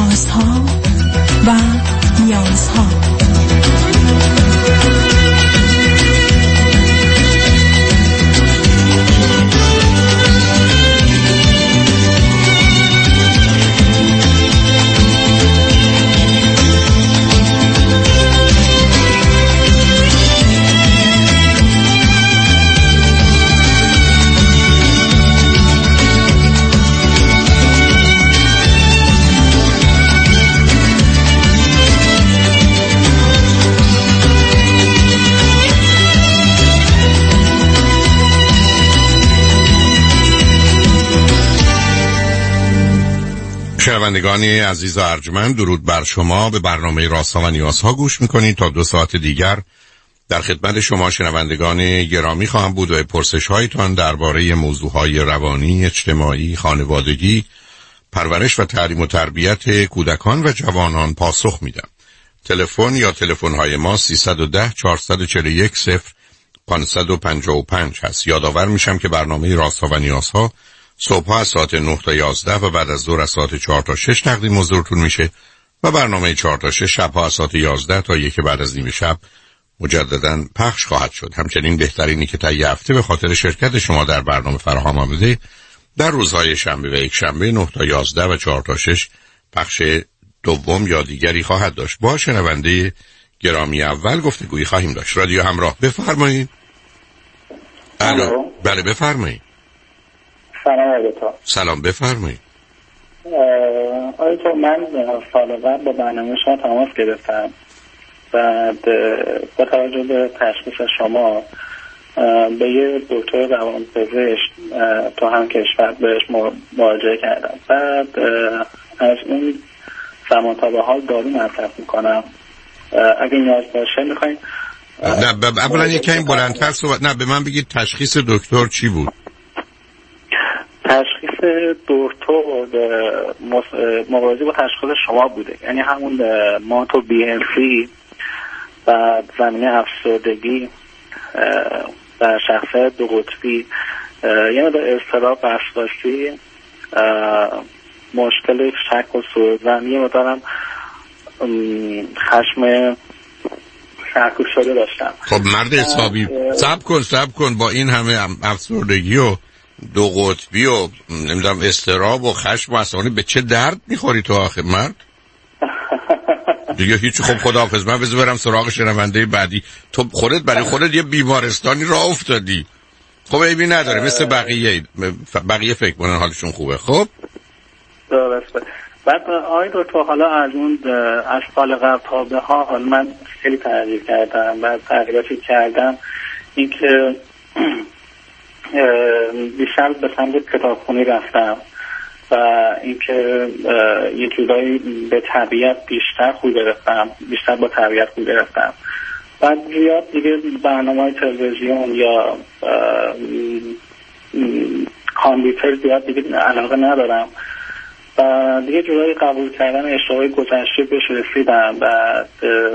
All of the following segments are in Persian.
رازها و نیازها. شنوندگان عزیز و ارجمند، درود بر شما. به برنامه رازها و نیازها گوش میکنید. تا 2 ساعت دیگر در خدمت شما شنوندگان گرامی خواهم بود و پرسش هایتان درباره موضوعهای روانی، اجتماعی، خانوادگی، پرورش و تعلیم و تربیت کودکان و جوانان پاسخ میدم. تلفن یا تلفن های ما 310 441 0555 هست. یادآور میشم که برنامه رازها و نیازها صبح از ساعت 9 تا 11 و بعد از ظهر از ساعت 4 تا 6 تقدیم حضورتون میشه و برنامه 4 تا 6 شب ها از ساعت 11 تا 1 بعد از نیم شب مجددا پخش خواهد شد. همچنین بهترینی که طی هفته به خاطر شرکت شما در برنامه فراهم آمده در روزهای شنبه و یک شنبه 9 تا 11 و 4 تا 6 پخش دوم یا دیگری خواهد داشت. با شنونده گرامی اول گفتگویی خواهیم داشت. رادیو همراه، بفرمایید. الو. بله بفرمایید. سلام علیکم. سلام بفرمایید. آیتا، من سال قبل با برنامه شما تماس گرفتم. بعد با توجه به تشخیص شما به یه دکتر روانپزشک تو هم کشور بهش مراجعه کردم. بعد از اون زمان تا به حال دارو مصرف میکنم. اگه نیاز باشه میخواین نه اولا یکم بلندتر صحبت. نه به من بگید تشخیص دکتر چی بود؟ تشخیص دکتر موازی با تشخیص شما بوده، یعنی همون ماتو BNC و زمینه افسردگی در شخصیت 2 قطبی، یعنی در اضطراب وسواسی، مشکل شک و سوءظن، یه مقدارم خشم سرکوب شده داشتم. خب مرد حسابی صبر کن با این همه افسردگی و 2 قطبی و نمیدونم اضطراب و خشم و عصبانی به چه درد میخوری تو آخه مرد؟ دیگه هیچ. خب خداحافظ، من بذار برم سراغ شنونده بعدی. تو خودت برای خودت یه بیمارستانی راه افتادی. خب عیبی نداره، مثل بقیه فکر کنن حالشون خوبه. خب درسته. بعد آقای دکتر، حالا از اون از سال قبل تا به حال من خیلی تغییر کردم. بعد تغییراتی کردم این که بیشتر به سمت کتابخونی رفتم و اینکه یه جورایی به طبیعت بیشتر خو گرفتم، بیشتر با طبیعت خو گرفتم. بعد زیاد دیگه برنامه‌های تلویزیون یا کامپیوتر زیاد دیگه علاقه ندارم و دیگه جورایی قبول کردن اشتباهی گذشته بهش رسیدم. بعد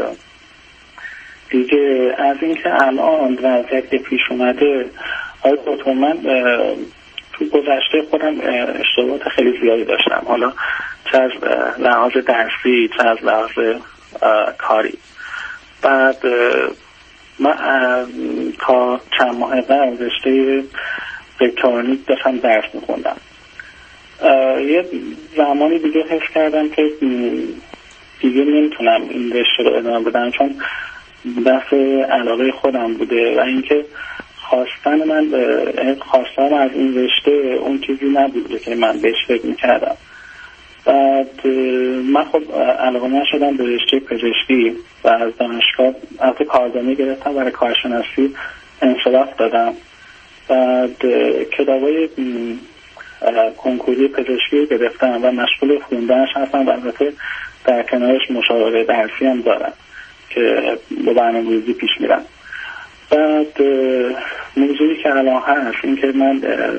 دیگه از اینکه الان وضعیت پیش اومده، آیا دکتر، من تو گذشته خودم اشتباهات خیلی زیادی داشتم، حالا چه از لحاظ درسی چه از لحاظ کاری. بعد من تا چند ماه قبل رشته الکترونیک داشتم درس میخوندم. یه زمانی دیگه حس کردم که دیگه نمیتونم این رشته رو ادامه بدم، چون دست علاقه خودم بوده و اینکه خواستم از این رشته اون چیزی نبوده که من بهش فکر میکردم. بعد من خب علاقه من شدم به رشته پزشکی و از دانشگاه البته کاردانی گرفتم، برای کارشناسی انصراف دادم. بعد کتابای کنکوری پزشکی گرفتم و مشغول خوندنش هستم و البته در کنارش مشاوره درسی هم دارم که با برنامه‌ریزی پیش میرم. بعد موضوعی که الان هست این که من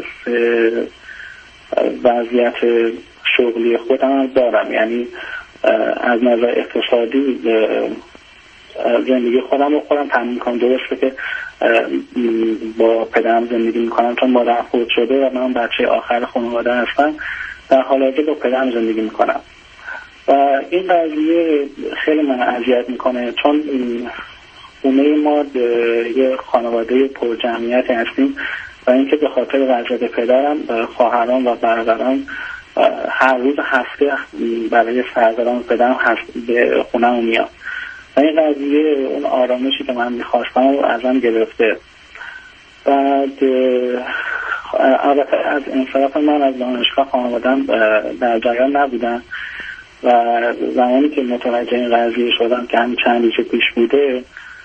وضعیت شغلی خودم دارم، یعنی از نظر اقتصادی زندگی خودم رو خودم تامین میکنم. درسته که با پدرم زندگی میکنم چون مادرم فوت شده و من بچه آخر خانواده هستم. در حال حاضر با پدرم زندگی میکنم. و این قضیه خیلی من اذیت میکنه، چون خونه ما یه خانواده پر جمعیت هستیم و اینکه به خاطر وضعیت پدرم خواهران و برادران هر روز هفته برای سرگرم پدرم به خونم میاد و این قضیه اون آرامشی که من میخواستم رو ازم گرفته. بعد البته از انصراف من از دانشگاه خانوادم در جریان نبودن و زمانی که متوجه این قضیه شدم که همین چند روز پیش بوده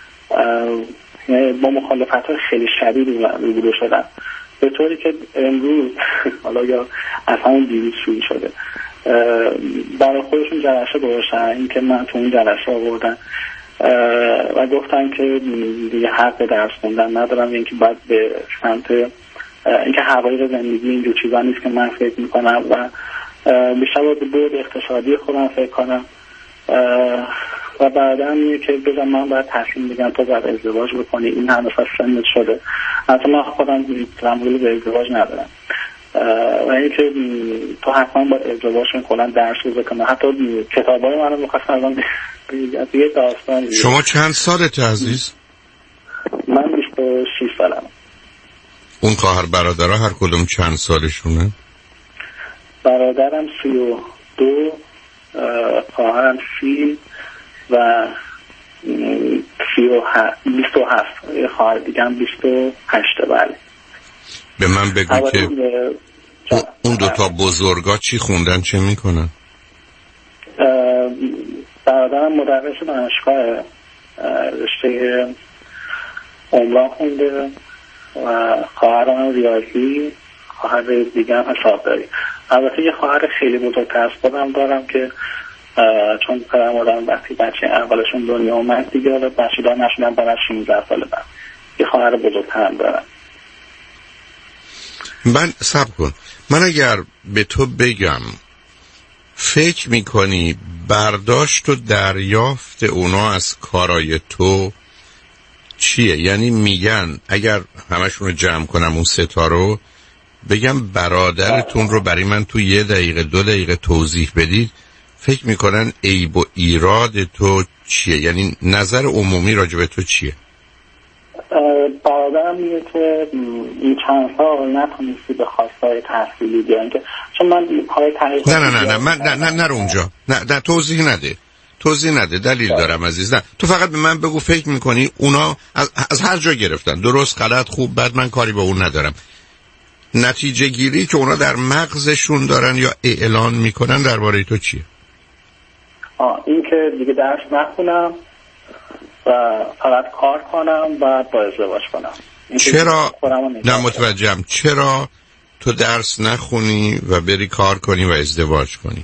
با مخالفت خیلی شدید روبرو شدم، به طوری که امروز حالا یا از همون دیروز شروع شده برای خودشون جلسه گذاشتن این که من تو اون جلسه آوردن و گفتن که دیگه حق درس خوندن ندارم، اینکه باید به سمت اینکه حقایق زندگی اینجور چیزا نیست که من فکر میکنم و بیشتر باید بود اقتصادی خودم فکر کنم و بعدا میگه که بگم من باید تصمیم بگم تو باید ازدواج بکنی، این هم مثلا سنت شده، حتی من خودم تمایل به ازدواج ندارم و اینکه تو حتما باید ازدواج کلا درس بکنه. حتی کتابای منو می‌خواستم الان یه داستان. شما چند سالته عزیز؟ من 26 سالم. اون خواهر برادرها هر کدوم چند سالشونه؟ برادرم 32، خواهرم 30 و 27. خواهر دیگه هم 28. بله. به من بگو که اون دوتا بزرگا چی خوندن، چه میکنن؟ برادرم مدرس دانشگاه رشته عمران خونده و خواهرم ریاضی، خواهر دیگه هم حسابداری. البته یه خواهر خیلی بزرگتر از خودم دارم که چون پدر مادرم وقتی بچه اولشون دنیا اومد دیگه بچه دار نشدن بعد از 16 سال بعد یه خواهر بزرگتر هم دارم. من صبر کن، من اگر به تو بگم فکر میکنی برداشت و دریافت اونا از کارای تو چیه؟ یعنی میگن اگر همشون رو جمع کنم اون سه تا رو بگم برادرتون رو برای من تو 1 دقیقه 2 دقیقه توضیح بدید، فکر میکنن عیب و ایراد تو چیه؟ یعنی نظر عمومی راجع به تو چیه؟ برادرم میگه که این چند سال نتونستی به خواستای تحصیلی بیان که چون من پای تحقیق نه اونجا نه توضیح نده دلیل دارم عزیز. نه تو فقط به من بگو فکر میکنی اونا از هر جا گرفتن، درست غلط خوب بد، من کاری به اون ندارم، نتیجه گیری که اونا در مغزشون دارن یا اعلان میکنن درباره تو چیه؟ این که دیگه درس نخونم و فقط کار کنم و با ازدواج کنم. چرا؟ نه متوجهم، چرا تو درس نخونی و بری کار کنی و ازدواج کنی؟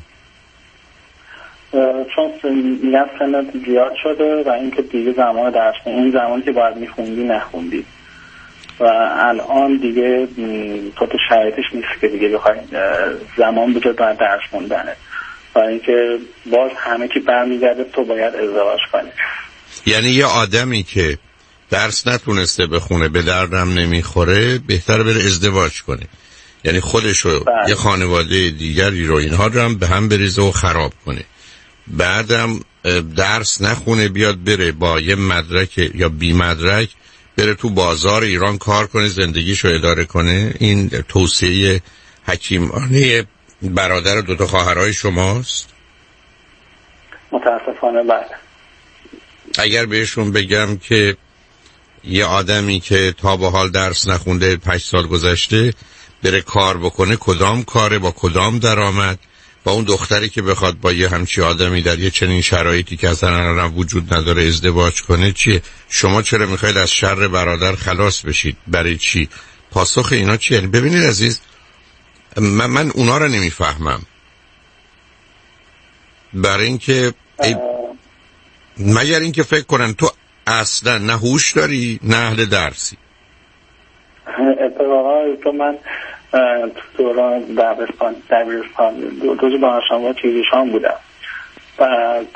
چون میگم سنت زیاد شده و اینکه دیگه زمان درس این زمانی که باید میخوندی نخوندی و الان دیگه تو شرایطش نیست که دیگه بخوای زمان بجا باید درس خوندنه و اینکه باز همه کی برمیگرده تو باید ازدواج کنی. یعنی یه آدمی که درس نتونسته بخونه به دردم نمیخوره بهتره بره ازدواج کنه، یعنی خودشو یه خانواده دیگری رو اینها رو هم به هم بریزه و خراب کنه، بعدم درس نخونه بیاد بره با یه مدرک یا بی مدرک بره تو بازار ایران کار کنه زندگیشو اداره کنه. این توصیه حکیمانه برادر 2 تا خواهرای شماست؟ متاسفانه بله. اگر بهشون بگم که یه آدمی که تا به حال درس نخونده 5 سال گذشته بره کار بکنه، کدام کاره با کدام درآمد، با اون دختری که بخواد با یه همچی آدمی در یه چنین شرایطی که اصلا الان وجود نداره ازدواج کنه چیه؟ شما چرا میخواید از شر برادر خلاص بشید؟ برای چی؟ پاسخ اینا چیه؟ ببینید عزیز، من اونا رو نمیفهمم، برای اینکه مگر اینکه فکر کنن تو اصلا نه هوش داری نه اهل درسی. اتفاقا تو من دوران دبیرستان دوز دانشجو تیریشان بودم، بعد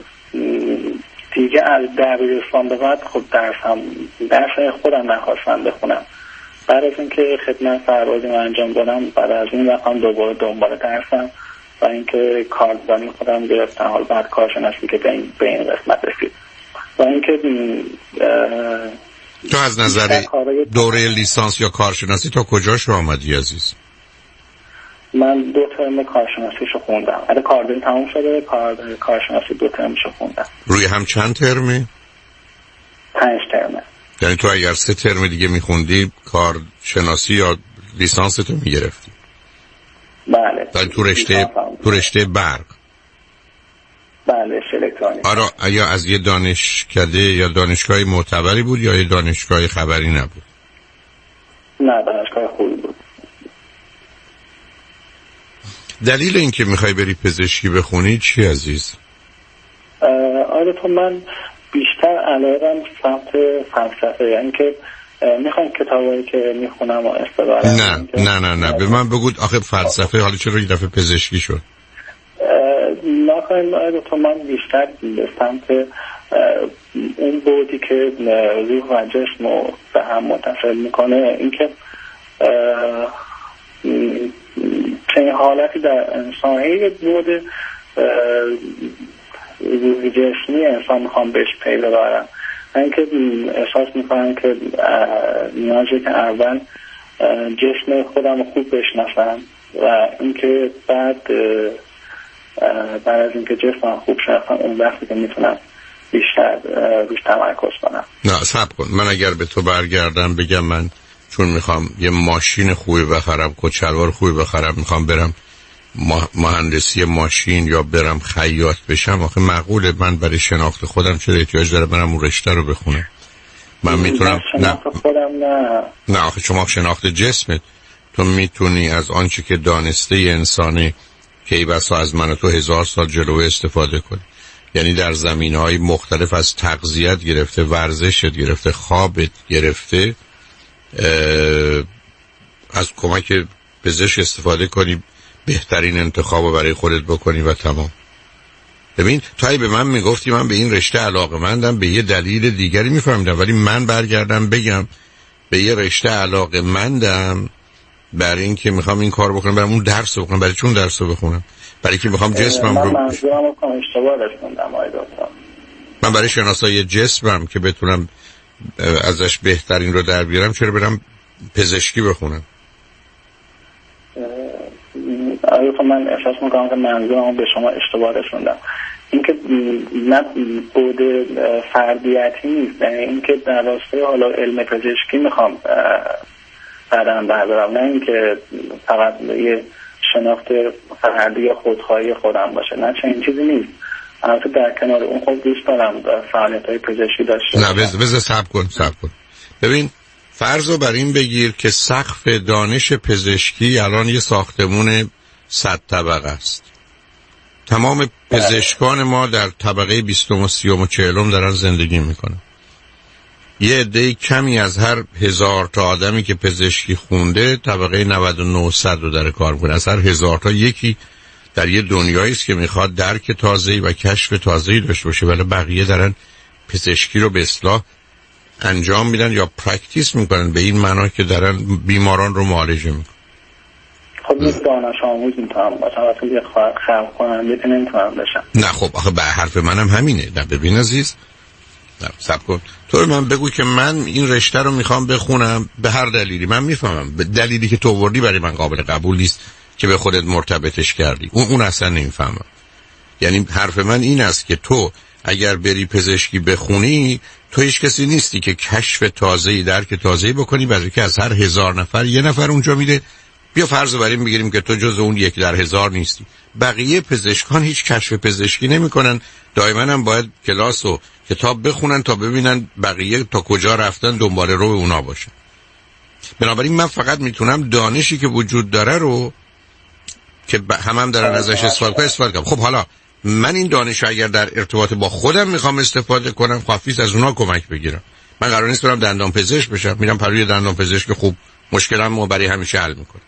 دیگه از دبیرستان به بعد خب درس خودم نخواستم بخونم. بعد از اینکه خدمت سربازی رو انجام دادم بعد از این رفتم دوباره دنبال درسم و اینکه کاردانی خودم گرفتم، حالا بعد کارشناسی که به این قسمت رسید. و اینکه تو از نظر دوره لیسانس یا کارشناسی تا کجاش رو آمدی عزیز؟ من 2 ترم کارشناسیشو خوندم. الان کاردانی تموم شده، کارشناسی 2 ترمشو خوندم. روی هم چند ترمی؟ 5 ترمه. یعنی تو اگر 3 ترم دیگه میخوندی کارشناسی یا لیسانس تو میگرفتی؟ بله. تو رشته برق؟ بله، الکترونیک. آره. یا از یه دانشکده یا دانشگاه معتبری بود یا یه دانشگاه خبری نبود؟ نه، دانشگاه خوبی بود. دلیل این که میخوای بری پزشکی بخونی چی عزیز؟ آره، تو من بیشتر علاقه‌ام سمت فلسفه، یعنی که میخوام کتابایی که میخونم و استفاده نه به من بگو آخه فلسفه حالا چرا یه دفعه پزشکی شد؟ آره، تو من بیشتر به سمت اون بودی که روح و جسم رو به هم متصل میکنه، اینکه چه حالتی در انسان یک بود روحی جسمی انسان میخوام بهش پی ببرم. اینکه احساس میکنم که نیازه که اول جسم خودم رو خوب بشناسم و اینکه بعد از اینکه جسمم خوب شناسم اون وقتی که میتونم بیشتر روش تمرکز کنم. نه صبر کن، من اگر به تو برگردم بگم من چون میخوام یه ماشین خوبی بخرم، کچلوار خوبی بخرم، میخوام برم مهندسی ماشین یا برم خیاط بشم، آخه معقوله من برای شناخت خودم چرا احتیاج دارم برم اون رشته رو بخونم؟ من میتونم نه آخه شما شناخت جسمت تو میتونی از آنچه که دانسته انسانی که ای بسا از من و تو 1000 سال جلوه استفاده کنی. یعنی در زمینه‌های مختلف از تغذیت گرفته، ورزشت گرفته، خوابت گرفته، از کمک پزشک استفاده کنی، بهترین انتخاب رو برای خودت بکنی و تمام. ببین تو به من میگفتی من به این رشته علاقه‌مندم، به یه دلیل دیگری میفهمیدم، ولی من برگردم بگم به یه رشته علاقه‌مندم برای این که میخوام این کار بکنم، برام اون درس بخونم. برای چون درس رو بخونم؟ برای که میخوام جسمم رو من برای شناسایی جسمم که بتونم ازش بهترین رو در بیارم چرا برم پزشکی بخونم؟ آره، من احساس میکنم که منظورم به شما اشتباه رسوندم. اینکه نه بود فردیتی نیست، اینکه در راسته حالا علم پزشکی میخوام قدم بردارم، نه اینکه فقط یه شناخت فردی خودخواهی خودم باشه، نه چنین چیزی نیست. البته در کنار اون خود دوست دارم فعالیت‌های پزشکی داشته باشم. نه بذار صبر کن. ببین فرض رو بر این بگیر که سقف دانش پزشکی الان یه ساختمون 100 طبقه است. تمام پزشکان ما در طبقه 20 و 30 و 40 دارن زندگی میکنن. یه عده کمی از هر 1000 تا آدمی که پزشکی خونده طبقه 99 100 رو در کار میکنه. از هر 1000 تا یکی در یه دنیایی است که میخواد درک تازه‌ای و کشف تازه‌ای داشته باشه، ولی بقیه دارن پزشکی رو به اصطلاح انجام میدن یا پرکتیس میکنن، به این معنا که دارن بیماران رو معالجه میکنن. خب دانش آموز میتونم باشم، وقتی یه خلق کننده نمیتونم بشم. نه خب آخه به حرف منم همینه. نه ببین عزیز، صبر کن. تو من بگو که من این رشته رو میخوام بخونم به هر دلیلی، من میفهمم به دلیلی که تو آوردی برای من قابل قبول نیست که به خودت مرتبطش کردی، اون اصلا نمیفهمم. یعنی حرف من این است که تو اگر بری پزشکی بخونی تو هیچ کسی نیستی که کشف تازه‌ای درک تازه‌ای بکنی، برای که از هر 1000 نفر یه نفر اونجا میره. بیا فرض بر این بگیریم که تو جز اون 1 در 1000 نیستی. بقیه پزشکان هیچ کشف پزشکی نمیکنن، دائما هم باید کلاس و کتاب بخونن تا ببینن بقیه تا کجا رفتن، دنباله رو اونا باشن. بنابراین من فقط میتونم دانشی که وجود داره رو که هم دارن ازش استفاده کنم. خب حالا من این دانش اگر در ارتباط با خودم میخوام استفاده کنم، خواهیست از اونا کمک بگیرم. من قرار نیست برم دندان پزشک بشم، میرم پروی دندان پزشک خوب مشکلمو برای همیشه حل میکنه.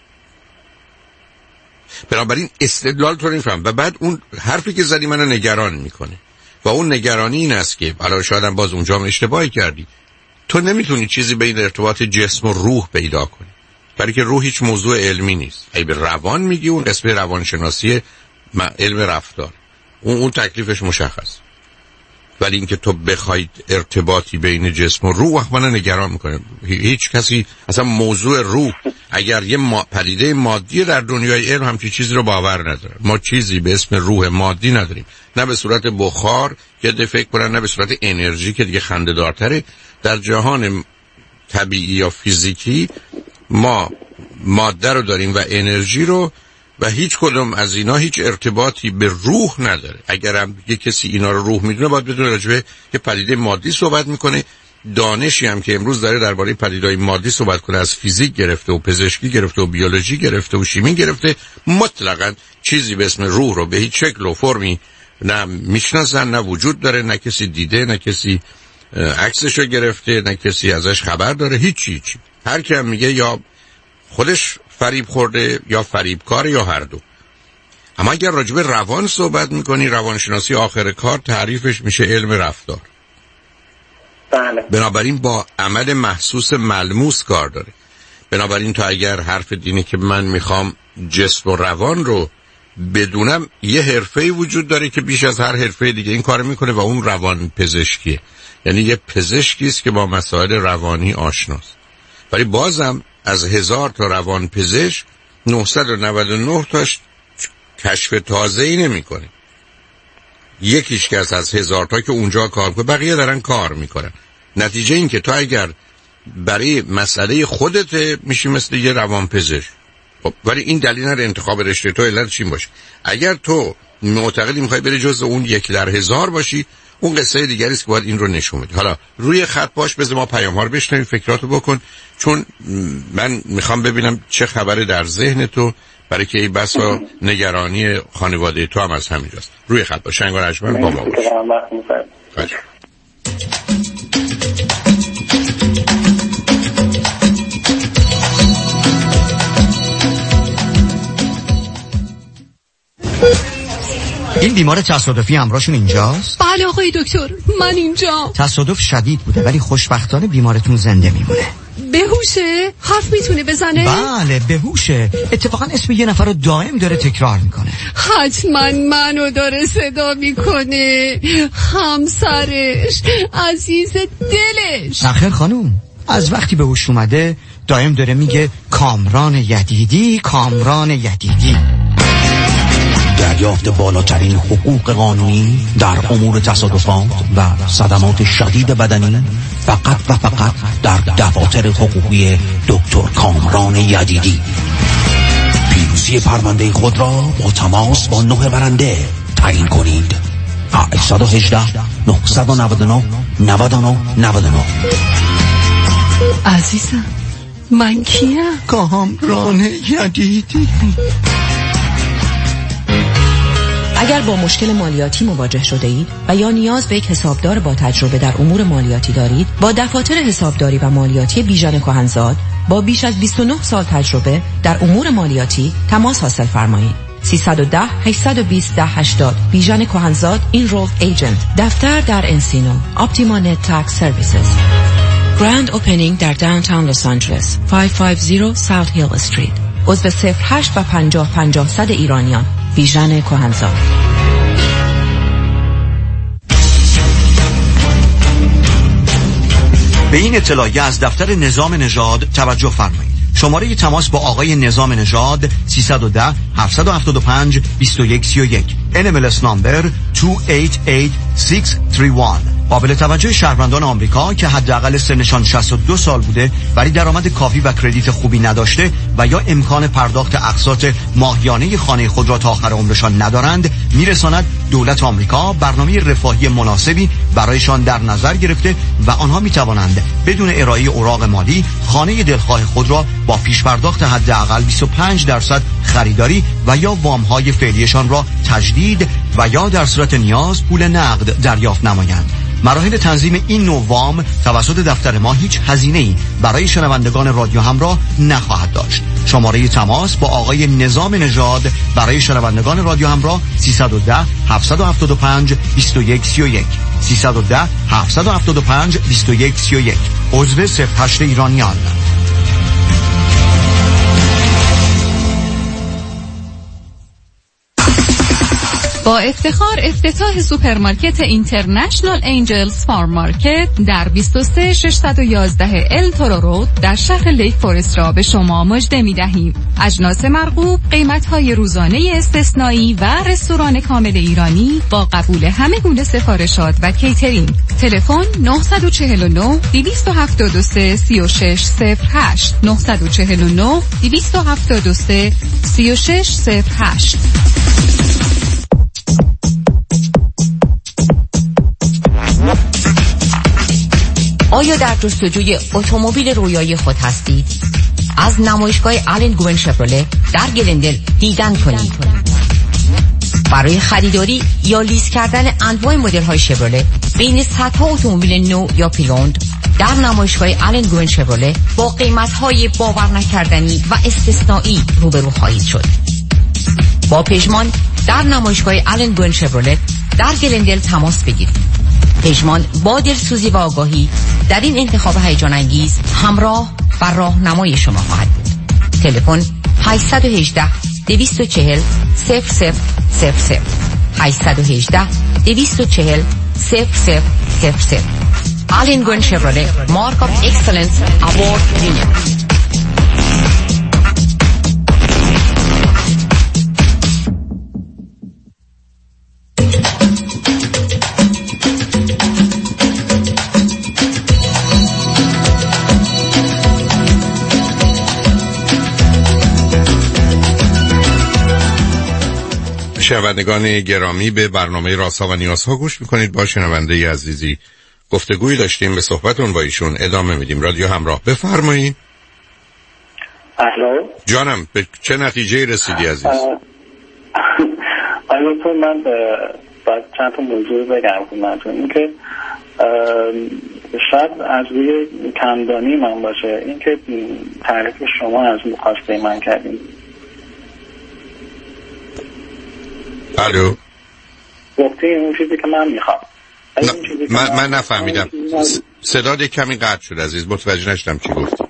بنابراین استدلال تو نمیفهم. و بعد اون حرفی که زدی منو نگران میکنه و اون نگرانی این است که حالا شاید هم باز اونجا اشتباهی کردی. تو نمیتونی چیزی بین ارتباط جسم و روح پیدا کنی. برای که روح هیچ موضوع علمی نیست. اگه به روان میگی اون قسم روانشناسی علم رفتار، اون تکلیفش مشخص. ولی اینکه تو بخواید ارتباطی بین جسم و روح وقت من نگران میکنه. هیچ کسی اصلا موضوع روح اگر یه پدیده مادی در دنیای علم همچین چیزی رو باور نداره. ما چیزی به اسم روح مادی نداریم، نه به صورت بخار که فکر کنن، نه به صورت انرژی که دیگه خنده‌دارتره. در جهان طبیعی یا فیزیکی ما ماده رو داریم و انرژی رو، و هیچ کدوم از اینا هیچ ارتباطی به روح نداره. اگر هم یه کسی اینا رو روح میدونه باید بدونه راجبه یه پدیده مادی صحبت میکنه. دانشی هم که امروز داره درباره پدیده‌های مادی صحبت کنه، از فیزیک گرفته و پزشکی گرفته و بیولوژی گرفته و شیمی گرفته، مطلقاً چیزی به اسم روح رو به هیچ شکل و فرمی نه میشناسن، نه وجود داره، نه کسی دیده، نه کسی عکسشو گرفته، نه کسی ازش خبر داره، هیچی. هر کی هم میگه یا خودش فریب خورده یا فریبکار یا هر دو. اما اگر راجع به روان صحبت میکنی، روانشناسی آخر کار تعریفش میشه علم رفتار. بله. بنابراین با عمل محسوس ملموس کار داره. بنابراین تو اگر حرف دینی که من میخوام جسم و روان رو بدونم، یه حرفه‌ای وجود داره که بیش از هر حرفه دیگه این کارو میکنه و اون روان پزشکیه. یعنی یه پزشکی است که با مسائل روانی آشناست. ولی بازم از 1000 تا روان پزشک 999 تاش کشف تازه‌ای نمی‌کنه. یکیش که از 1000 تا که اونجا کار کنه، بقیه دارن کار میکنن. نتیجه این که تو اگر برای مسئله خودت میشی مثل یه روان پزشک، خب ولی این دلیل نداره انتخاب رشته تو علتش این باشه. اگر تو معتقدی میخوای بری جزء اون 1 در 1000 باشی، اون قصه دیگری است که باید این رو نشون بدی. حالا روی خط باش، بذار ما پیام‌ها رو بشنویم، فکراتو بکن، چون من میخوام ببینم چه خبره در ذهن تو، برای که این بسا نگرانی خانواده تو هم از همینجاست. روی خط باش. شنگ و رجمن با ما باش. این بیمار تصادفی همراهشون اینجاست؟ بله آقای دکتر، من اینجا. تصادف شدید بوده ولی خوشبختانه بیمارتون زنده میمونه. بهوشه؟ حرف میتونه بزنه؟ بله بهوشه. اتفاقا اسم یه نفر رو دائم داره تکرار میکنه. حتما منو داره صدا میکنه، همسرش، عزیز دلش. نخیر خانوم، از وقتی به هوش اومده دائم داره میگه کامران یدیدی، کامران یدیدی. دریافت بالاترین حقوق قانونی در امور تصادفات و صدمات شدید بدنی فقط و فقط در دفاتر حقوقی دکتر کامران یدیدی. پیروزی پرونده خود را با تماس با 9 برنده تعیین کنید. 818 999 99 99. عزیزم من کیم؟ کامران یدیدی. اگر با مشکل مالیاتی مواجه شده اید و یا نیاز به یک حسابدار با تجربه در امور مالیاتی دارید، با دفاتر حسابداری و مالیاتی بیژن کهنزاد با بیش از 29 سال تجربه در امور مالیاتی تماس حاصل فرمایید. 310 820 1080 بیژن کهنزاد اینرولد ایجنت. دفتر در انسینو. اپتیما نت تکس سرویسز. گراند اوپنینگ در داونتاون لس آنجلس 550 ساوت هیل استریت. عضو 08 و 50 50 100 ایرانیان. بیژن کهنزاد. به این اطلاعیه از دفتر نظام نژاد توجه فرمایید. شماره تماس با آقای نظام نژاد 310 775 2131. NMLS نامبر 288631. قابل توجه شهروندان آمریکا که حداقل سنشان 62 سال بوده ولی درآمد کافی و کردیت خوبی نداشته و یا امکان پرداخت اقساط ماهیانه خانه خود را تا آخر عمرشان ندارند، میرساند دولت آمریکا برنامه رفاهی مناسبی برایشان در نظر گرفته و آنها میتوانند بدون ارائه اوراق مالی خانه دلخواه خود را با پیش پرداخت حداقل 25% خریداری و یا وام‌های فعلیشان را تجدید و یا در صورت نیاز پول نقد دریافت نمایند. مراحل تنظیم این نوع وام توسط دفتر ما هیچ هزینه‌ای برای شنوندگان رادیو همراه نخواهد داشت. شماره تماس با آقای نظام نژاد برای شنوندگان رادیو همراه 310 775 2131. 310 775 2131. عضو 08 ایرانیان. با افتخار افتتاح سوپرمارکت اینترنشنال انجلز فارم مارکت در 23611 ال تورو رود در شهر لیک فورست را به شما مژده می‌دهیم. اجناس مرغوب، قیمت‌های روزانه استثنایی و رستوران کامل ایرانی با قبول همه گونه سفارشات و کیترینگ. تلفن 949 273 3608 949 273 3608. آیا در جستجوی اتومبیل رویایی خود هستید؟ از نمایشگاه آلن گوین شفرله در گلندل دیدن کنید. برای خریداری یا لیز کردن انواع مدل‌های شفرله بین صدها اتومبیل نو یا پری‌اوند در نمایشگاه آلن گوین شفرله با قیمت‌های باور نکردنی و استثنایی روبرو خواهید شد. با پژمان در نمایشگاه آلن گوین شفرله در گلندل تماس بگیرید. پژمان با دلسوزی و آگاهی در این انتخاب هیجان انگیز همراه و راهنمای شما خواهد بود. تلفن 818 240 0000 818 240 0000. آلن گوین شفرله مارک آف اکسلنس اوارد وینر. شنوندگان گرامی، به برنامه رازها و نیازها گوش میکنید. با شنونده عزیزی گفتگوی داشتیم، به صحبتون با ایشون ادامه میدیم. رادیو همراه، بفرمایید. الو جانم، به چه نتیجه رسیدی عزیز؟ البته من باید چند تا موضوع بگم خدمتتون. اینکه شاید از روی کمدانی من باشه، اینکه تعریف شما از خواسته من کردیم. الو، گفتی اون چیزی که من میخوام. من نفهمیدم، صدات کمی قطع شد عزیز، متوجه نشدم چی گفتی.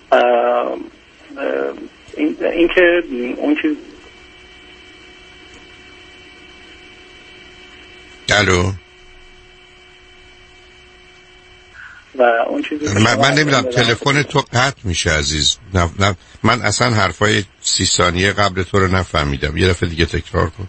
این که اون چیز. الو، و اون چیزی من نمیدونم، تلفن تو قطع میشه عزیز. نه من اصلا حرفای 30 ثانیه قبل تو رو نفهمیدم. یه دفعه دیگه تکرار کن.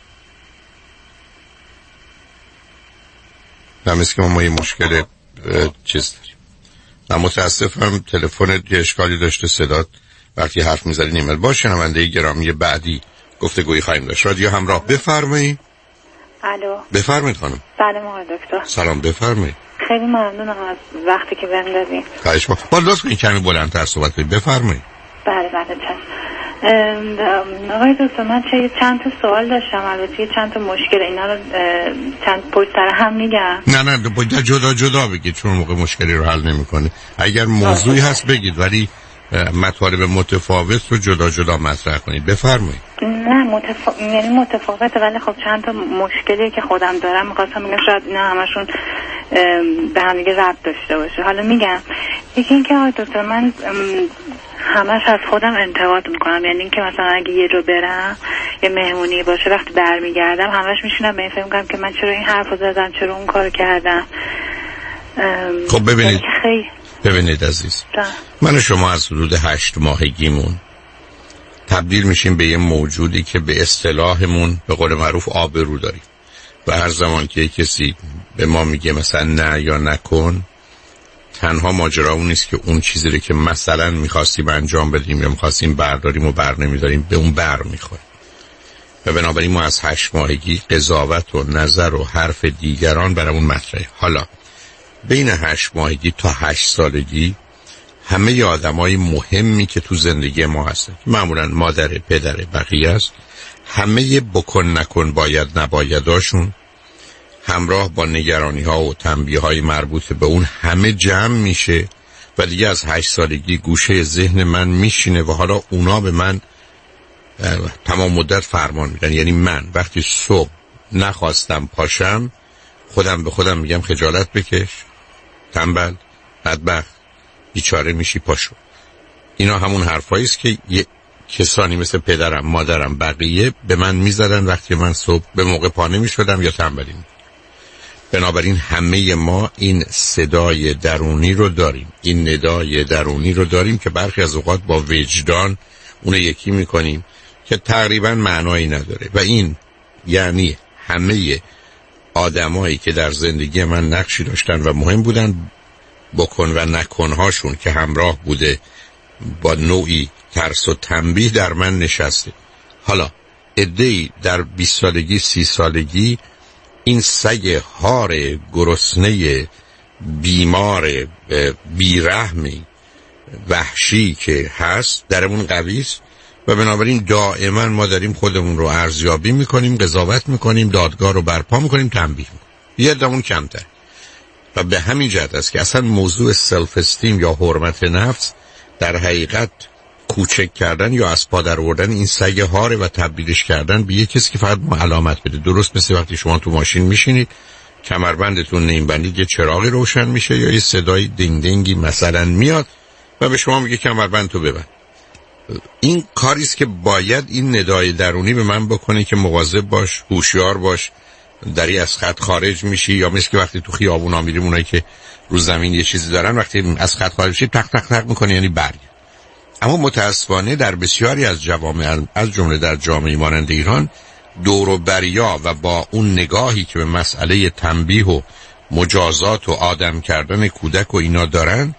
نمیست که ما یه مشکل چیز داریم. من متاسفم تلفن یه اشکالی داشته، صدات وقتی حرف میزنی نیمل. با شنونده گرامی بعدی گفتگویی خواهیم داشت. رادیو همراه، بفرمایید. الو، بفرمایید خانم. سلام آقای دکتر. سلام، بفرمایید. خیلی ممنونم از وقتی که بهم دادین. خواهش می‌کنم. با لطف کنید کمی بلندتر صحبت کنید. بفرمایید. بله چشم. آقای دکتر، من چند تا سوال داشتم، البته چند تا مشکل، اینا رو چند پشت سر هم میگم. نه باید جدا بگید، چون موقع مشکلی رو حل نمی‌کنه. اگر موضوعی هست بگید، ولی مطالب متفاوت رو جدا مطرح کنید. بفرمایید. نه یعنی متفاوته، ولی خب چند تا مشکلی که خودم دارم می‌خواستم بگم، شاید اینا همشون به هم دیگه ربط داشته باشه. حالا میگم، یکی این که آقای دکتر، من همش از خودم انتقاد میکنم. یعنی این که مثلا اگه یه جا برم، یه مهمونی باشه، وقتی برمیگردم همش میشینم به این فکر میکنم که من چرا این حرف رو زدم، چرا اون کار کردم. خب ببینید عزیز، من و شما از حدود 8 ماهگیمون تبدیل میشیم به یه موجودی که به اصطلاحمون به قول معروف آبرو داریم و هر زمان که کسی به ما میگه مثلا نه یا نکن، تنها ماجرا اون نیست که اون چیزی رو که مثلا میخواستیم انجام بدیم یا میخواستیم برداریم و بر نمیداریم، به اون بر میخوریم. و بنابراین ما از 8 ماهگی قضاوت و نظر و حرف دیگران برامون مطرحه. حالا بین 8 ماهگی تا 8 سالگی همه آدمای مهمی که تو زندگی ما هستن، معمولا مادر، پدر، بقیه است، همه بکن نکن باید نبایداشون همراه با نگرانی ها و تنبیه های مربوط به اون همه جمع میشه و دیگه از 8 سالگی گوشه ذهن من میشینه و حالا اونا به من تمام مدت فرمان میدن. یعنی من وقتی صبح نخواستم پاشم، خودم به خودم میگم خجالت بکش، تنبل، بدبخت، بیچاره میشی، پاشو. اینا همون حرفایی است که کسانی مثل پدرم، مادرم، بقیه به من میزدن وقتی من صبح به موقع پا نمیشدم یا تنبلی میکردم. بنابراین همه ما این صدای درونی رو داریم، این ندای درونی رو داریم که برخی از اوقات با وجدان اونو یکی میکنیم که تقریبا معنایی نداره. و این یعنی همه آدمایی که در زندگی من نقشی داشتن و مهم بودن، بکن و نکنهاشون که همراه بوده با نوعی ترس و تنبیه در من نشسته. حالا عده‌ای در 20 سالگی 30 سالگی این سگ هار گرسنه بیمار بیرحمی وحشی که هست درمون قوی است و بنابراین دائما ما داریم خودمون رو ارزیابی میکنیم، قضاوت میکنیم، دادگاه رو برپا میکنیم، تنبیه میکنیم. یه عده‌مون کمتر. و به همین جهت است که اصلا موضوع سلف استیم یا حرمت نفس در حقیقت کوچک کردن یا از پا در آوردن این سگ هاره و تبدیلش کردن به یک کسی که فقط علامت بده. درست مثل وقتی شما تو ماشین میشینید، کمربندتون نمیبندید، یه چراغی روشن میشه یا یه صدای دینگ دینگی مثلا میاد و به شما میگه کمربند تو ببند. این کاری است که باید این ندای درونی به من بکنه که مواظب باش، هوشیار باش، دری از خط خارج میشی. یا مثل که وقتی تو خیابونا میریم، اونایی که رو زمین یه چیزی دارن وقتی از خط خارج میشی تق تق تق میکنه، یعنی برگ. اما متاسفانه در بسیاری از جوامع، از جمله در جامعه مانند ایران، دور و بریا و با اون نگاهی که به مسئله تنبیه و مجازات و آدم کردن کودک و اینا دارن،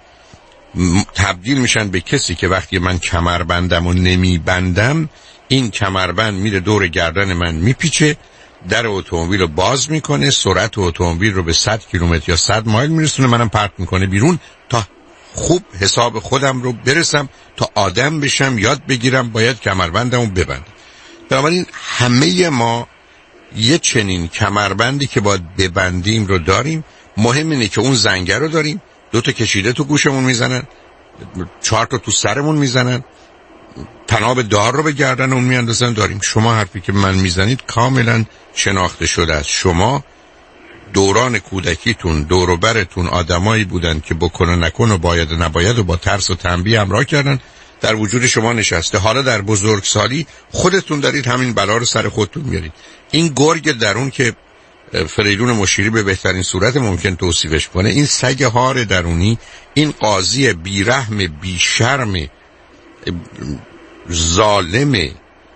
تبدیل میشن به کسی که وقتی من کمربندم و نمیبندم، این کمربند میره دور گردن من میپیچه، در اتومبیل رو باز میکنه، سرعت اتومبیل رو به 100 کیلومتر یا 100 مایل میرسونه، منم پرت میکنه بیرون تا خوب حساب خودم رو برسم، تا آدم بشم، یاد بگیرم باید کمربندمو ببندم. بنابراین همه ما یه چنین کمربندی که باید ببندیم رو داریم. مهم اینه که اون زنگه رو داریم، 2 تا کشیده تو گوشمون میزنن، 4 تا تو سرمون میزنن، تناب دار رو به گردنمون میاندازن داریم. شما حرفی که من میزنید کاملا شناخته شده است. شما دوران کودکیتون دور و برتون آدمایی بودن که بکن و نکن و باید و نباید و با ترس و تنبیه همراه کردن، در وجود شما نشسته. حالا در بزرگسالی خودتون دارید همین بلا رو سر خودتون میارید. این گرگ درون که فریدون مشیری به بهترین صورت ممکن توصیفش کنه، این سگ هار درونی، این قاضی بیرحم بیشرم ظالم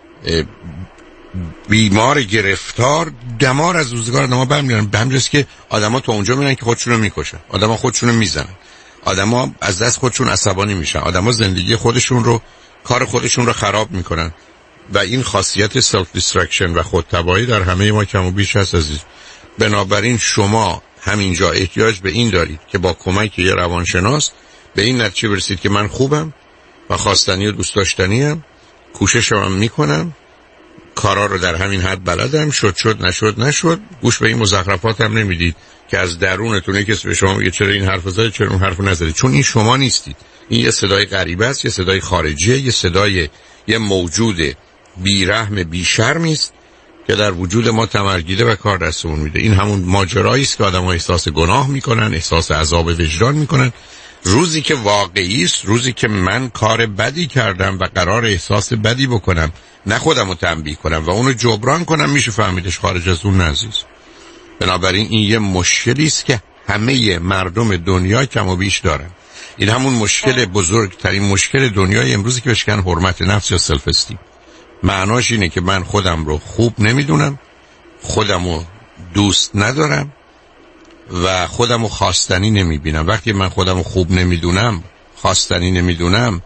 بیمار گرفتار، دمار از روزگار آدم‌ها برمی‌دارن. به همین جاست که آدم‌ها تو اونجا میرن که خودشونو میکشن، آدم‌ها خودشونو میزنن، آدم‌ها از دست خودشون عصبانی میشن، آدم‌ها زندگی خودشون رو، کار خودشون رو خراب میکنن. و این خاصیت سلف دیسترکشن و خودتباهی در همه ما کم و بیش هست عزیز. بنابراین شما همینجا احتیاج به این دارید که با کمک یه روانشناس به این نتیجه برسید که من خوبم و خواستنی و دوست داشتنیم، کوششم میکنم، کارا رو در همین حد بلدم، شد نشد، گوش به این مزخرفات هم نمیدید که از درونتون کسی به شما میگه چرا این حرفو زدی، چرا اون حرفو نزدی. چون این شما نیستید. این یه صدای غریبه است، یه صدای خارجیه، یه صدای یه موجود بیرحم بیشرمی است که در وجود ما تمرگیده و کار دستمون میده. این همون ماجرایی است که آدم‌ها احساس گناه میکنن، احساس عذاب وجدان میکنن. روزی که واقعی است، روزی که من کار بدی کردم و قرار احساس بدی بکنم، نه خودم رو تنبیه کنم و اونو جبران کنم، میشه فهمیدش خارج از اون عزیز. بنابراین این یه مشکلی است که همه مردم دنیا کم و بیش دارن. این همون مشکل بزرگترین مشکل دنیای امروزی که بهش میگن حرمت نفس یا سلف استیم. معناش اینه که من خودم رو خوب نمیدونم، خودم رو دوست ندارم و خودم رو خواستنی نمیبینم. وقتی من خودم رو خوب نمیدونم، خواستنی نمیدونم،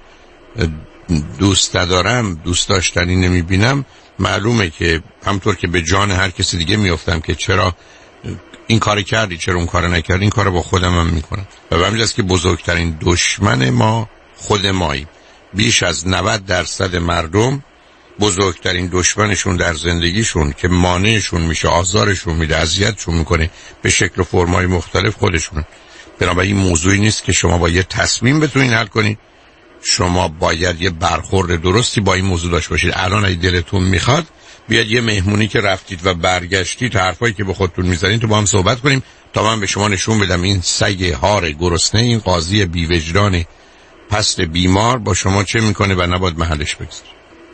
دوست ندارم، دوست داشتنی نمیبینم، معلومه که همطور که به جان هر کسی دیگه میافتم که چرا این کار کردی، چرا اون کار نکردی، این کار با خودم هم میکنم. و به همین جاست که بزرگترین دشمن ما خود ماییم. بیش از 90% مردم بزرگترین دشمنشون در زندگیشون که مانعشون میشه، آزارشون میده، اذیتشون میکنه به شکل و فرمای مختلف خودشون. بنابراین موضوعی نیست که شما با یه تصمیم بتونین حل کنید. شما باید یه برخورد درستی با این موضوع داشته باشید. الان اگه دلتون میخواد بیاد یه مهمونی که رفتید و برگشتید، حرفایی که به خودتون میزنید تو با هم صحبت کنیم تا من به شما نشون بدم این سگ هار گرسنه، این قاضی بی‌وجدان پست بیمار با شما چه میکنه و نباید محلش بگذارید.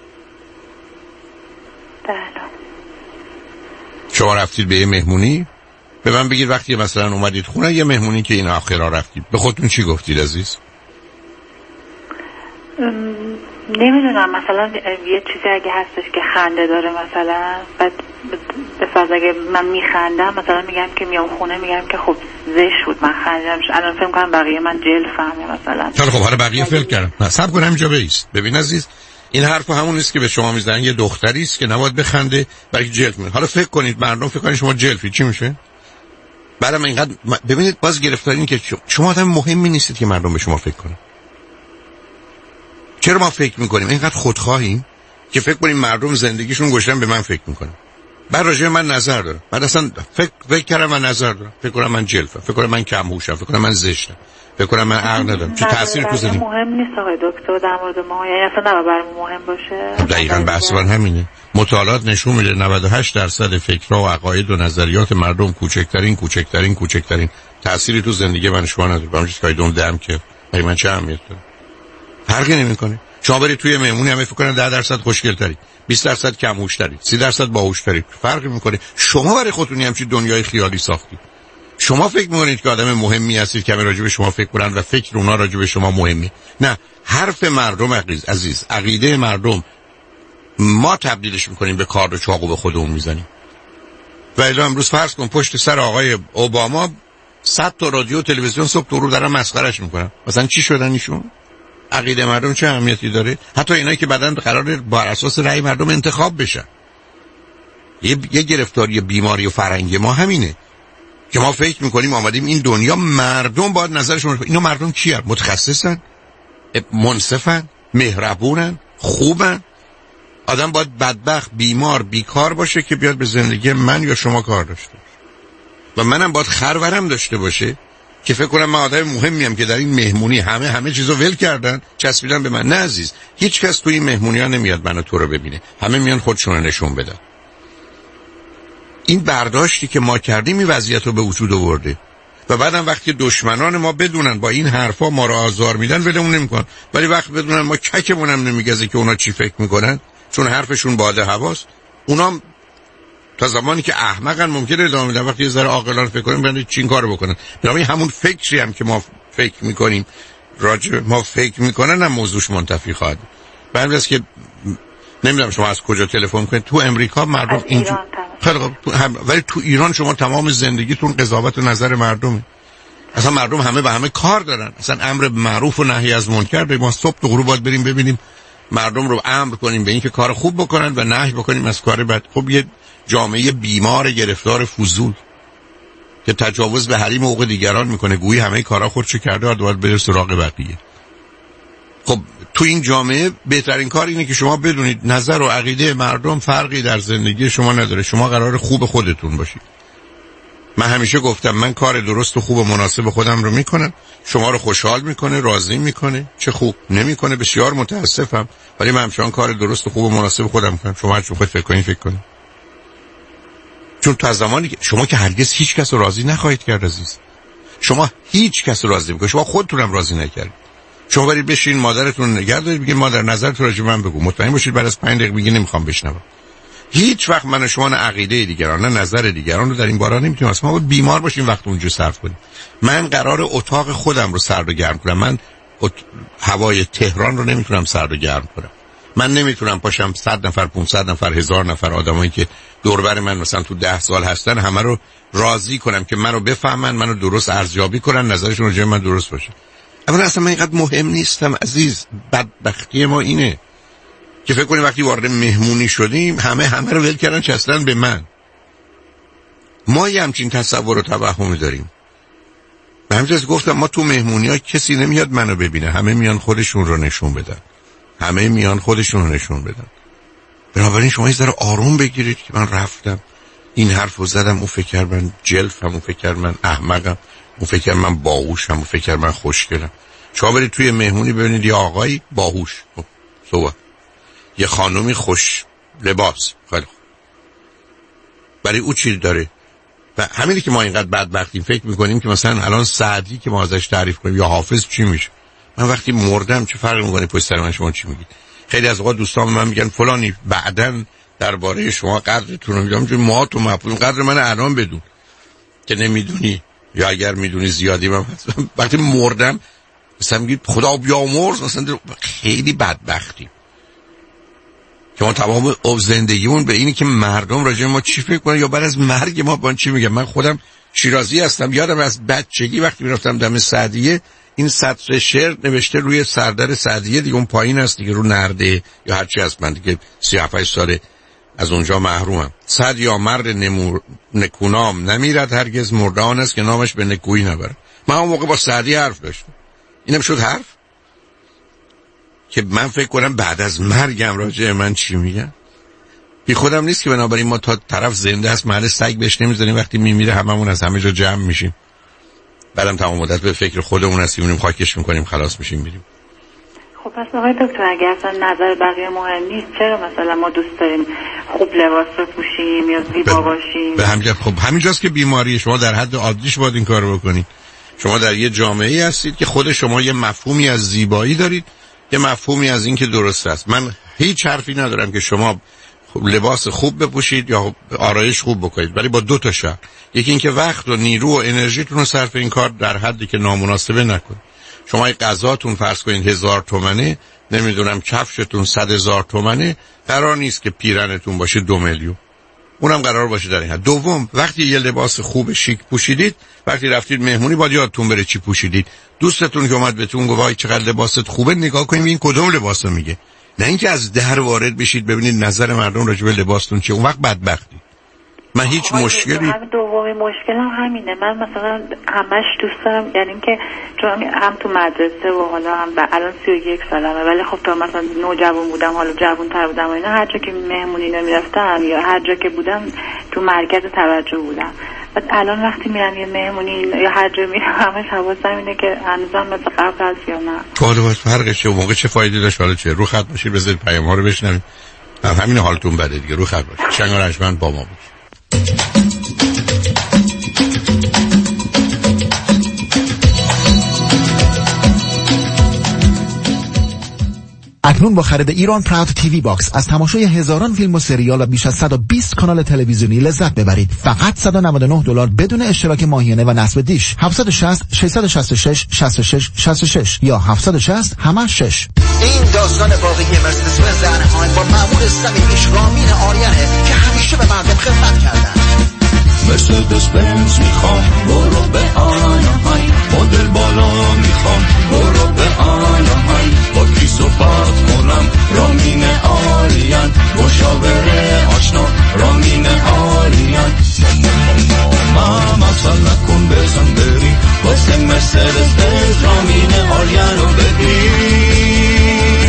بله. شما رفتید به یه مهمونی؟ به من بگید وقتی مثلا اومدید خونه یه مهمونی که این آخرا رفتید به خودتون چی گفتید عزیز؟ نمیدونم، مثلا یه چیزی اگه هستش که خنده داره مثلا، بعد به فرض اگه من میخندم مثلا میگم که میام خونه میگم که خب زشت بود من خندم، الان فکر کنم بقیه من جلفم مثلا. خب حالا بقیه فکر کردم. نه صبر کن همینجا بایست. ببین عزیز، این حرف همون نیست که به شما میزنن یه دختری است که نباید بخنده برای جلف میکنه. حالا فکر کنید مردم فکر کنن شما جلفی، چی میشه؟ بعدم اینقدر ببینید باز گرفتارین که شما آدم مهمی نیستید که مردم به شما فکر کنن. چرا ما فکر میکنیم اینقدر خودخواهیم که فکر کنیم مردم زندگیشون گذشتن به من فکر میکنن، بعد راجع به من نظر دارم، بعد اصلا فکر کردم من نظر دارم، فکر کنم من جلفم، فکر کنم من کم هوشم، فکر کنم من زشتم، فکر کنم من عقل ندارم. چه تأثیری تو زندگی مهم نیست آقای دکتر در مورد ما، یعنی اصلا نباید برام مهم باشه. دقیقاً بحث من همینه. مطالعات نشون میده 98% فکرها و عقاید و نظریات مردم کوچکترین تأثیری تو زندگی من شما نداره. من چیزی که دم که من چه اهمیت داره؟ فرقی نمیکنه. شما برید توی مهمونی همه فکر کنن 10% خوشگل‌تری، 20% کم هوش‌تری، 30% باهوش‌تری، فرقی میکنه. شما برای خودتون همچین دنیای خیالی ساختید. شما فکر میکنید که آدم مهمی هستید که راجع به شما فکر کنن و فکر اونا راجع به شما مهمه. نه، حرف مردم عزیز، عقیده مردم ما تبدیلش میکنیم به کار و چاقو به خودمون میزنیم. و الا امروز فرض کن پشت سر آقای اوباما 100 تا رادیو و تلویزیون صبح تا غروب دارن مسخرهش میکنن. مثلا چی شدن ایشون؟ عقیده مردم چه اهمیتی داره؟ حتی اینایی که بعداً قراره بر اساس رأی مردم انتخاب بشن. یه گرفتاری بیماری و فرهنگی ما همینه که ما فکر میکنیم آمدیم این دنیا مردم باید نظرشون اینو مردم کیه؟ متخصصن؟ منصفن؟ مهربونن؟ خوبن؟ آدم باید بدبخت، بیمار، بیکار باشه که بیاد به زندگی من یا شما کار داشته باشه. و منم باید خرورم داشته باشه که فکر کنم من آدم مهمیم که در این مهمونی همه چیزو ول کردن چسبیدن به من. نه عزیز، هیچ کس توی این مهمونی‌ها نمیاد منو تو رو ببینه، همه میان خودشون رو نشون بدن. این برداشتی که ما کردیم این وضعیت رو به وجود آورده و بعدم وقتی دشمنان ما بدونن با این حرفا ما رو آزار میدن ولمون نمیکنن، ولی وقتی بدونن ما ککمون هم نمیگزه که اونا چی فکر میکنن چون حرفشون باده هواست، اونا تا زمانی که احمقن ممکنه ادامه بدن، وقتی یه ذره عاقلانه فکر کنن ببینید چین کارو بکنن. یعنی همون فکری هم که ما فکر میکنیم راجع ما فکر میکنن هم موضوعش منتفی خواهد. بعد از که نمیدونم شما از کجا تلفن کنید، تو امریکا مردم اینجا ولی تو ایران شما تمام زندگیتون قضاوت و نظر مردمه. اصلا مردم همه به همه کار دارن، اصلا امر معروف و نهی از منکر داریم. ما صبح تا غروب باید بریم ببینیم مردم رو امر کنیم به اینکه کار خوب بکنن و نهی بکنیم از کار بد. خب یه جامعه بیمار گرفتار فضول که تجاوز به حریم حقوق دیگران میکنه، گویی همه کارا خودش کرده و باید بره سراغ بقیه. خب تو این جامعه بهترین کار اینه که شما بدونید نظر و عقیده مردم فرقی در زندگی شما نداره. شما قرار خوب خودتون باشید. من همیشه گفتم من کار درست و خوب و مناسب خودم رو میکنم، شما رو خوشحال میکنه، راضی میکنه، چه خوب. نمیکنه بسیار متاسفم، ولی من همچنان کار درست و خوب و مناسب خودم میکنم. شما هر چی خود فکر کنید. چون تا زمانی که شما که هرگز هیچ کس رو راضی نخواهید کرد عزیز، شما هیچ کس رو راضی نمیکنید، شما خودتونم راضی نکردید. شما برید بشین مادرتون نگه دارید بگید مادر نظرت راجع به من بگو، مطمئن باشید بعد از 5 دقیقه میگه نمیخوام بشنوم. هیچ وقت من و شما نه عقیده دیگران نه نظر دیگران رو در این باره نمیتونیم. اصلا ما باید بیمار باشیم وقت اونجا صرف کنیم. من قرار اتاق خودم رو سرد و گرم کنم. من هوای تهران رو نمیتونم سرد و گرم کنم. من نمیتونم پاشم 100 نفر 500 نفر 1000 نفر آدمایی که دور بر من مثلا تو 10 سال هستن همه رو راضی کنم که منو بفهمن، منو درست ارزیابی کنن، نظرشون راجع به من درست باشه. اما اصلا من اینقدر مهم نیستم عزیز. بدبختی ما اینه که فکر کنیم وقتی وارد مهمونی شدیم همه رو ول کردن چسبیدن به من. ما یه همچین تصور و توهمی داریم. به همین جهت گفتم ما تو مهمونی‌ها کسی نمیاد منو ببینه، همه میان خودشون رو نشون بدن. بنابراین شما یه ذره آروم بگیرید که من رفتم این حرفو زدم، اون فکر کرد من جلفم، اون فکر کرد من احمقم، اون فکر کرد من باهوشم، اون فکر کرد من خوشگلم. شما برید توی مهمونی ببینید یه آقایی باهوش یه خانومی خوش لباس، خیلی خوب، برای او چی داره؟ و همینی که ما اینقدر بدبختیم فکر میکنیم که مثلا الان سعدی که ما ازش تعریف کنیم یا حافظ چی میشه. من وقتی مردم چه فرقی میکنه پشت سر من شما چی میگید؟ خیلی از اوقات دوستان من میگن فلانی بعدن درباره شما قدرتون رو میدونم، چون ما تو مفهوم قدر من الان بدون که نمیدونی، یا اگر میدونی زیادی. من وقتی مردم مثلا میگید خدا بیامرز، مثلا خیلی بدبختی که ما تمام زندگیمون به اینی که مردم راجع ما چی فکر کنن یا بعد از مرگ ما با چی میگن. من خودم شیرازی هستم، یادم از بچگی وقتی میرفتم دم سعدیه این سطر شعر نوشته روی سردر سعدیه دیگه، اون پایین هست دیگه رو نرده یا هرچی هست. من دیگه 37 ساله از اونجا محرومم. سعدیا مرد نکونام نمیرد هرگز، مردان است که نامش به نکویی نبرد. من اون موقع با سعدی حرف داشتم، اینم شد حرف که من فکر کنم بعد از مرگم راجع من چی میگن. بی خودم نیست که بنابراین ما تا طرف زنده است محل سگ بهش نمیذاریم، وقتی میمیره هممون از همه جا جمع میشیم، بعدم تمام مدت به فکر خودمون هستیم، اونیم خاکش میکنیم، خلاص میشیم میریم. خب پس آقای دکتر اگر اصلا نظر بقیه مهم نیست، چرا مثلا ما دوست داریم خوب لباس بپوشیم یا زیبا باشیم؟ به همجا خب همینجاست که بیماری شما در حد عادیش باید این کارو بکنید. شما در یه جامعه هستید که خود شما یه مفهومی از زیبایی دارید، یه مفهومی از این که درست است. من هیچ حرفی ندارم که شما لباس خوب بپوشید یا آرایش خوب بکنید، ولی با دو تا شرط. یکی این که وقت و نیرو و انرژیتون رو صرف این کار در حدی که نامناسبه نکنید. شما غذاتون فرض کنید 1000 تومنه، نمیدونم کفشتون 100,000 تومنه، قرار نیست که پیرنتون باشه 2 میلیون. اونم قرار باشه در این حد. دوم، وقتی یه لباس خوب شیک پوشیدید، وقتی رفتید مهمونی باید یادتون بره چی پوشیدید. دوستتون که اومد بهتون گفت وای چقدر لباست خوبه، نگاه کنید این کدوم لباسو میگه، نه اینکه از در وارد بشید ببینید نظر مردم راجع به لباستون چیه. اون وقت بدبختی. من هیچ مشکلی دومی مشکلم همینه. من مثلا همش دوست دارم، یعنی که چون هم تو مدرسه و حالا هم الان 31 سالمه، ولی خب تا مثلا نوجوان بودم، حالا جوان‌تر بودم و اینا، هر جا که مهمونی نمیرفتم یا هر جا که بودم تو مرکز توجه بودم. بعد الان وقتی میرم یه مهمونی یا هر جا میرم همش حواسم اینه که هنوزم مثل قبل هست یا نه. حالا فرقش اون موقع چه فایده داشت؟ حالا چه؟ رو خط باشید بذارید پیام‌ها رو بشنوید. همین حالتون بده دیگه، رو خط باشید. شنگ رنجمند با ما بود. اکنون با خرید ایران پراود تیوی باکس از تماشای هزاران فیلم و سریال و بیش از 120 کانال تلویزیونی لذت ببرید. فقط $199 بدون اشتراک ماهیانه و نصب دیش. 760 666 66 66 یا 760 همش 6. این داستان واقعی مرسدس بنز انهایم با مأمور صمیمیش رامین آریانه که همیشه به مردم خدمت کردن. مرسدس بنز میخوام برو به آنهایم، مدل بالا میخوام برو به آنهایم، با کی صحبت کنم رامین آریان، مشاوره آشنا رامین آریان. ماما مثلا کن بزن بری واسه مرسدس بنز رامین آریان رو بگیر.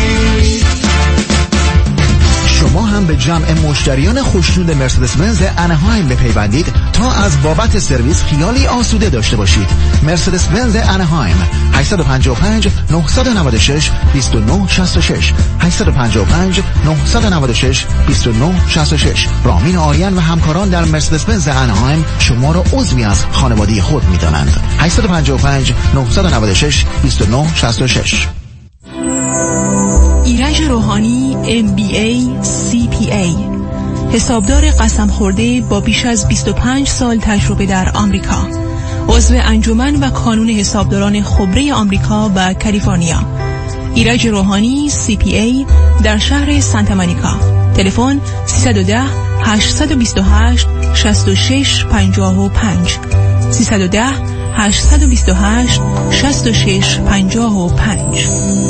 شما هم به جمع مشتریان خوشنود مرسدس بنز انهایم بپیوندید تا از بابت سرویس خیالی آسوده داشته باشید. مرسدس بنز انهایم 855 996 2966 855 996 2966. رامین آریان و همکاران در مرسدس بنز انهایم شما را عضوی از خانواده خود می‌دانند. 855 996 2966. ایرج روحانی MBA CPA، حسابدار قسم خورده با بیش از 25 سال تجربه در آمریکا، عضو انجمن و کانون حسابداران خبره آمریکا و کالیفرنیا. ایرج روحانی CPA در شهر سانتا مونیکا. تلفن 310 828 6655 310 828 6655.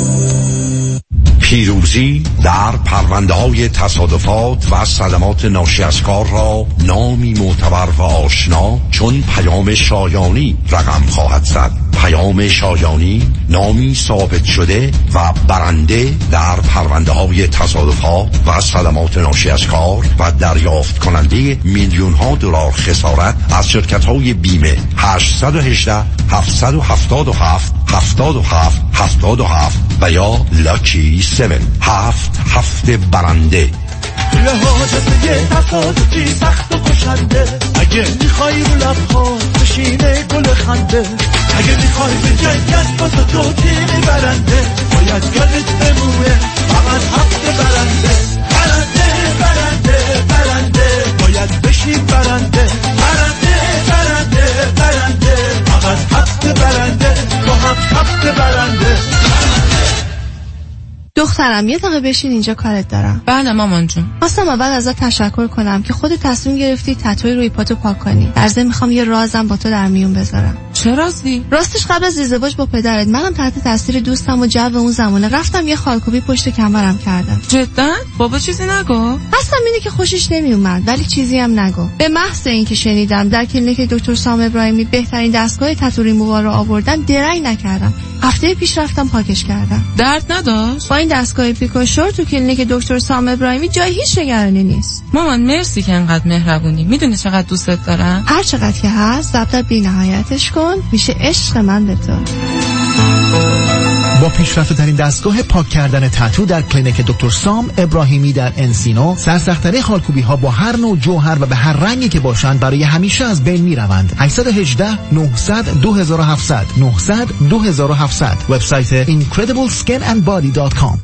پیروزی در پرونده‌های تصادفات و صدمات ناشی از کار را نامی معتبر و آشنا چون پیام شایانی رقم خواهد زد. پیام شایانی نامی ثابت شده و برنده در پرونده‌های تصادفات و صدمات ناشی از کار و دریافت کننده میلیون‌ها دلار خسارت از شرکت‌های بیمه. 818 777 77 77 و یا لاکی 7 برنده. لحاظت یه تصادفی سخت و کشنده، اگه میخوای رو لبخواه بشینه گل خنده، اگه میخوای به جنگت با تو تیمی برنده، باید یادت بمونه فقط حق برنده. برنده برنده دخترم یه دقیقه بشین اینجا، کارت دارم. بله مامان جون. خواستم اول ازت تشکر کنم که خودت تصمیم گرفتی تتوی روی پاتو پاک کنی. در ضمن میخوام یه رازم با تو در میون بذارم. چه رازی؟ راستش قبل از ازدواج با پدرت منم تحت تاثیر دوستم و جو اون زمانه رفتم یه خالکوبی پشت کمرم کردم. جدا؟ بابا چیزی نگو؟ قصدم اینه که خوشش نمیومد، ولی چیزی هم نگو. به محض اینکه شنیدم در کلینیک دکتر سام ابراهیمی بهترین دستگاه تتو ریمووال رو آوردن، درنگ نکردم. هفته پیش رفتم پاکش کردم. درد نداشت؟ با این دستگاه پیکوشور تو کلینیک دکتر سام ابراهیمی جای هیچ نگرانی نیست. مامان مرسی که انقدر مهربونی. میدونی چقدر دوستت دارم؟ هر چقدر که هست ضبط بی‌نهایتش کن، میشه عشق من به تو. با پیشرفته ترین دستگاه پاک کردن تتو در کلینیک دکتر سام ابراهیمی در انسینو، سرسخت‌ترین خالکوبی ها با هر نوع جوهر و به هر رنگی که باشند برای همیشه از بین میروند. 818 900 2700 900 2700. وبسایت incredibleskinandbody.com.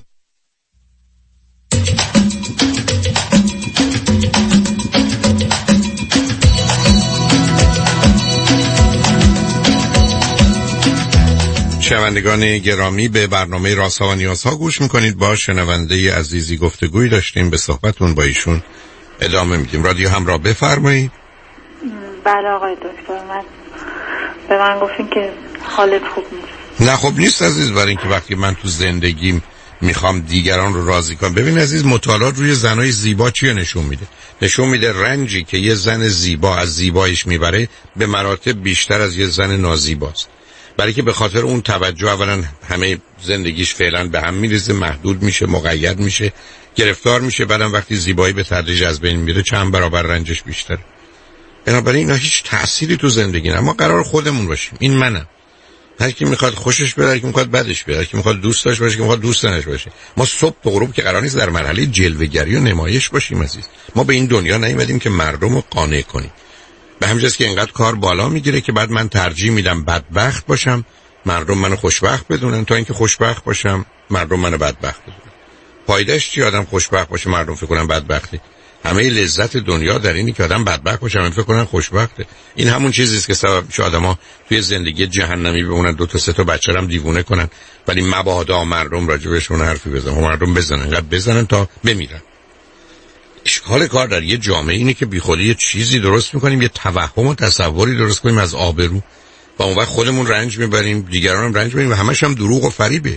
شنوندگان گرامی، به برنامه رازها و نیازها گوش میکنید. با شنونده عزیزی گفتگوی داشتیم، به صحبتون با ایشون ادامه میدیم. رادیو همراه، بفرمایید. بله آقای دکتر، به من گفتین که حالت خوب نیست. نه خوب نیست عزیز، برای اینکه وقتی من تو زندگیم میخوام دیگران رو راضی کنم. ببین عزیز، مطالعات روی زنای زیبا چیه نشون میده؟ نشون میده رنجی که یه زن زیبا از زیبایش میبره به مراتب بیشتر از یه زن نازیباست. برای که به خاطر اون توجه اولا همه زندگیش فعلا به هم میریزه، محدود میشه، مقید میشه، گرفتار میشه. بعدم وقتی زیبایی به تدریج از بین میره چند برابر رنجش بیشتره. بنابراین اینا هیچ تأثیری تو زندگی نه. ما قرار خودمون باشیم. این منم. هر کی میخواد خوشش بیاد، هر کی میخواد بدش بیاد، هر کی میخواد دوست داشته باشه، کی میخواد دوست نداشته باشه. ما صبح تا غروب که قرار نیست در مرحله جلوه‌گری و نمایش باشیم عزیز. ما به این دنیا نیومدیم که مردم رو قانع کنیم. به همین جاست که اینقدر کار بالا میگیره که بعد من ترجیح میدم بدبخت باشم، مردم منو خوشبخت بدونن، تا اینکه خوشبخت باشم مردم منو بدبخت بدونن. پایدهش چی؟ آدم خوشبخت باشه مردم فکر کنن بدبخته. همه لذت دنیا در اینه که آدم بدبخت باشه من فکر کنن خوشبخته. این همون چیزی است که سبب میشه آدما توی زندگی جهنمی بمونن، 2 تا 3 تا بچه‌رم دیوونه کنن، ولی مبادا مردم راجع بهشون حرفی بزنن. مردم بزنن، انقدر بزنن تا بمیرن. اشکال کار در یه جامعه اینه که بیخودی یه چیزی درست میکنیم، یه توهم و تصوری درست کنیم از آبرو و اون وقت خودمون رنج میبریم، دیگران هم رنج میبریم و همش هم دروغ و فریبه.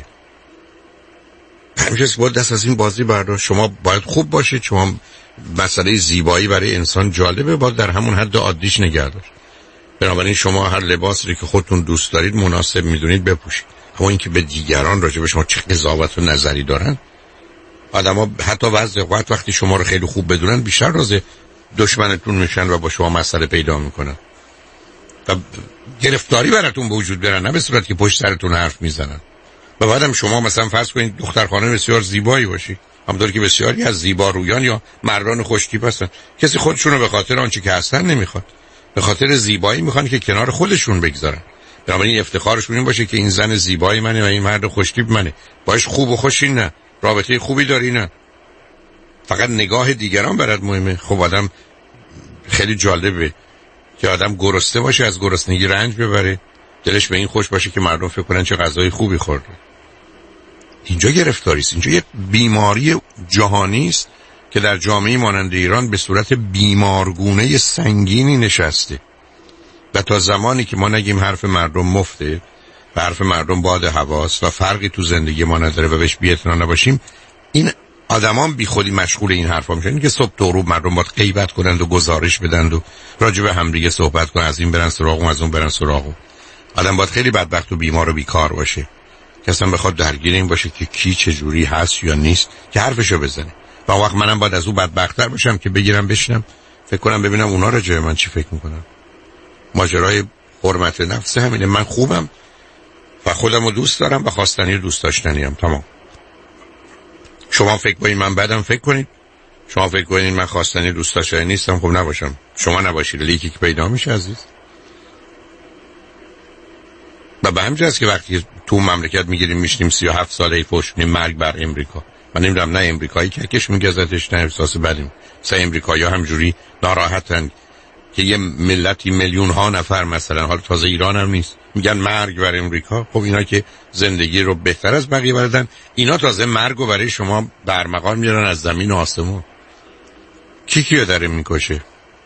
همیشه باید دست از این بازی برداشت. شما باید خوب باشید، شما مسئله زیبایی برای انسان جالبه، باید در همون حد عادیش نگه داشت. بنابراین شما هر لباسی که خودتون دوست دارید مناسب میدونید بپوشید. اما اینکه به دیگران راجع به شما چه قضاوت و نظری دارن، آدم‌ها حتی وقتی شما رو خیلی خوب بدونن بیشتر راز دشمنتون میشن و با شما مسئله پیدا میکنن و گرفتاری براتون به وجود بیارن، نه به صورتی که پشت سرتون حرف میزنن. و بعدم شما مثلا فرض کنید دختر خانم بسیار زیبایی باشی، همونطور که بسیاری از زیبا رویان یا مردان خوشتیپ هستن، کسی خودشونو به خاطر آنچه که هستن نمیخواد، به خاطر زیبایی میخوان که کنار خودشون بگذارن. بنابراین افتخارشون این باشه که این زن زیبایی منه و این مرد خوشتیپ منه. باش خوب و خوشی نه، رابطه خوبی داری نه، فقط نگاه دیگران برات مهمه. خب آدم خیلی جالبه که آدم گرسنه باشه، از گرسنگی رنج ببره، دلش به این خوش باشه که مردم فکر کنن چه غذای خوبی خورده. اینجا گرفتاری است. اینجا یک بیماری جهانی است که در جامعه مانند ایران به صورت بیمارگونه سنگینی نشسته و تا زمانی که ما نگیم حرف مردم مفته و حرف مردم باد هواست و فرقی تو زندگی ما نداره و بهش بی‌اعتنا نباشیم، این آدمان بی خودی مشغول این حرفا میشن که صبح تا غروب مردم باید غیبت کنند و گزارش بدند و راجع به همدیگه صحبت کنند، از این برن سراغ اون، از اون برن سراغ اون. آدم باید خیلی بدبخت و بیمار و بیکار باشه که اصلا بخواد درگیر این باشه که کی چه جوری هست یا نیست که حرفشو بزنه. و وقت منم باید از اون بدبخت‌تر باشم که بگیرم بشینم فکر کنم ببینم اونا راجع به من چی فکر میکنن. ماجرای حرمت نفس همینه. من خوبم و خودمو دوست دارم و خواستنی و دوست داشتنی ام. تمام. شما فکر کنید من بدم فکر کنید، شما فکر کنید من خواستنی دوست داشتنی نیستم، خب نباشم، شما نباشید، لیکی که پیدا میشه عزیز. و به همین جاست که وقتی تو مملکت میگیریم میشنیم 37 ساله فوش می‌کنیم مرگ بر امریکا. من نمیدونم نه امریکایی که کش میگذتش نه احساس بدیم. سه امریکایی‌ها همجوری ناراحتن که یه ملتی میلیون ها نفر مثلا، حالا تازه ایران هم نیست، میگن مرگ بر امریکا. خب اینا که زندگی رو بهتر از بقیه بردن، اینا تازه مرگ رو برای شما برمغان میارن از زمین و آسمون. کی کیو داره میکشه؟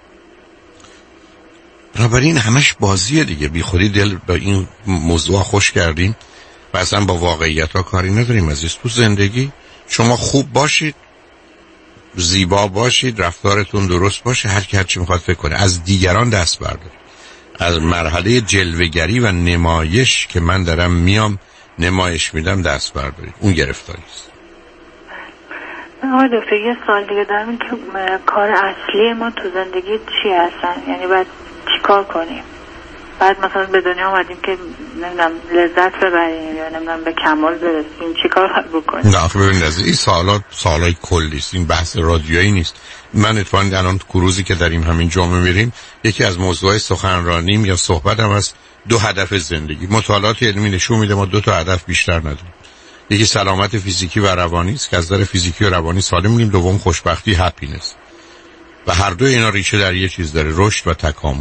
بنابراین همش بازیه دیگه. بی خودی دل با این موضوع خوش کردیم و اصلا با واقعیت ها کاری نداریم. عزیز، تو زندگی شما خوب باشید، زیبا باشید، رفتارتون درست باشه، هر کی هر چی میخواد فکر کنه، از دیگران دست بردارید. از مرحله جلوه‌گری و نمایش که من دارم میام نمایش میدم دست بردارید. اون گرفتاری است. آقای دکتر یه سوال دیگه دارم که کار اصلی ما تو زندگی چی هستن؟ یعنی باید چی کار کنیم؟ بعد مثلا به دنیا آمدیم که نمیدونم لذت ببریم یا نمیدونم به کمال برسیم، چی کار بکنیم؟ نه آخه ببینید این سوالای کلی است، این بحث رادیویی نیست. من اتفاقاً الان کروزی که داریم همین جمعه میریم، یکی از موضوعات سخنرانیم یا صحبتم از 2 هدف زندگی. مطالعات علمی نشون میده ما 2 تا هدف بیشتر نداریم. یکی سلامت فیزیکی و روانی است که از نظر فیزیکی و روانی سالم می‌مونیم. دوم خوشبختی، هپینس. و هر دو اینا ریشه در یه چیز داره، رشد و تکامل.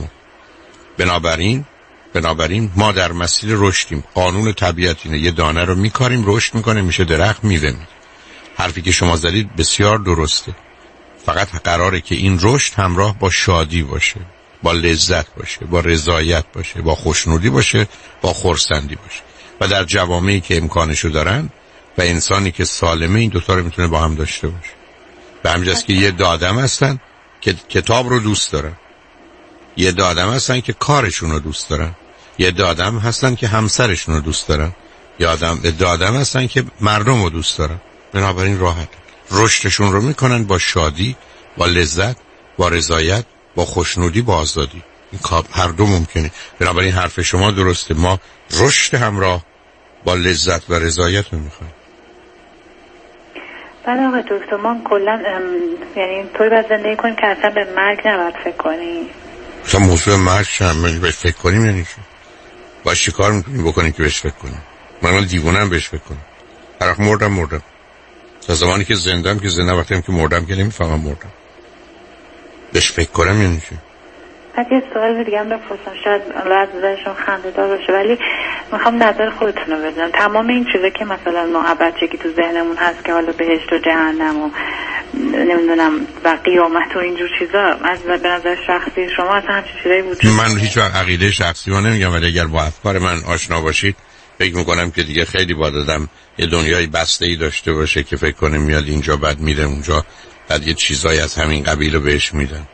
بنابراین ما در مسیر رشدیم. قانون طبیعت اینه، یه دانه رو میکاریم، رشد میکنه، میشه درخت، میوه میده. حرفی که شما زدید بسیار درسته. فقط قراره که این رشد همراه با شادی باشه، با لذت باشه، با رضایت باشه، با خوشنودی باشه، با خرسندی باشه. و در جوامعی که امکانشو دارن و انسانی که سالمه این دوتا رو میتونه با هم داشته باشه. به همینجاست که یه آدم هستن که کتاب رو دوست دارن، یه آدم هستن که کارشون رو دوست دارن، یه آدم هستن که همسرشون رو دوست دارن، یه آدم هستن که مردم رو دوست دارن. بنابراین راحت رشدشون رو میکنن با شادی، با لذت، با رضایت، با خوشنودی، با آزادی. این کار هر دو ممکنه. بنابراین حرف شما درسته، ما رشد همراه با لذت و رضایت رو میخوایم. بله آقای دکتر، ما کلا یعنی طوری باید زندگی کنیم که اصلا به مرگ نباید فکر کنیم. مثلا موضوع مرگ شامل بهش فکر کنیم یعنی چی؟ باید چی کار میکنیم بکنیم که بهش فکر کنیم؟ من دیوونم بهش فکر کنم. هر وقت مردم تا زمانی که زندم که زنده، وقتی که مردم که نمیفهمم مردم. بهش فکر کنم یعنی چی؟ بعد یه سوال دیگه هم بپرسم، شاید از نظرشون خنده‌دار باشه ولی میخوام نظر خودتون رو بدونم. تمام این چیزا که مثلا ما بچگی تو ذهنمون هست که حالا بهشت و جهنم و نمیدونم و قیامت و اینجور چیزا، از به نظر شخصی شما اصلا همچین چیزایی وجود من هیچ وقت عقیده شخصی رو نمیگم، ولی اگر با افکار من آشنا باشید فکر میکنم که دیگه خیلی با دادم یه دنیای بسته‌ای داشته باشه که فکر کنه میاد اینجا بعد میره اونجا، بعد یه چیزایی از همین قبیل رو بهش میدن.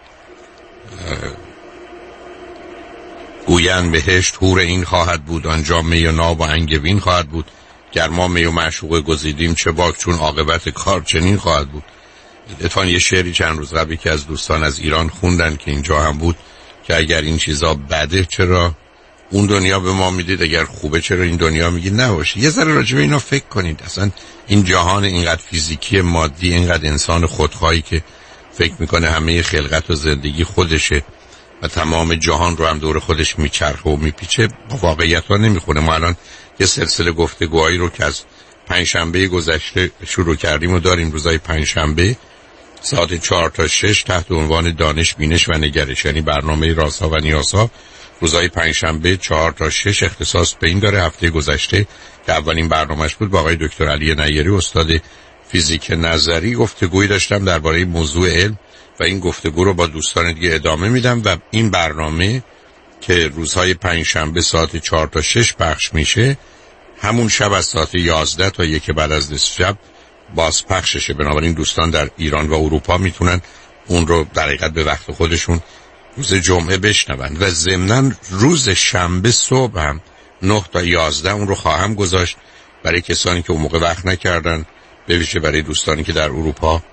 گویان بهشت حور این خواهد بود، آنجا می و ناب و انگبین خواهد بود، گر ما می و معشوقه گزیدیم چه باک، چون عاقبت کار چنین خواهد بود. اتفاقاً یه شعری چند روز قبل که از دوستان از ایران خوندن که اینجا هم بود که اگر این چیزا بده چرا اون دنیا به ما میدید، اگر خوبه چرا این دنیا میگید نباشه. یه ذره راجع به اینا فکر کنید. اصلا این جهان اینقدر فیزیکی مادی، اینقدر انسان خودخواهی که فکر میکنه همه خلقت و زندگی خودشه و تمام جهان رو هم دور خودش میچرخه و میپیچه، با واقعیت ها نمیخونه. ما الان یه سلسله گفتگوهایی رو که از پنجشنبه گذشته شروع کردیم و داریم روزهای پنجشنبه ساعت 4 تا 6 تحت عنوان دانش، بینش و نگرش، یعنی برنامه رازها و نیازها. روزهای پنجشنبه 4 تا 6 اختصاص به این داره. هفته گذشته که اولین برنامهش بود با آقای دکتر علی نیری استاد فیزیک نظری گفتگویی داشتم درباره موضوع علم و این گفتگو رو با دوستان دیگه ادامه میدم و این برنامه که روزهای پنجشنبه ساعت 4 تا 6 پخش میشه همون شب از ساعت 11 تا 1 بعد از نصف شب باز پخششه. بنابراین دوستان در ایران و اروپا میتونن اون رو در حقیقت به وقت خودشون روز جمعه بشنون و ضمناً روز شنبه صبح هم 9 تا 11 اون رو خواهم گذاشت برای کسانی که اون موقع وقت نکردن، به ویژه برای دوستانی که در اروپا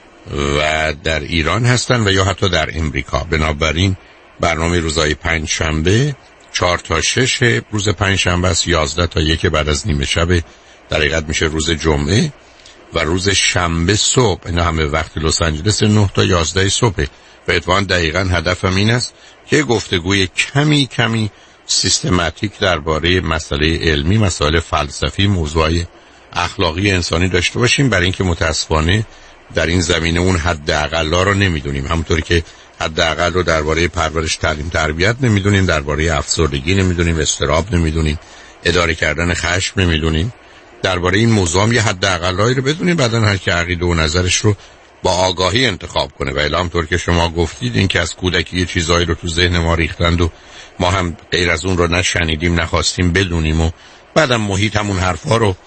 و در ایران هستن و یا حتی در امریکا. بنابراین برنامه روزهای پنجشنبه 4 تا 6 روز پنجشنبه است، 11 تا 1 بعد از نیمه شب در حقیقت میشه روز جمعه و روز شنبه صبح، اینا همه وقت لس آنجلس 9 تا 11 صبح. و اتفاقاً دقیقاً هدفم این است که گفتگوی کمی سیستماتیک درباره مسئله علمی، مسائل فلسفی، موضوعی اخلاقی انسانی داشته باشیم، برای اینکه متاسفانه در این زمینه اون حداقلا رو نمیدونیم. همونطوری که حداقل رو درباره پرورش، تعلیم، تربیت نمیدونین، درباره افسردگی نمیدونین، اضطراب نمیدونین، اداره کردن خشم نمیدونین. درباره این موضوع یه حداقلایی رو بدونین، بعدن هر کی عقیده و نظرش رو با آگاهی انتخاب کنه. و الا همونطور که شما گفتید این که از کودکی یه چیزایی رو تو ذهن ما ریختند و ما هم غیر از اون رو نشنیدیم، نخواستیم بدونیم و بعدم محیط همون حرفا رو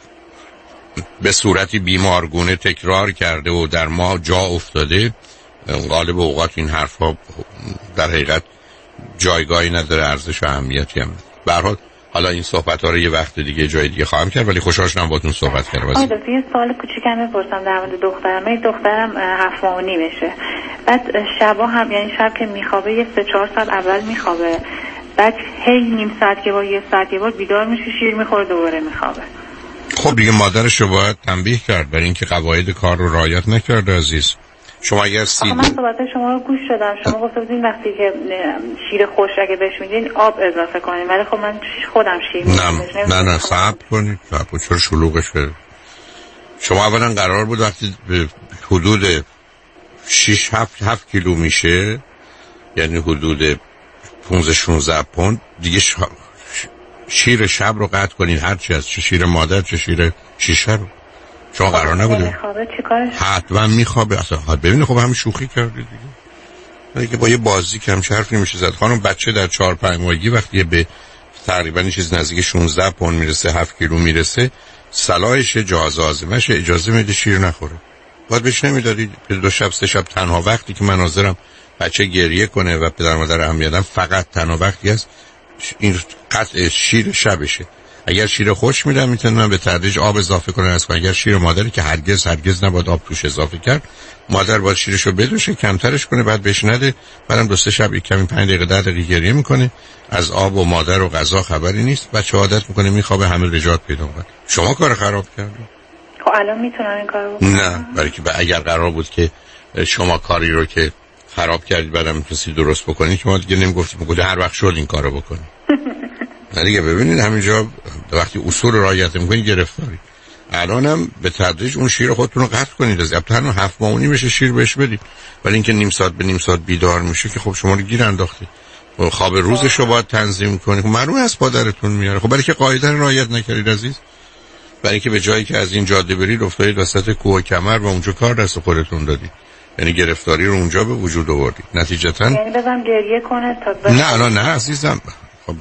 به صورتی بیمارگونه تکرار کرده و در ما جا افتاده، غالب اوقات این حرفا در حقیقت جایگاهی نداره، ارزش و اهمیتی هم. به هر حال حالا این صحبت‌ها رو یه وقت دیگه جای دیگه خواهم کرد، ولی خوشحال شدم باهاتون صحبت کردم. یه سوال کوچیکم بپرسم در مورد دخترم 7 ماه و نیمشه. بعد شبا هم، یعنی شب که میخوابه یه 3-4 ساعت اول میخوابه، بعد هی نیم ساعت یه بار، یه ساعت یه بار بیدار میشه، شیر میخوره، دوباره میخوابه. خب دیگه مادرش رو باید تنبیه کرد برای اینکه قواعد کار رو رعایت نکرده عزیز. شما اگر من صحبت شما رو گوش دادم، شما گفته بودین وقتی که شیر خوش اگه بهش میدین آب اضافه کنین، ولی خب من خودم شیر میدم. نه صبر کنید، چرا شلوغش بره. شما اولا قرار بود وقتی به حدود 6-7 کیلو میشه، یعنی حدود 15-16 پوند دیگه شیر شب رو قطع کنین، هر چی از چه شیر مادر چه شیر شیشه رو. شما قرار نبوده حتما میخوابه اصلا. ببینید خب همین شوخی کردید دیگه با یه بازی کم حرف نمیشه زد. خانم بچه در 4-5 ماهگی وقتی به تقریبا چیز نزدیک 16 پوند میرسه، 7 کیلو میرسه، صلاحش جهاز هاضمه‌اش اجازه میده شیر نخوره. باید بهش نمیدادید 2 شب 3 شب تنها وقتی که من حاضرم بچه گریه کنه و پدر مادر اهمیتم فقط تنها وقتی است این قطع شیر شبشه. اگر شیر خوش میدم میتونم به تدریج آب اضافه کنم، از اگر شیر مادری که هرگز نباید آب توش اضافه کرد، مادر باید شیرشو بدوشه، کمترش کنه، بعد بهش نده. بعدم 2-3 شب کمی 5 دقیقه 10 دقیقه گریه میکنه، از آب و مادر و غذا خبری نیست، بچه عادت میکنه، میخوابه، همه رجاعت پیدا میکنه. شما کار خراب کردید. خب الان میتونم این کارو بکنم؟ نه، برای که اگر قرار بود که شما کاری رو که خراب کردید بعدم میتونید درست بکنید، شما دیگه نمیگفتید هر وقت شد این کارو بکنید. دیگه ببینید همینجا وقتی اصول رعایت میکنید گرفتاری. الانم به تدریج اون شیر خودتون رو قطع کنید، از ابتدا 7 ماه و نیم بشه شیر بهش بدید، ولی اینکه نیم ساعت به نیم ساعت بیدار میشه که خب شما رو گیر انداخته. خواب روزش رو باید تنظیم کنید. معلومه از پادرتون میاره. خب برای که قاعده رو رعایت نکردید عزیز، برای که به جایی که از این جاده برید افتادید وسط کوه و کمر و اونجا کار دست خودتون دادید، یعنی گرفتاری رو اونجا به وجود آوردید. نتیجتا یعنی بازم گریه کنه تا نه عزیزم. خب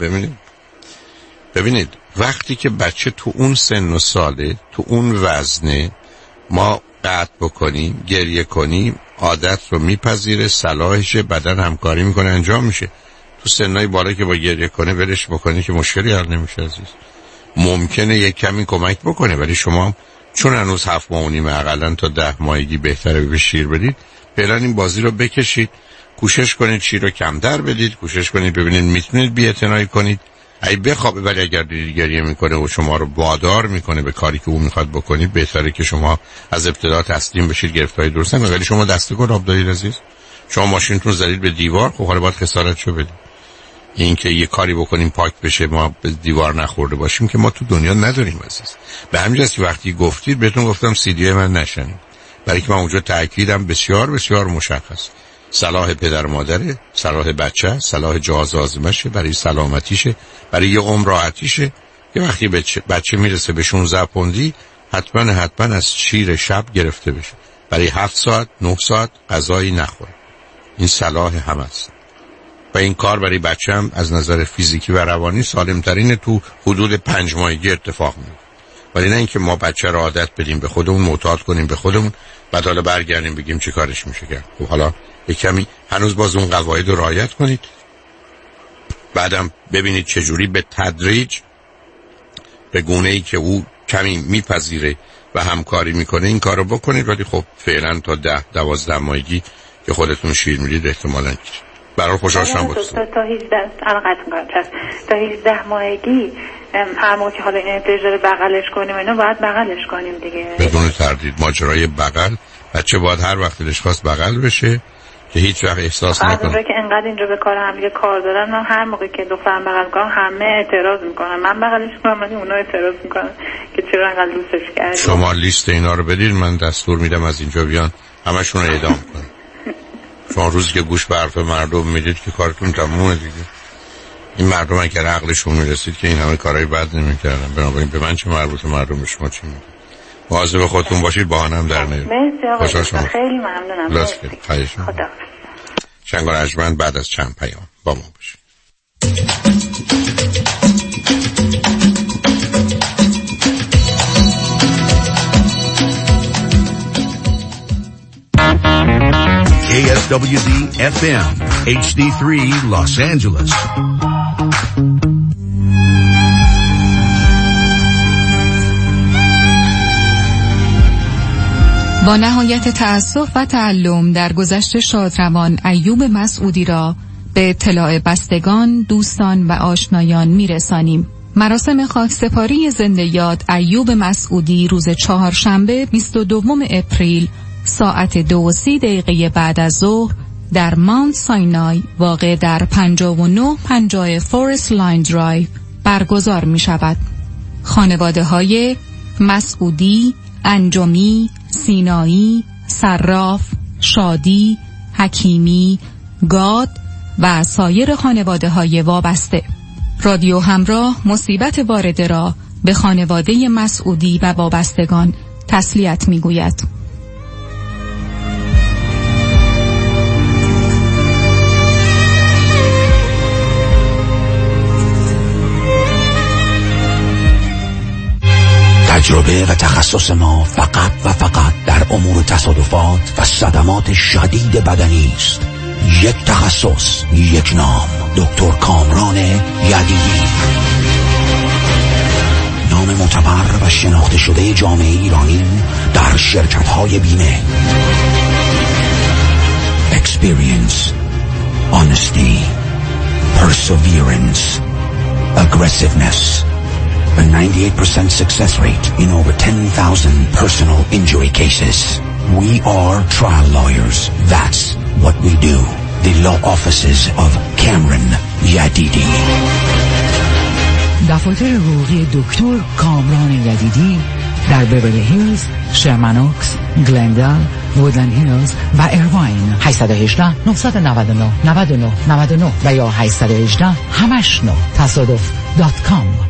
ببینید وقتی که بچه تو اون سن و ساله، تو اون وزنه، ما قطع بکنیم، گریه کنیم، عادت رو میپذیره، صلاحشه، بدن همکاری میکنه، انجام میشه. تو سنای بالا که با گریه کنه ولش بکنی که مشکلی حل نمیشه عزیز. ممکنه یک کمی کمک بکنه، ولی شما چون هنوز 7 ماه و نیم اقلا تا 10 ماهگی بهتره به شیر بدید، فعلا این بازی رو بکشید، کوشش کنید شیر رو کمتر بدید، کوشش کنید ببینید میتونید بی‌اعتنایی کنید. ای بخوابه، ولی اگر گریه میکنه و شما رو وادار میکنه به کاری که او میخواد بکنید، بهتره که شما از ابتدا تسلیم بشید، گرفتاری درست نکنید. ولی شما دستگل آب دارید عزیز، شما ماشینتون زدید به دیوار، خب حالا باید خسارتشو بدید. این که یه کاری بکنیم پاک بشه ما به دیوار نخورده باشیم که ما تو دنیا نداریم عزیز. به همین جاست که وقتی گفتید بهتون گفتم CD من نشنید، برای که من اونجا تاکیدم بسیار بسیار مشخص. صلاح پدر مادره، صلاح بچه، صلاح جهاز هاضمه‌شه، برای سلامتیشه، برای یه عمر راحتیشه. یه وقتی بچه میرسه به 16 پوندی حتما از شیر شب گرفته بشه، برای 7 ساعت 9 ساعت غذایی نخوره. این صلاح هم است و این کار برای بچه هم از نظر فیزیکی و روانی سالمترین تو حدود 5 ماهگی اتفاق میفته. ولی نه اینکه ما بچه را عادت بدیم به خودمون، معتاد کنیم به خودمون، بعد حالا برگردیم بگیم چه کارش میشه کرد. خب حالا یک کمی هنوز باز اون قواعد رو رعایت کنید، بعدم ببینید چجوری به تدریج به گونه‌ای که او کمی میپذیره و همکاری میکنه این کارو بکنید. ولی خب فعلا تا 10-12 ماهگی که خودتون شیر میدید احتمالاً برای خوشحال شدم با تا 18 ماهگی هر موقع که حالا این احتیاج بغلش کنیم اینو باید بغلش کنیم دیگه بدون تردید. ماجرای بغل، بچه باید هر وقت دلش خواست بغل بشه که هیچ وقت احساس نکنه. از که انقدر اینجا به کار هم کار دارن، من هر موقع که دخترم بغل کنم همه اعتراض میکنن، من بغلش کنم ولی اونا اعتراض میکنن که چرا انقدر دوستش کردی. شما لیست اینا رو بدید، من دستور میدم از اینجا بیان همشون رو اعدام کنن. شما روزی که گوش به حرف مردم میدید که کارتون تمومه دیگه. این مردم اگر عقلشون میرسید که این همه کارهای بد نمیکردن، بنابراین به من چه مربوطه مردم به شما چی میگن. مواظب خودتون باشید، بهانه‌ام در نیارید. مرسی، خیلی ممنونم. لطفاً خواهش می‌کنم. شنگار ارجمند بعد از چند پیام با ما باشید. KSWZ FM HD3 Los Angeles. با نهایت تأسف و تعلم در گذشت شادروان ایوب مسعودی را به اطلاع بستگان، دوستان و آشنایان میرسانیم. مراسم خاکسپاری زنده یاد ایوب مسعودی روز چهارشنبه 22 اپریل ساعت 2:30 بعد از ظهر در ماونت ساینای واقع در 5950 فورست لاین درایو برگزار می شود. خانواده های مسعودی، انجمی، سینایی، صراف، شادی، حکیمی، گاد و سایر خانواده های وابسته. رادیو همراه مصیبت وارده را به خانواده مسعودی و وابستگان تسلیت می گوید. تجربه و تخصص ما فقط و فقط در امور تصادفات و صدمات شدید بدنی است. یک تخصص، یک نام، دکتر کامران یدیدی. نام معتبر و شناخته شده جامعه ایرانی در شرکت‌های بیمه. Experience, honesty, perseverance, aggressiveness. A 98% success rate in over 10,000 personal injury cases. We are trial lawyers. That's what we do. The law offices of Cameron Yadidi. دفاتر حقوقی دکتر کامران یدیدی در بیورلی هیلز، شرمنوکس، گلندل، وودلند هیلز و ایرواین. 818 999 99 99 و یا 818 همشنو تصادف.com.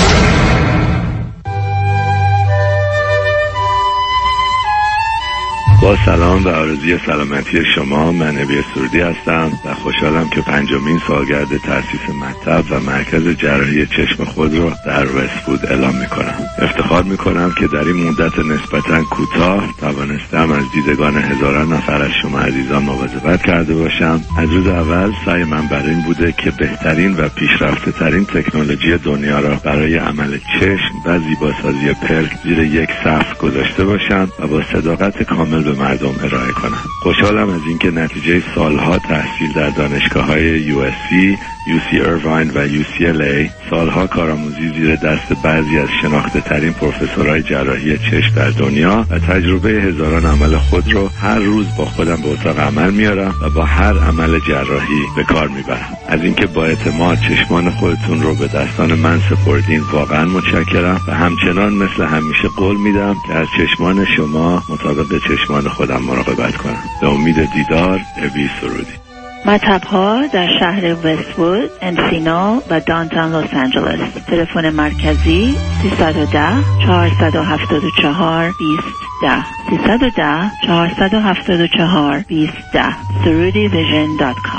با سلام و آرزوی سلامتی شما، من ابی سرودی هستم و خوشحالم که 50مین سالگرد تأسیس مطب و مرکز جراحی چشم خود را در وست‌وود اعلام می‌کنم. افتخار می‌کنم که در این مدت نسبتاً کوتاه توانستم از دیدگان هزاران نفر از شما عزیزان مواظبت کرده باشم. از روز اول سعی من بر این بوده که بهترین و پیشرفته‌ترین تکنولوژی دنیا را برای عمل چشم و زیباسازی پلک زیر یک سقف گذاشته باشم و با صداقت کامل به مردم ارائه کنم. خوشحالم از اینکه نتیجه سالها تحصیل در دانشگاه‌های USC، UC Irvine و UCLA، سالها کارآموزی زیر دست بعضی از شناخته ترین پروفسورهای جراحی چشم در دنیا و تجربه هزاران عمل خود رو هر روز با خودم به اتاق عمل میارم و با هر عمل جراحی به کار میبرم. از اینکه با اعتماد چشمان خودتون رو به دستان من سپردین واقعا متشکرم و همچنان مثل همیشه قول میدم که از چشمان شما مطابق چشمان خودم مراقبت کنم. به امید دیدار، ابی سرودی. مطب‌ها در شهر وست‌وود، انسینو و دانتون لس آنجلس. تلفن مرکزی 310 474 2010 310 474 2010 surudivision.com.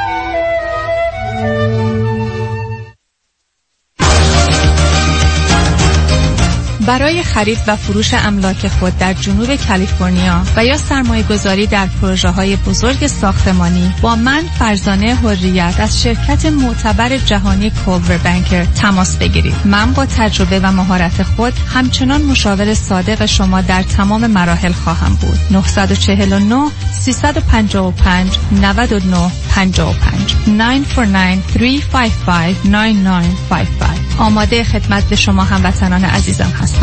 برای خرید و فروش املاک خود در جنوب کالیفرنیا و یا سرمایه گذاری در پروژه های بزرگ ساختمانی با من فرزانه حریت از شرکت معتبر جهانی کولور بانکر تماس بگیرید. من با تجربه و مهارت خود همچنان مشاور صادق شما در تمام مراحل خواهم بود. 949 355 99 55 949 355 9955. آماده خدمت به شما هموطنان عزیزم هستم.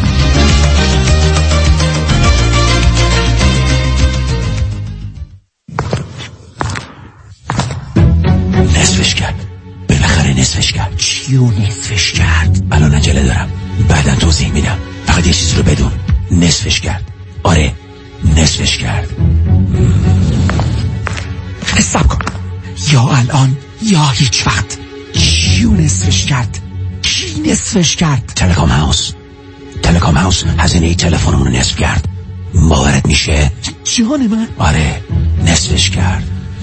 نصفش کرد. بالاخره نصفش کرد. چیو نصفش کرد؟ الان عجله دارم، بعدا توضیح میدم. فقط یه چیز رو بدون. نصفش کرد. آره، نصفش کرد. حساب کن، یا الان یا هیچ وقت. کیو نصفش کرد؟ کی نصفش کرد؟ تلکام هاوس. تلکام هاوس هزینه تلفنمون رو نصف کرد. باورت میشه؟ جان من. آره نصفش کرد.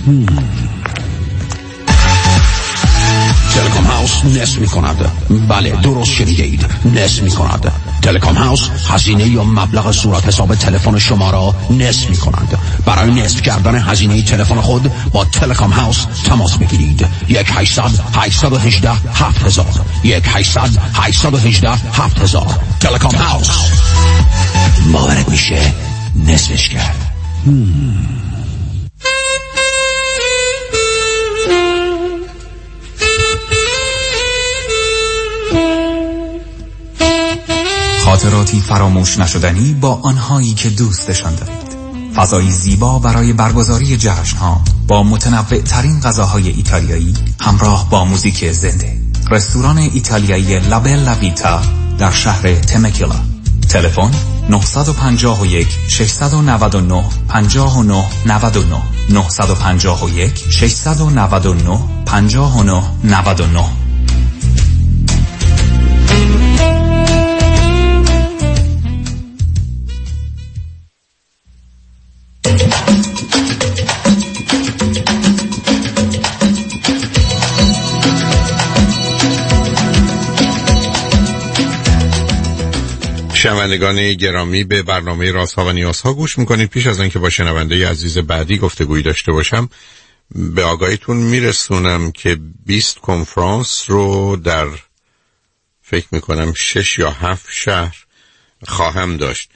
تلکام هاوس نصف میکند. بله درست شنیده اید، نصف میکند. تلکام هاوس هزینه یا مبلغ صورت حساب تلفن شما را نصف میکند. برای نصف کردن هزینه تلفن خود با تلکام هاوس تماس بگیرید. 1-800-818-7000 1-800-818-7000. تلکام هاوس. باورت میشه نصفش کرد. خاطراتی فراموش نشدنی با آنهایی که دوستشان دارید. فضایی زیبا برای برگزاری جشن‌ها با متنوع ترین غذاهای ایتالیایی همراه با موزیک زنده. رستوران ایتالیایی لابلا ویتا در شهر تمکیلا. تلفن 951 699 5999 951 699 5999. شنوندگان گرامی، به برنامه رازها و نیازها گوش میکنید. پیش از اینکه با شنونده عزیز بعدی گفتگویی داشته باشم، به آگاهیتون میرسونم که 20 کنفرانس رو در فکر میکنم 6 یا 7 شهر خواهم داشت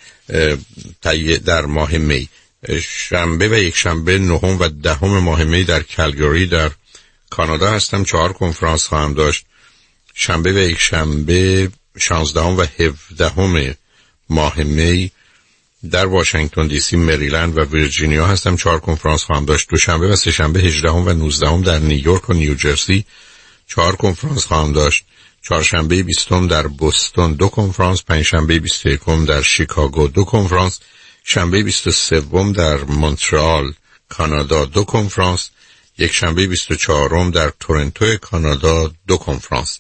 در ماه می. شنبه و یک شنبه 9 و 10 ماه می در کلگاری در کانادا هستم، 4 کنفرانس خواهم داشت. شنبه و یک شنبه 16 و 17 ماه می در واشنگتن دی سی، مریلند و ویرجینیا هستم، 4 کنفرانس خواهم داشت. دوشنبه و سه شنبه 18 و 19 در نیویورک و نیوجرسی 4 کنفرانس خواهم داشت. چهارشنبه 20 در بوستون 2 کنفرانس، پنجشنبه 21 در شیکاگو 2 کنفرانس، شنبه 23 در مونترال کانادا 2 کنفرانس، یک شنبه 24 در تورنتو کانادا 2 کنفرانس.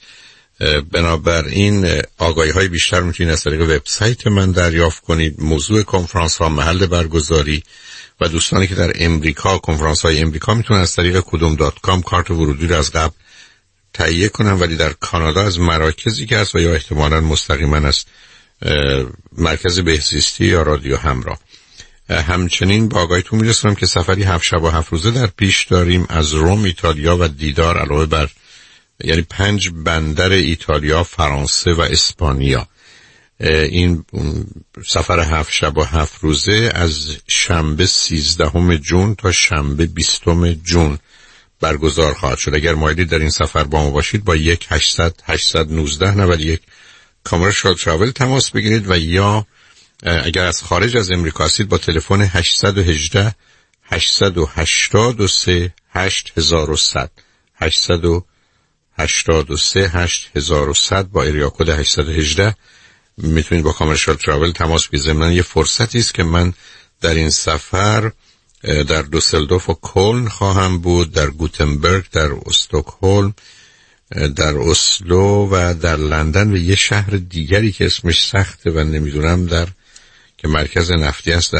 بنابراین آگاهی های بیشتر میتونید از طریق وبسایت من دریافت کنید. موضوع کنفرانس ها، محل برگزاری و دوستانی که در امریکا، کنفرانس های امریکا میتونن از طریق kudum.com کارت ورودی رو از قبل تهیه کنن، ولی در کانادا از مراکزی که هست و یا احتمالاً مستقیما از مرکز بهزیستی یا رادیو همراه. همچنین با آگاهیتون میرسونم که سفری 7 شب و 7 روزه در پیش داریم از روم ایتالیا و دیدار علاوه بر 5 بندر ایتالیا، فرانسه و اسپانیا. این سفر 7 شب و 7 روزه از شنبه 13 جون تا شنبه 20 جون برگزار خواهد شد. اگر مایلی در این سفر با ما باشید با 1-800-819-91 کامرشال تراول تماس بگیرید و یا اگر از خارج از امریکا هستید با تلفن 818 883 8100 883 8100 با ایریا کد 818 میتونید با کامرشال تراول تماس بگیرید. ضمن یه فرصتی است که من در این سفر در دوسلدورف و کلن خواهم بود، در گوتنبرگ، در استکهلم، در اسلو و در لندن و یه شهر دیگری که اسمش سخته و نمیدونم در که مرکز نفتی است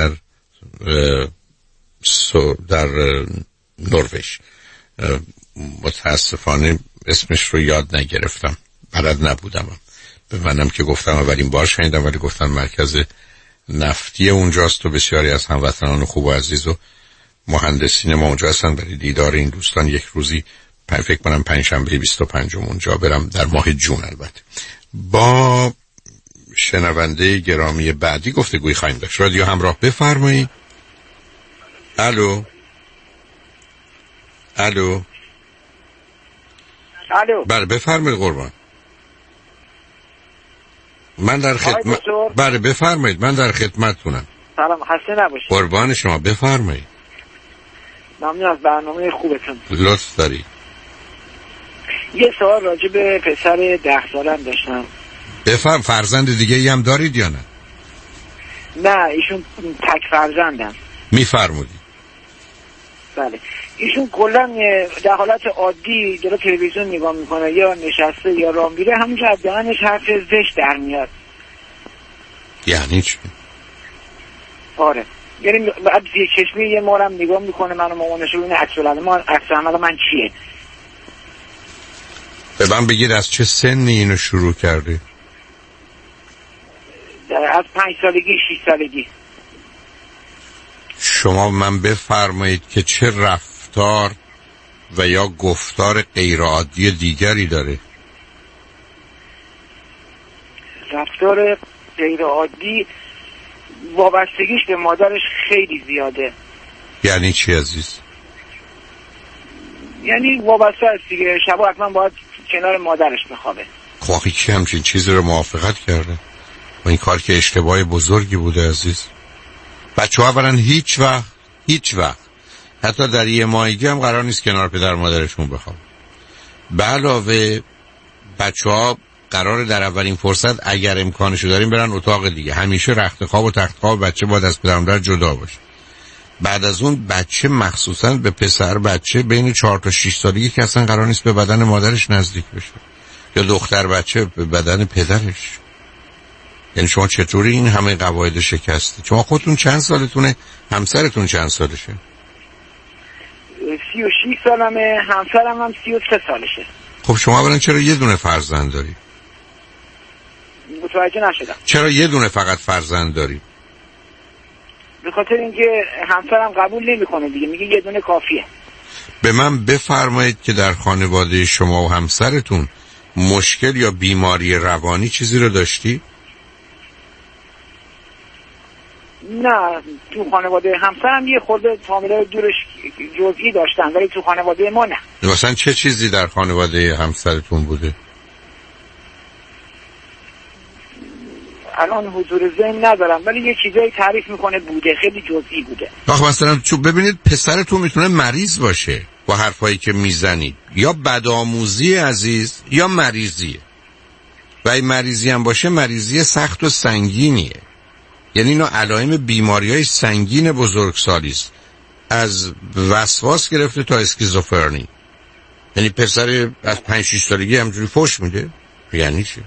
در نروژ. متاسفانه اسمش رو یاد نگرفتم، بلد نبودم. به منم که گفتم اولین بار شنیدم، ولی گفتن مرکز نفتی اونجاست و بسیاری از هموطنان خوب و عزیز و مهندسین ما اونجا هستن. برای دیدار این دوستان یک روزی فکر کنم پنجشنبه 25 اونجا برم، در ماه جون. البته با شنونده گرامی بعدی گفتگوی خواهیم داشت. رادیو همراه، بفرمایید. الو الو الو. بله بفرمایید قربان. من در خدمت. بله بفرمایید، من در خدمتتونم. سلام، خسته نباشید. قربان شما، بفرمایید. ممنون از برنامه خوبتون. لطف دارید. یه سوال راجع به پسر 10 سالم داشتم. بفرم. فرزند دیگه ای هم دارید یا نه؟ نه، ایشون تک فرزندم. میفرمودید. بله. ایشون کلا در حالت عادی جلو تلویزیون نگاه میکنه یا نشسته یا راه میره، همونجا از دهنش حرف زشت در میاد. یعنی چی؟ آره، یعنی بعد زیر چشمی یه مارم نگاه میکنه منو مامانش رو، این عکس عمل من چیه؟ به من بگید از چه سنی اینو شروع کرده؟ از 5 سالگی 6 سالگی. شما من بفرمایید که چه رفتار و یا گفتار غیرعادی دیگری داره؟ رفتار غیرعادی وابستگیش به مادرش خیلی زیاده. یعنی چی عزیز؟ یعنی وابسته است دیگه، شبا حتما باید کنار مادرش بخوابه. خواهی که همچین چیزی رو موافقت کرده و این کار که اشتباه بزرگی بوده عزیز. بچه ها اولا هیچ وقت حتی در یه ماهگی هم قرار نیست کنار پدر مادرشون بخواب. به علاوه بچه ها قراره در اولین فرصت اگر امکانشو داریم برن اتاق دیگه. همیشه رخت خواب و تخت خواب بچه باید از پدر مادر جدا باشه. بعد از اون بچه مخصوصا به پسر بچه بین 4 تا 6 سالگی که اصلا قرار نیست به بدن مادرش نزدیک بشه، یا دختر بچه به بدن پدرش. یعنی شما چطوری این همه قواعد شکسته؟ شما خودتون چند سالتونه؟ همسرتون چند سالشه؟ 36 سالمه، همسرم هم 33 سالشه. خب شما اولا چرا یه دونه فرزند داری؟ متوجه نشدم. چرا یه دونه فقط فرزند داری؟ به خاطر اینکه همسرم قبول نمیکنه دیگه، میگه یه دونه کافیه. به من بفرمایید که در خانواده شما و همسرتون مشکل یا بیماری روانی چیزی رو داشتی؟ نه، تو خانواده همسرم یه خورده فامیلای دورش جزئی داشتن، ولی تو خانواده ما نه. مثلا چه چیزی در خانواده همسرتون بوده؟ الان حضور ذهن ندارم، ولی یه چیزایی تعریف میکنه بوده، خیلی جزئی بوده. آخه مثلا چون ببینید پسرتون میتونه مریض باشه با حرفایی که میزنید، یا بدآموزی عزیز یا مریضیه. و این مریضی هم باشه مریضی سخت و سنگینیه. یعنی اینا علائم بیماری‌های سنگین بزرگسالی است، از وسواس گرفته تا اسکیزوفرنی. یعنی پسر از 5-6 سالگی همجوری فحش میده؟ یعنی چی؟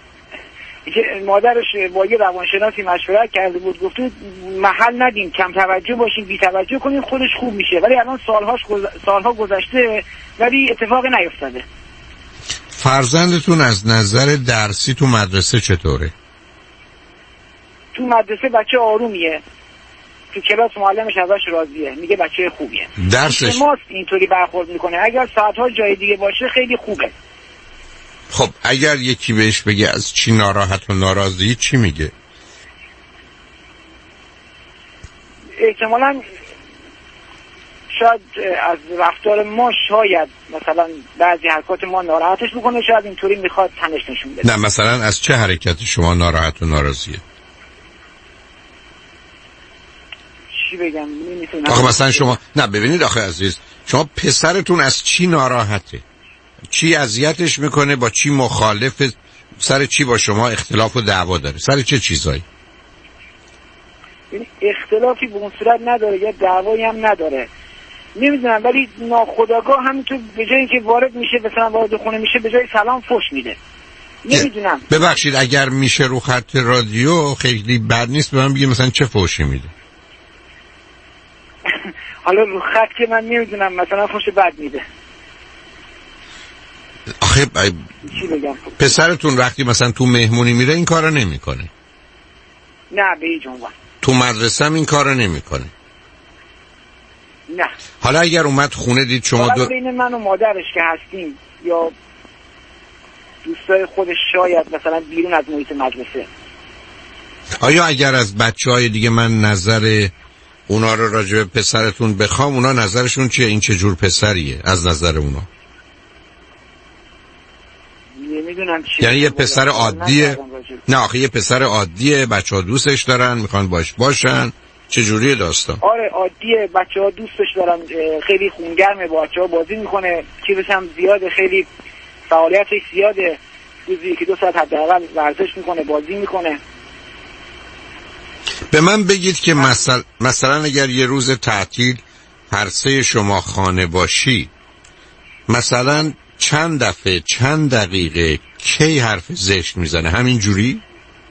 مادرش با یه روانشناسی مشورت کرده بود، گفت محل ندیم، کم توجه باشیم، بی توجه کنیم، خودش خوب میشه. ولی الان سالها گذشته ولی اتفاقی نیفتاده. فرزندتون از نظر درسی تو مدرسه چطوره؟ تو مدرسه بچه آرومیه، تو کلاس معلمش ازش راضیه، میگه بچه خوبیه. درسش ماست اینطوری برخورد میکنه، اگر ساعتها جای دیگه باشه خیلی خوبه. خب اگر یکی بهش بگه از چی ناراحت و ناراضی چی میگه؟ احتمالاً شاید از رفتار ما، شاید مثلا بعضی حرکات ما ناراحتش میکنه، شاید اینطوری میخواد تنش نشون بده. نه مثلا از چه حرکت شما ناراحت و ناراضیه؟ چی بگم؟ نمیتونم. آخه مثلا شما نه ببینید آخه عزیز، شما پسرتون از چی ناراحته؟ چی اذیتش میکنه؟ با چی مخالفه؟ سر چی با شما اختلاف و دعوا داره؟ سر چه چیزایی؟ اختلافی به اون صورت نداره یا دعوایی هم نداره، نمیدونم، ولی ناخودآگاه همینطور به جای اینکه وارد میشه مثلا وارد خونه میشه به جای سلام فحش میده. نمیدونم. ببخشید اگر میشه رو خط رادیو خیلی بد نیست به من بگید مثلا چه فحشی میده؟ حالا رو خط که من نمیدونم، مثلا فحش بد میده. آخه چی بگم؟ پسرتون وقتی مثلا تو مهمونی میره این کارو نمیکنه؟ نه به هیچ عنوان. تو مدرسه هم این کارو نمیکنه؟ نه. حالا اگر اومد خونه دید شما بین من و مادرش که هستیم یا دوستای خودش شاید مثلا بیرون از محیط مدرسه، آیا اگر از بچهای دیگه من نظر اونا رو راجع به پسرتون بخوام، اونا نظرشون چیه؟ این چه جور پسریه از نظر اونا؟ نمیدونم چی. یعنی یه پسر عادیه؟ نه آخه یه پسر عادیه، بچه‌ها دوستش دارن، میخوان باشن، چه جوریه داستان؟ آره عادیه، بچه‌ها دوستش دارن، خیلی خونگرمه، با بچه‌ها بازی میکنه، چیزش هم زیاده، خیلی فعالیتش زیاده، روزی که 2 ساعت حداقل ورزش میکنه، بازی میکنه. به من بگید که مثلا اگر یه روز تعطیل هر سه شما خانه باشی مثلا چند دفعه چند دقیقه کی حرف زشت میزنه؟ همین جوری؟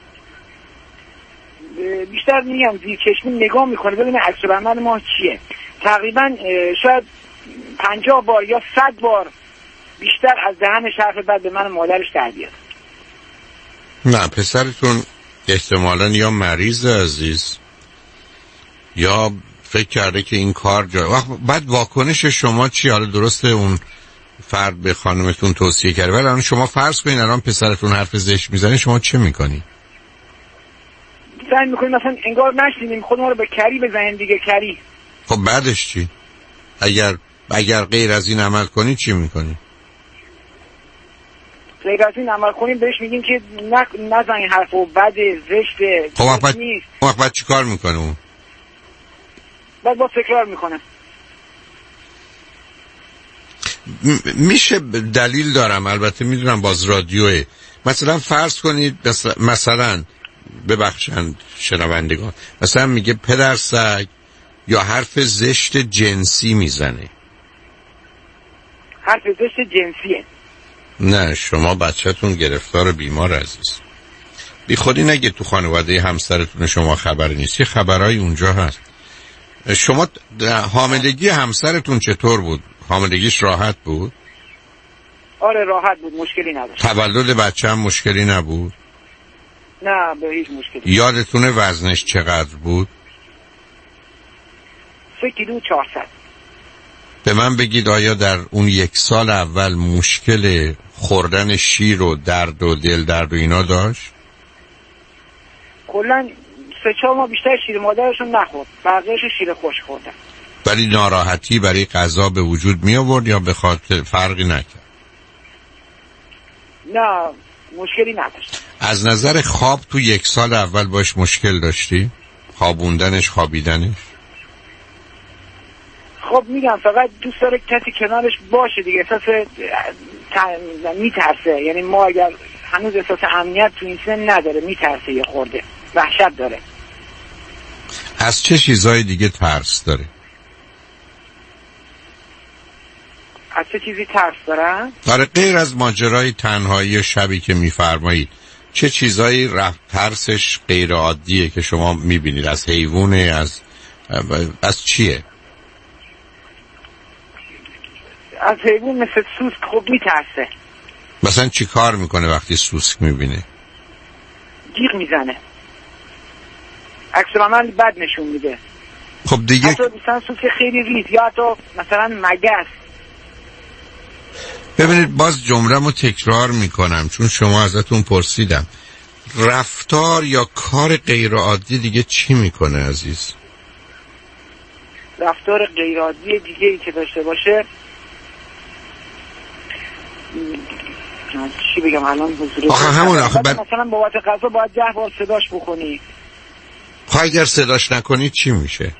بیشتر میگم زیر چشمی نگاه میکنه ببینه عکس العمل ما چیه. تقریبا شاید 50 بار یا 100 بار بیشتر از دهنش حرف بد به من مادرش در بیاد. نه پسرتون احتمالاً یا مریض عزیز یا فکر کرده که این کار بعد واکنش شما چی؟ حالا درسته اون فرد به خانمتون توصیه کرده ولی الان شما فرض کنین الان پسرتون حرف زشت میزنه، شما چه میکنی؟ سعی میکنیم مثلا انگار نشنیدیم، خود ما رو به کری بزنیم دیگه. کری. خب بعدش چی؟ اگر غیر از این عمل کنی چی میکنی؟ غیر از این عمل کنیم بهش میگیم که نزن این حرفو، بده، زشته. خب بعد چی کار میکنه اون؟ بعد با تکرار میکنه. میشه دلیل دارم البته میدونم باز رادیوه، مثلا فرض کنید مثلا ببخشند شنوندگان مثلا میگه پدر سگ یا حرف زشت جنسی میزنه. حرف زشت جنسیه؟ نه شما بچه‌تون گرفتار بیمار عزیز. بی خودی نگه تو خانواده همسرتون شما خبری نیست، یه خبرای اونجا هست. شما حاملگی همسرتون چطور بود؟ حاملگیش راحت بود؟ آره راحت بود، مشکلی نداشت. تولد بچه هم مشکلی نبود؟ نه به هیچ مشکلی. یادتونه وزنش چقدر بود؟ 3 کیلو 400. به من بگید آیا در اون 1 سال اول مشکل خوردن شیر و درد و دل درد و اینا داشت؟ کلن 3-4 ماه بیشتر شیر مادرشون نخورد، بقیه‌اش شیر خوش خوردن. ولی ناراحتی برای غذا به وجود می آورد یا به خاطر فرقی نکرد؟ نه مشکلی نداشت. از نظر خواب تو 1 سال اول باش مشکل داشتی؟ خوابوندنش، خوابیدنش؟ خب میگم فقط دوست داره کسی کنارش باشه دیگه، احساس میترسه. یعنی ما اگر هنوز احساس امنیت تو این سن نداره، میترسه، یه خورده وحشت داره. از چه چیزای دیگه ترس داره؟ از چه چیزی ترس داره؟ آره غیر از ماجرای تنهایی و شبی که میفرمایید چه چیزایی ترسش غیر عادیه که شما میبینید؟ از حیوانه، از چیه؟ از حیوان مثل سوسک. خب میترسه. مثلا چی کار میکنه وقتی سوسک میبینه؟ جیغ میزنه، عکس العمل بد نشون میده. خب دیگه حتی مثلا سوسک خیلی ریز یا حتی مثلا مگس. ببینید باز جمله‌مو تکرار میکنم چون شما ازتون پرسیدم، رفتار یا کار غیر عادی دیگه چی میکنه عزیز؟ رفتار غیر عادی دیگه ای که داشته باشه چی بگم الان حضور مثلا بابت غذا باید 10 بار صداش بکنی. خب اگر صداش نکنی چی میشه؟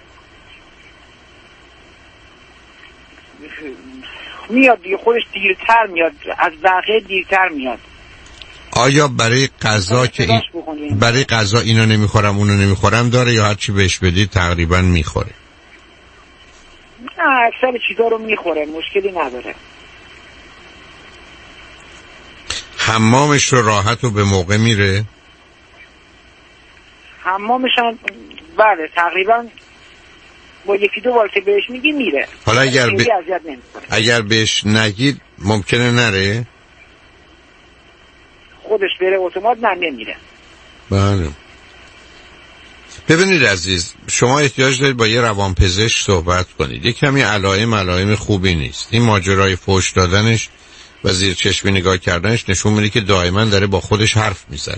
میاد دیگه، خودش دیرتر میاد، از بقیه دیرتر میاد. آیا برای غذا که برای غذا اینو نمیخورم اونو نمیخورم داره یا هر چی بهش بدی تقریبا میخوره؟ نه اکثر چیزا رو میخوره، مشکلی نداره. حمامش رو راحت و به موقع میره؟ حمامش هم بله تقریبا با 1-2 بار که بهش میگی میره. حالا اگر بهش نگید ممکنه نره؟ خودش بره اتومات نمیره. بله. ببینید عزیز، شما احتیاج دارید با یه روانپزشک صحبت کنید. یه کمی علائم خوبی نیست. این ماجرای فحش دادنش و زیر چشمی نگاه کردنش نشون میده که دائما داره با خودش حرف میزنه.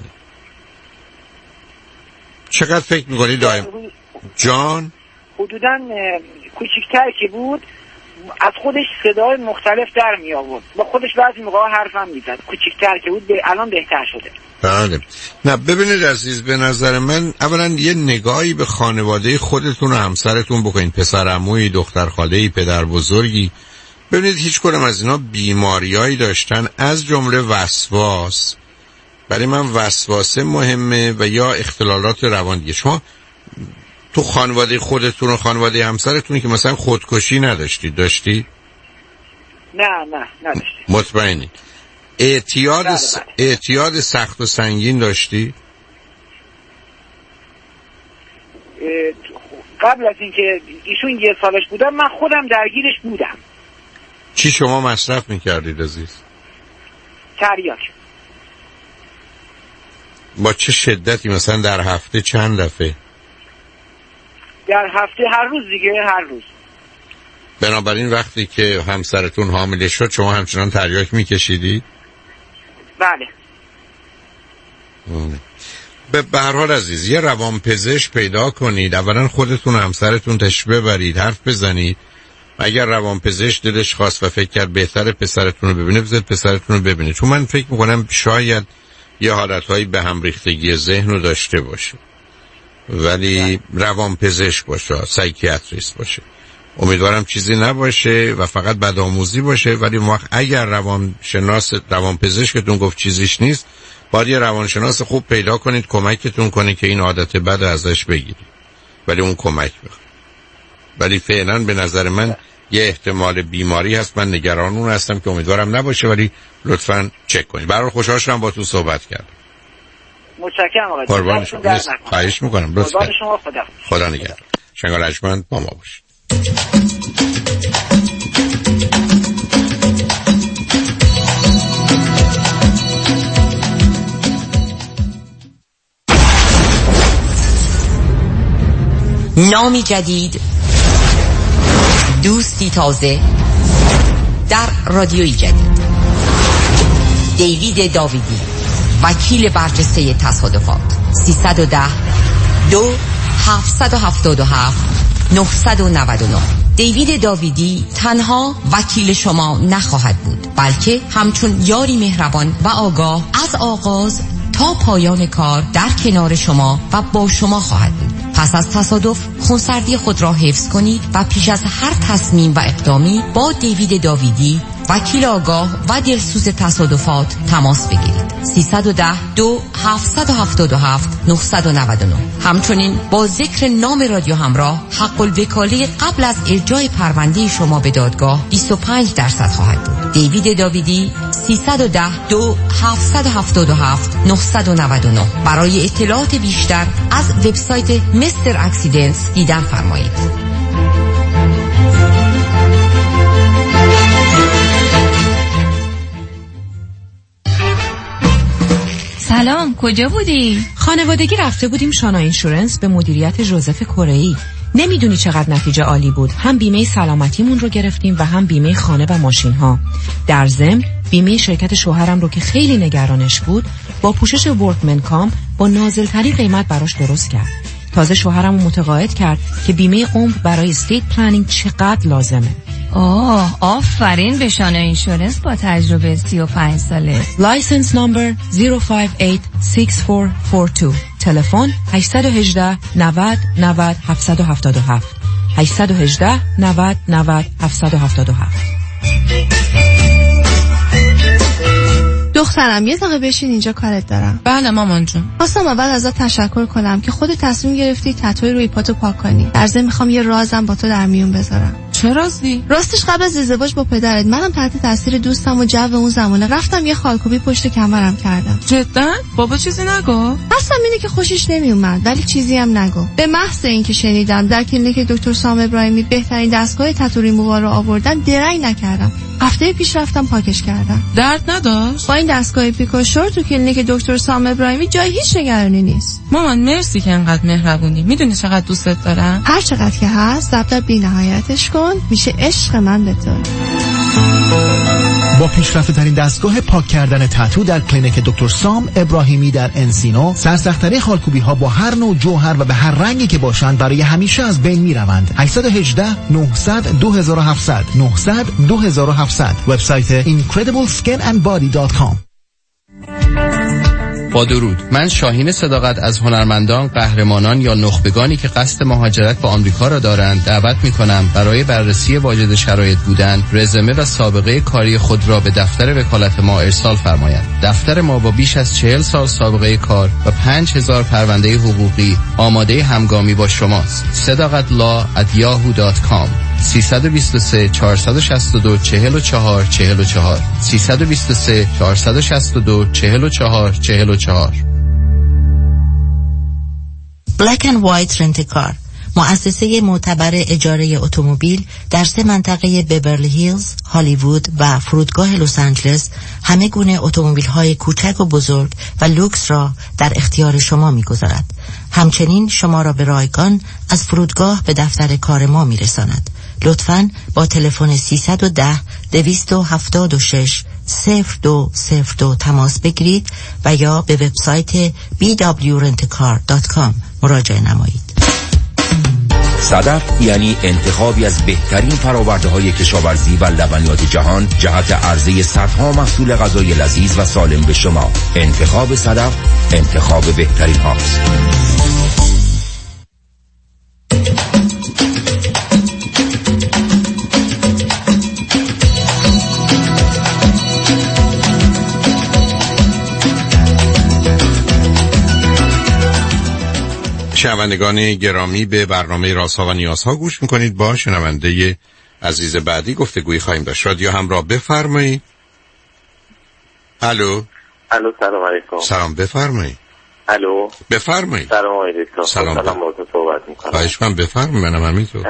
چقدر فکر میکنی دائما جان؟ حدوداً کوچیک‌تر که بود از خودش صدای مختلف در می آورد، با خودش بعضی موقع حرفم میزد. کوچیک‌تر که بود الان بهتر شده. بله. نه ببینید عزیز، به نظر من اولا یه نگاهی به خانواده خودتون و همسرتون بکنید، پسر عمویی، دختر خاله‌ای، پدر بزرگی. ببینید هیچ کدوم از اینا بیماریایی داشتن از جمله وسواس. برای من وسواسه مهمه و یا اختلالات روان دیگه. شما تو خانواده خودتون و خانواده همسرتون که مثلا خودکشی نداشتید؟ داشتی؟ نه نداشتی. مطمئنی؟ اعتیاد سخت و سنگین داشتی؟ قبل از اینکه ایشون 1 سالش بودم من خودم درگیرش بودم. چی شما مصرف میکردید عزیز؟ تریاک. با چه شدتی؟ مثلا در هفته چند دفعه؟ در هفته هر روز دیگه، هر روز. بنابراین وقتی که همسرتون حامله شد شما همچنان تریاک میکشیدید؟ بله. به هر حال عزیز یه روانپزشک پیدا کنید. اولا خودتون و همسرتون تشریف ببرید، حرف بزنید. اگر روانپزشک دلش خواست و فکر کرد بهتره پسرتون رو ببینه، بذارید پسرتون رو ببینه. چون من فکر میکنم شاید یه حالتهایی به هم ریختگی ذهن رو داشته باشه، ولی روانپزشک باشه، سایکیاتریست باشه. امیدوارم چیزی نباشه و فقط بدآموزی باشه، ولی اگر روانپزشکتون گفت چیزیش نیست، باید یه روانشناس خوب پیدا کنید کمکتون کنه که این عادت بد ازش بگیرید، ولی اون کمک بخواد. ولی فعلا به نظر من یه احتمال بیماری هست. من نگران اون هستم که امیدوارم نباشه، ولی لطفاً چک کنید. برای خوشحال شدم با تو صحبت کردم. متشکرم آقای. قربان شما. خواهش میکنم. قربان شما. خدا نگهدار. شنگال اجمن با ما باشید. نامی جدید، دوستی تازه در رادیوی جدید. دیوید داویدی، وکیل برجسته تصادفات. 310-2777-999. دیوید داویدی تنها وکیل شما نخواهد بود، بلکه همچون یاری مهربان و آگاه از آغاز تا پایان کار در کنار شما و با شما خواهد بود. پس از تصادف خونسردی خود را حفظ کنید و پیش از هر تصمیم و اقدامی با دیوید داویدی، وکیل آگاه و دلسوز تصادفات تماس بگیرید. 310-2777-999. همچنین با ذکر نام رادیو همراه حق الوکاله قبل از ارجاع پرونده شما به دادگاه 25% خواهد بود. دیوید داویدی 310-2777-999. برای اطلاعات بیشتر از وبسایت مستر اکسیدنتس دیدن فرمایید. سلام، کجا بودی؟ خانوادگی رفته بودیم شانا اینشورنس به مدیریت جوزف کره‌ای. نمیدونی چقدر نتیجه عالی بود. هم بیمه سلامتیمون رو گرفتیم و هم بیمه خانه و ماشین ها. در ضمن بیمه شرکت شوهرم رو که خیلی نگرانش بود با پوشش ورکمن کام با نازل‌ترین قیمت براش درست کرد. تازه شوهرم رو متقاعد کرد که بیمه عمر برای استیت پلنینگ چقدر لازمه. آفرین به شانا اینشورنس با تجربه 35 ساله. لایسنس نمبر 0586442. تلفن 818 90 90 777. 818 90 90 777. دخترم یه دقیقه بشین اینجا، کارت دارم. بله مامان جون. خواستم اول ازت تشکر کنم که خودت تصمیم گرفتی تتوی روی پاتو پاک کنی. در ضمن میخوام یه رازم با تو در میون بذارم. چه رازی؟ راستش قبل از ازدواج با پدرت منم تحت تاثیر دوستم و جو اون زمانه رفتم یه خالکوبی پشت کمرم کردم. جدا؟ بابا چیزی نگو؟ اصلا اینه که خوشش نمیومد، ولی چیزی هم نگو. به محض اینکه شنیدم در کلینیک دکتر سام ابراهیمی بهترین دستگاه تتو ریمووال رو آوردن، درنگ نکردم. هفته پیش رفتم پاکش کردم. درد نداشت؟ با این دستگاه پیکوشور تو کلینیک دکتر سام ابراهیمی جای هیچ نگرانی نیست. مامان مرسی که انقدر مهربونی. میدونی چقدر دوستت دارم؟ هر چقدر که هست دفتر بی‌نهایتش کن، میشه عشق من به تو. با پیشرفته ترین دستگاه پاک کردن تتو در کلینیک دکتر سام ابراهیمی در انسینو، سرسخت‌ترین خالکوبی ها با هر نوع جوهر و به هر رنگی که باشند برای همیشه از بین میروند. 818 900 2700 900 2700. وبسایت incredibleskinandbody.com. با درود، من شاهین صداقت از هنرمندان، قهرمانان یا نخبگانی که قصد مهاجرت به آمریکا را دارند دعوت می‌کنم برای بررسی واجد شرایط بودن، رزومه و سابقه کاری خود را به دفتر وکالت ما ارسال فرمایند. دفتر ما با بیش از 40 سال سابقه کار و 5000 پرونده حقوقی آماده همگامی با شماست. sadaqatlaw@yahoo.com 323 462 44 44 323 462 44 44. Black and White رنتکار، مؤسسه معتبر اجاره اتومبیل در 3 منطقه بیورلی هیلز، هالیوود و فرودگاه لس آنجلس همه گونه اتومبیل‌های کوچک و بزرگ و لوکس را در اختیار شما می‌گذارد. همچنین شما را به رایگان از فرودگاه به دفتر کار ما می‌رساند. لطفاً با تلفن 310-276-0202 تماس بگیرید و یا به وبسایت bwrentcar.com مراجعه نمایید. صدف یعنی انتخابی از بهترین فرآورده‌های کشاورزی و لبنیات جهان جهت عرضه صدها محصول غذایی لذیذ و سالم به شما. انتخاب صدف انتخاب بهترین هاست. شنوندگان گرامی، به برنامه رازها و نیازها گوش میکنید. با شنونده عزیز بعدی گفتگویی خواهیم داشت. رادیو همراه، بفرمایید. الو. الو، سلام علیکم. سلام، بفرمایید. الو، بفرمایید. سلام علیکم. سلام با تو صحبت میکنم. خواهش من بفرمایید. منم همینطور.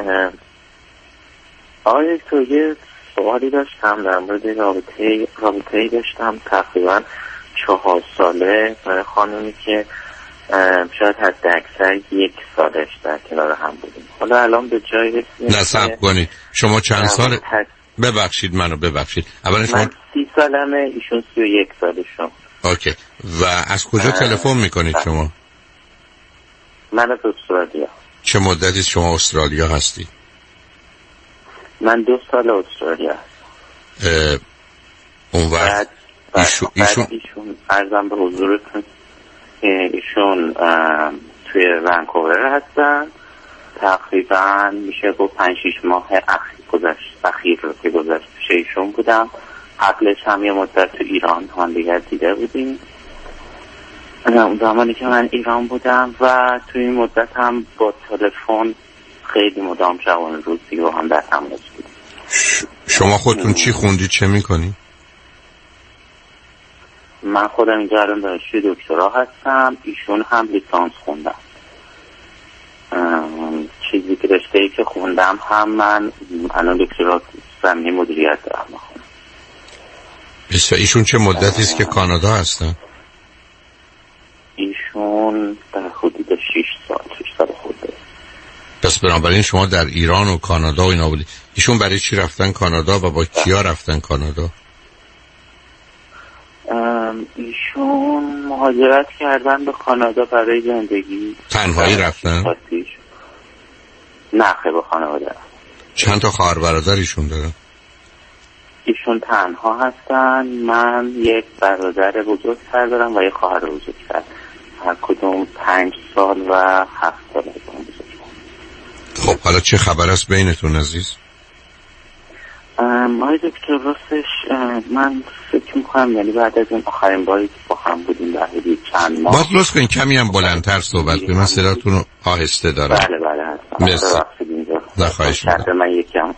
آقای دکتر، یه سوالی داشتم در مورد رابطه‌ای داشتم تقریبا 4 ساله با خانمی که شاید حد اکثر 1 سالش در کنار هم بودیم. حالا الان به جای رسیدیم. نه صبر کنید، شما چند سال؟ ببخشید منو ببخشید. اولا شما 30 سالمه، ایشون 31 سالشون. اوکی. و از کجا تلفن میکنید شما؟ من از استرالیا. چه مدتی شما استرالیا هستی؟ من 2 سال استرالیا هستم. اون وقت ایشون عرضم به حضورتون، ایشون توی ونکوور هستن. تقریبا میشه با 5-6 ماه اخیر رو که گذشت ایشون بودم. قبلش هم یه مدت تو ایران هم دیگر دیده بودیم، اون زمانی که من ایران بودم، و توی این مدت هم با تلفن خیلی مدام شبانه روز دیگه هم در تماس بودیم. شما خودتون چی خوندید، چه میکنید؟ من خودم اینجا الان دانشجوی دکترا هستم، ایشون هم لیسانس خوندم. چیزی که رشته‌ای که خوندم هم من الان دکترا زمینه مدیریت دارم میخونم. بسیار. ایشون چه مدتی است که کانادا هستن؟ ایشون در حدود 6 سال خورده. پس بنابراین شما در ایران و کانادا و اینا بودید. ایشون برای چی رفتن کانادا و با کیا رفتن کانادا؟ ایشون مهاجرت کردن به کانادا برای زندگی. تنهایی رفتن؟ نه، خیلی با خانواده. چند تا خواهر برادر ایشون دارن؟ ایشون تنها هستن. من یک برادر بزرگتر دارم و یک خواهر بزرگتر. هر کدوم 5 سال و 7 سال از من بزرگتر. خب حالا چه خبر است بینتون عزیز؟ مای دکتر راستش من فکر میکنم یعنی بعد از این آخرین باری که با هم بودیم در حدود چند ماه. باید لطف کنین کمی هم بلندتر صحبت کنین، من صداتون رو آهسته دارم. بله هستم. مرسی. نه خواهش میکنم. من یکم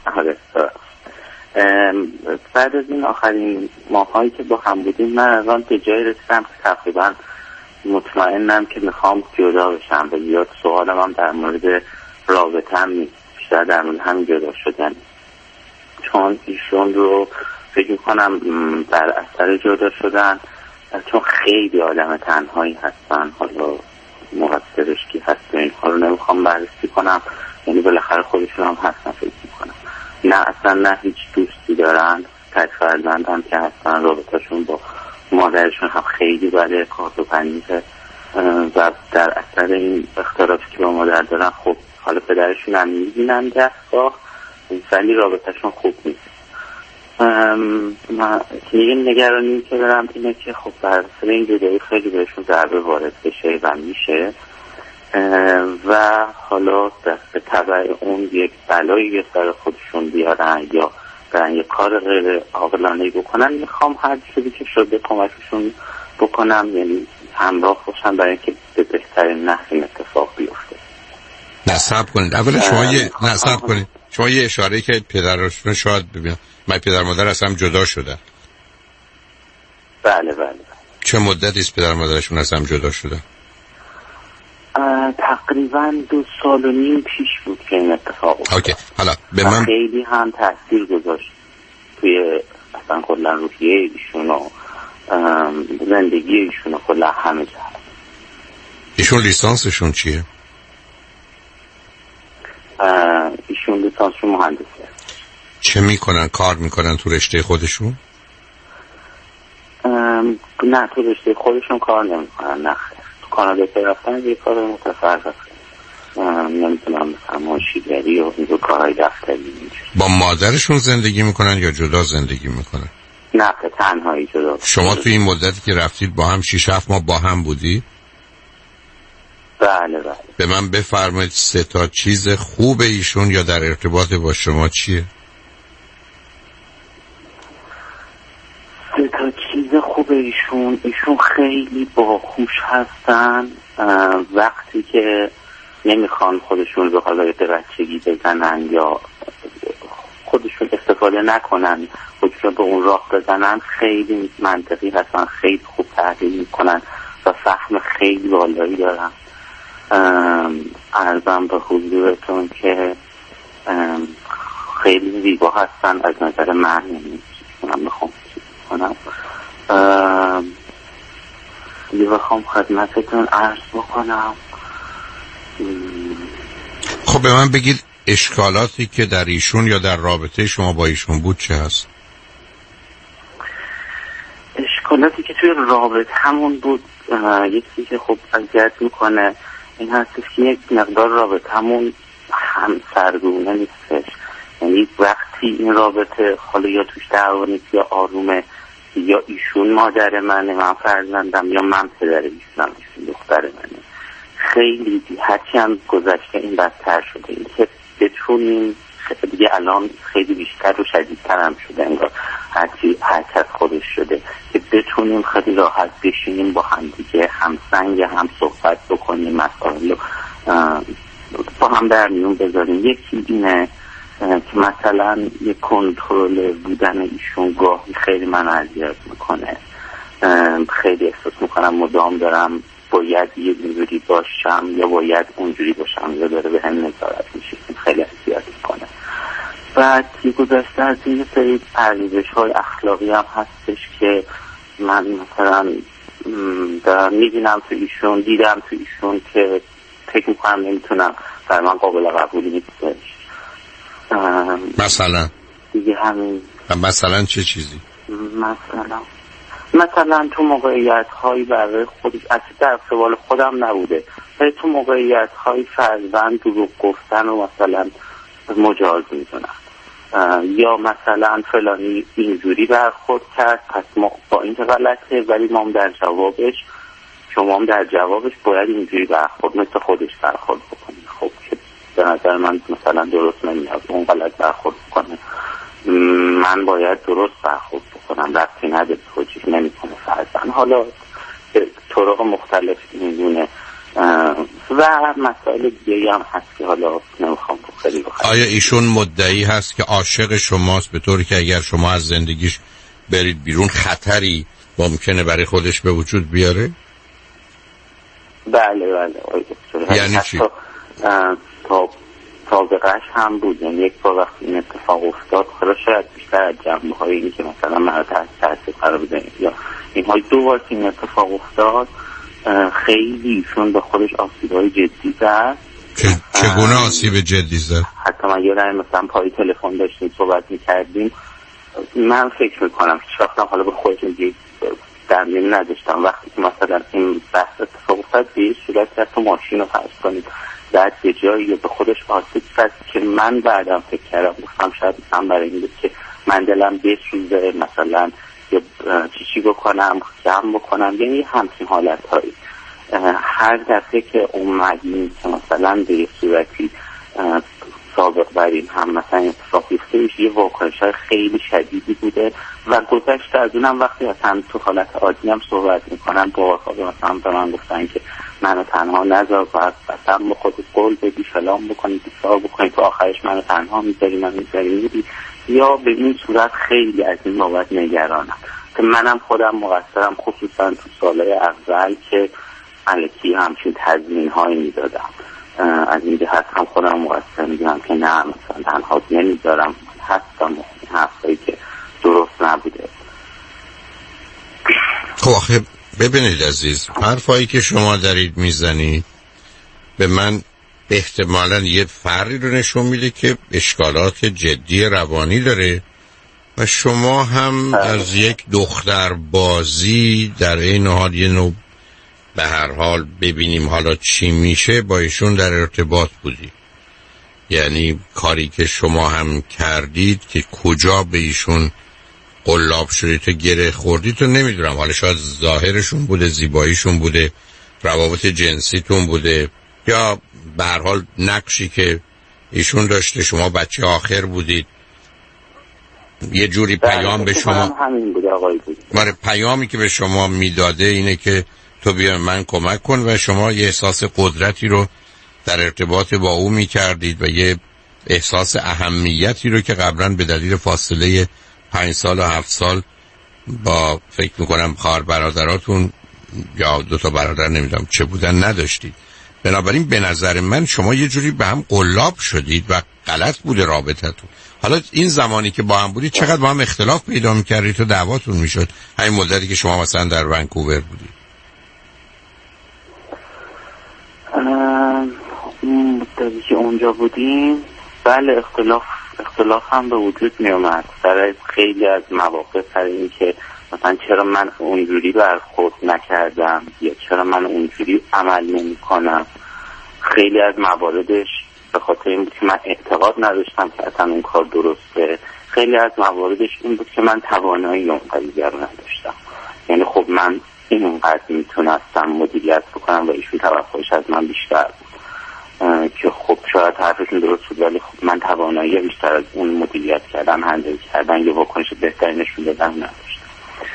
بعد از این آخرین ماهایی که با هم بودیم من الان به جای رسیدم که تقریبا مطمئنم که میخوام جدا بشم و زیاد سوالم هم در مورد رابطه‌ام نیست، بیشتر در مورد همین جدا شدن. چون ایشون رو فکر میکنم در اثر جدا شدن، چون خیلی آدم تنهایی هستن، حالا مقصرش کی هست و اینها رو نمیخوام بررسی کنم، یعنی بالاخره خودشون هم هستن فکر میکنم. نه اصلا نه هیچ دوستی دارن، تک فرزند هم که هستن، رابطهشون با مادرشون هم خیلی بده، کارت و پنیزه و در اثر این اختلافی که با مادر دارن خب حالا پدرشون هم میبینن دستگاه، ولی رابطهشون خوب نیست. یه نگرانی که دارم اینه که خب بر اثر این جدایی خیلی بهشون ضربه وارد بشه و میشه و حالا به تبع اون یک بلایی سر خودشون بیارن یا برن یک کار غیر عاقلانه‌ای بکنن. میخوام هر چیزی که شده کمکشون بکنم، یعنی همراه باشم برای اینکه به بهترین نحو این اتفاق بیفته. نصب کنید اولا شما یه اشاره که پدرشون شاید ببینم من پدر مادر از هم جدا شدن. بله. چه مدتی است پدر مادرشون از هم جدا شدن؟ تقریبا 2.5 سال پیش بود که این اتفاق افتاد. اوکی. حالا به من خیلی هم تاثیر گذاشت توی اصلا کلا روحیه ایشون و زندگی ایشون و کلا همه جا. ایشون لیسانسشون چیه؟ ایشون لیسانسشون مهندسی هست. چه میکنن؟ کار میکنن تو رشته خودشون؟ نه تو رشته خودشون کار نمیکنن. نه تو کانادا که رفتن یه کار متفرق نمیتونم مثلا ماشیگری و اینجور کارهای دفتری. با مادرشون زندگی میکنن یا جدا زندگی میکنن؟ نه تنهایی جدا. شما تو این مدتی که رفتید با هم 6-7 ماه با هم بودی؟ بله. به من بفرمایید 3 تا چیز خوب ایشون یا در ارتباط با شما چیه؟ 3 تا چیز خوب ایشون خیلی باهوش هستن. وقتی که نمیخوان خودشون به حالت بچگی بزنن یا خودشون استفاده نکنن، خودشون به اون راه بزنن، خیلی منطقی هستن، خیلی خوب تحلیل میکنن و فهم خیلی بالایی دارن. عرضم به حضورتون که خیلی زیبا هستن از نظر من، یعنی من بخوام کنم یه بخوام خدمتتون عرض بکنم. خب به من بگید اشکالاتی که در ایشون یا در رابطه شما با ایشون بود چه هست؟ اشکالاتی که توی رابطه همون بود، یکی که خب اذیت میکنه این هستش که یک مقدار رابطه همون هم سرگونه نیستش. یعنی وقتی این رابطه حالا یا توش دعوا نیست یا آرومه، یا ایشون مادر منه من فرزندم یا من پدر ایشونم ایشون دختر منه، خیلی هرچی هم گذشته این بدتر شده. این که بتونیم دیگه الان خیلی بیشتر و شدیدتر هم شده انگار هرچی حرکت خودش شده که بتونیم خیلی راحت بشینیم با هم دیگه هم سنگ هم صحبت بکنیم، مسائل رو با هم در میون بذاریم. یکی اینه که مثلا یک کنترل بودن ایشون گاهی خیلی من اذیت میکنه. خیلی احساس میکنم مدام دارم باید یه جوری باشم یا باید اونجوری باشم یا داره به هم نظارت میشه، خیلی اذیت میکنه. بعد یه گذشته از این سری ارزش‌های اخلاقی هم هستش که من مثلا دارم میبینم تو ایشون، دیدم تو ایشون که فکر میکنم نمیتونم، در من قابل قبولی نیستش. مثلا دیگه همین. مثلا چه چیزی؟ مثلا تو موقعیت هایی برای خودش اصلا در سوال خودم نبوده، ولی تو موقعیت هایی فرزند دروغ گفتن و مثلا مجاز میدونن، یا مثلا فلانی اینجوری برخورد کرد پس ما با این غلطه، ولی ما هم در جوابش باید اینجوری برخورد مثل خودش برخورد بکنیم. خب که به نظر من مثلا درست نمیاد، اون غلط برخورد بکنه من باید درست برخورد بکنم، ربطی نداره توجیه نمیکنه فرزن. حالا طرق مختلف اینگونه و مسائل دیگه هم هست که حالا نمیخوام خیلی بخوام. آیا ایشون مدعی هست که عاشق شماست به طوری که اگر شما از زندگیش برید بیرون خطری ممکنه برای خودش به وجود بیاره؟ بله. یعنی چی؟ سابقهش هم بود، یعنی یک بار وقتی این اتفاق افتاد حالا شاید بیشتر از جنبه های این که مثلا من تحت قرار بده یا این های 2 بار که این اتفاق افتاد خیلی ایشون به خودش آسیب‌های جدی زد. چگونه آسیب جدی زد؟ حتی من یادم مثلا پای تلفن داشتیم صحبت می‌کردیم، من فکر می‌کنم هیچ وقتم حالا به خودم دیگه در میون نداشتم وقتی که مثلا این بحث اتفاق افتاد به صورت که تو ماشین رو فرض کنید بعد یه جایی به خودش آسیب زد که من بعدم فکر کردم گفتم شاید من برای این بود که من دلم بسوزه، مثلا یه چی بکنم، جمع بکنم، یعنی همچین حالتهایی. هر دفعه که اومدیم که مثلا به صورتی سابق بریم هم مثلا اتفاق بیفته میشه، یه واکنش‌های خیلی شدیدی بوده و گذشته از اونم وقتی اصلا تو حالت عادی هم صحبت میکنن بارها مثلا به من گفتن که منو تنها نذار و اصلا با خودت قول بدی فلان بکنی دیسار بکنی تو آخرش منو تنها میذاری یا به این صورت خیلی از این بابت نگرانم که منم خودم مقصرم، خصوصا تو سالهای اول که الکی همچین تضمین هایی میدادم. از این جهت هم خودم مقصر میدونم که نه مثلا تنها نمیذارم، هستم این حرفایی که درست نبوده. خب آخه ببینید عزیز، حرفایی که شما دارید میزنید به من احتمالاً یه فرقی رو نشون میده که اشکالات جدی روانی داره و شما هم از یک دختر بازی در این حال یه نوع به هر حال ببینیم حالا چی میشه با ایشون در ارتباط بودی. یعنی کاری که شما هم کردید که کجا به ایشون قلاب شدید تا گره خوردید تو نمیدونم، حالا شاید ظاهرشون بوده، زیباییشون بوده، روابط جنسیتون بوده، یا به هر حال نقشی که ایشون داشته، شما بچه آخر بودید، یه جوری پیام به شما پیامی که به شما میداده اینه که تو بیا من کمک کن و شما یه احساس قدرتی رو در ارتباط با او میکردید و یه احساس اهمیتی رو که قبلا به دلیل فاصله 5 سال و 7 سال با فکر میکنم خواهر برادراتون یا 2 تا برادر نمیدونم چه بودن نداشتید. بنابراین به نظر من شما یه جوری به هم قلاب شدید و غلط بوده رابطتون. حالا این زمانی که با هم بودید چقدر با هم اختلاف پیدا میکردید تو دعواتون میشد همین مدتی که شما مثلا در ونکوور بودید؟ مدتی که اونجا بودیم بله اختلاف هم به وجود می اومد سر خیلی از مواقع، سر این که مثلا چرا من اونجوری برخورد نکردم یا چرا من اونجوری عمل نمی کنم. خیلی از مواردش به خاطر این بود که من اعتقاد نداشتم که اصلا اون کار درسته. خیلی از مواردش این بود که من توانایی اون قضیه رو نداشتم. یعنی خب من اینقدر میتونستم مدیریت بکنم و ایشون توقعش از من بیشتر بود که خب شاید حرفشون درست بود، ولی خب من توانایی بیشتر از اون مدیریت کردن، هندل کردن یا واکنش بهتری نشون دادن نداشتم.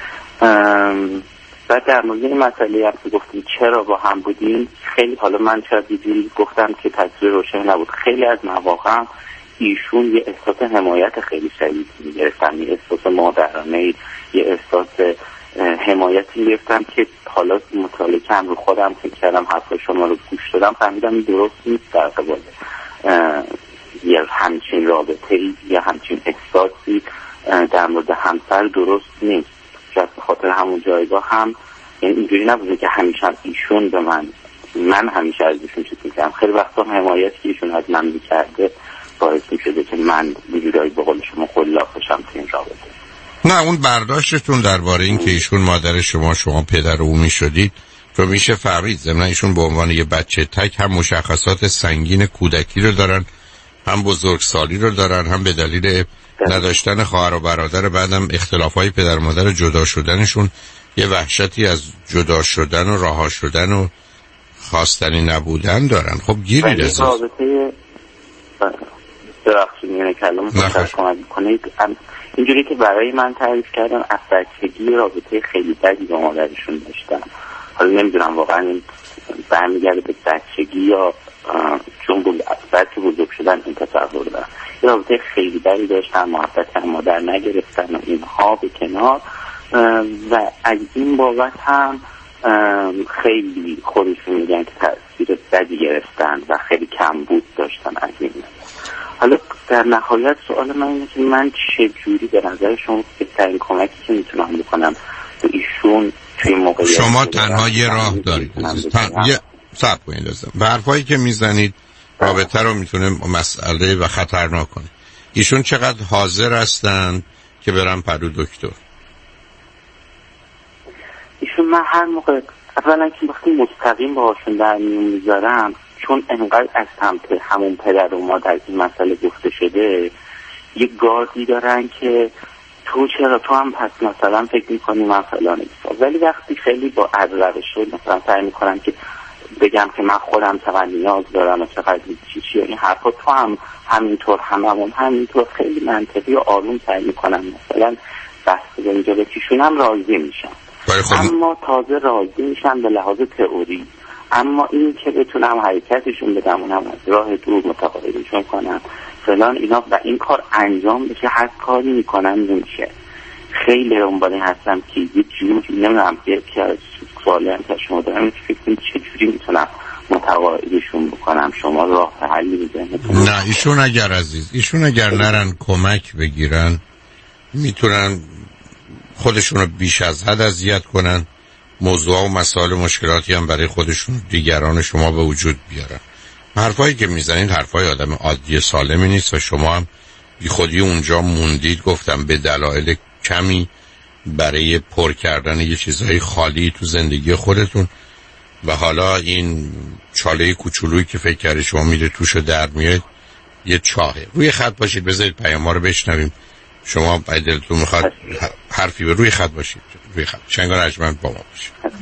بعد در مورد این مسئله هم که گفتیم چرا با هم بودیم، خیلی حالا من شاید یه جوری گفتم که تصویر روشن نبود. خیلی از مواقع هم ایشون یه احساس حمایت خیلی شدید می‌گرفتن، یه احساس مادرانه، یه احساس حمایتی گرفتم که حالا مطالعه کردم رو خودم فکر کردم حرفای شما رو گوش دادم فهمیدم این درست نیست. در قبال یه همچین رابطه‌ای یا همچین احساسی در مورد همسر درست نیست. شاید به خاطر همون جایگاه هم یعنی اینجوری نبوده که همیشه ایشون به من همیشه از ایشون چیز می‌کردم. خیلی وقتا حمایتی که ایشون از من می‌کرده باعث می‌شده که من به جورایی به قول شما خلاف بشم تو این رابطه. نه اون برداشتتون درباره این که ایشون مادر شما پدر او میشدید رو میشه فهمید. ضمن ایشون به عنوان یه بچه تک هم مشخصات سنگین کودکی رو دارن، هم بزرگسالی رو دارن، هم به دلیل نداشتن خواهر و برادر بعدم اختلافای پدر و مادر جدا شدنشون یه وحشتی از جدا شدن و رها شدن و خواستنی نبودن دارن. خب گیرید از رابطه درخشی میونه کلام کمک کنید. اینجوری که برای من تعریف کردن از بچگی رابطه خیلی بدی با مادرشون داشتن. حالا نمیدونم واقعا این برمیگرده به بچگی یا چون بعد که بزرگ شدن این تصور دارن. یه رابطه خیلی بدی داشتن، محبت هم مادر نگرفتن و اینها به کنار و از این بابت هم خیلی خودشون میگن که تأثیر بدی گرفتن و خیلی کمبود داشتن از این. حالا در نهایت سوال من اینه که من چجوری به نظر شما بهترین کمکی که میتونم بکنم به ایشون توی موقعیت شما تنها یه راه دارید یه صبر کنید لازم به حرفایی که میزنید رابطه رو میتونه مسئله و خطرناک کنه. ایشون چقدر حاضر هستن که برن پرو دکتر؟ ایشون من هر موقع اولا که وقتی مستقیم باهاشون در میون میذارم، چون انقدر از سمت همون پدر و مادر این مسئله گفته شده یه گاردی دارن که تو چرا تو هم پس مثلا فکر میکنی من فلان ایسا، ولی وقتی خیلی با عذر شد مثلا سعی میکنم که بگم که من خودم چقدر نیاز دارم و چقدر چی این حرفا، تو هم همینطور، هممون همینطور، خیلی منطقی و آروم سعی میکنم مثلا بس به اینجا بکشونم راضی میشم. اما تازه راضی میشم به لحاظ تئوری، اما این که بتونم حرکتشون بدم، اونم از راه دور متقابلشون کنم فلان اینا و این کار انجام بشه، هر کاری میکنم نمیشه. خیلی دنبال هستم که یه جوری نمیدونم که از سوالی هم که شما دارم فکر کنید چجوری میتونم متقاعدشون بکنم، شما راه حلی بزنید. نه ایشون اگر نرن کمک بگیرن میتونن خودشون رو بیش از حد اذیت کنن، موضوع و مسائل و مشکلاتی هم برای خودشون دیگران شما به وجود بیارن. حرفایی که میزنید حرفای آدم عادی سالمی نیست و شما هم بی خودی اونجا موندید، گفتم به دلایل کمی برای پر کردن یه چیزهای خالی تو زندگی خودتون و حالا این چاله کوچولویی که فکر کردید شما میره توشو در میاد یه چاهه. روی خط باشید، بذارید پیام‌ها رو بشنویم. شما اگه دلتون میخواد حرفی به روی خط باشید، روی خط شنگار ارجمند با ما باشید.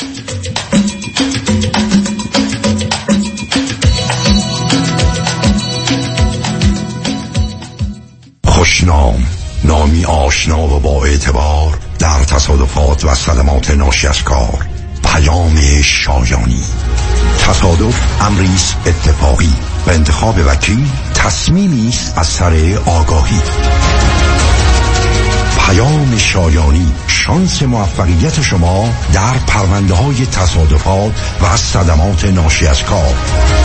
خوشنام، نامی آشنا و با اعتبار در تصادفات و صدمات ناشی از کار. پیام شایانی. تصادف امریست اتفاقی و انتخاب وکیل تصمیمی است از سر آگاهی. پیام شایانی، شانس موفقیت شما در پرونده‌های تصادفات و صدمات ناشی از کار.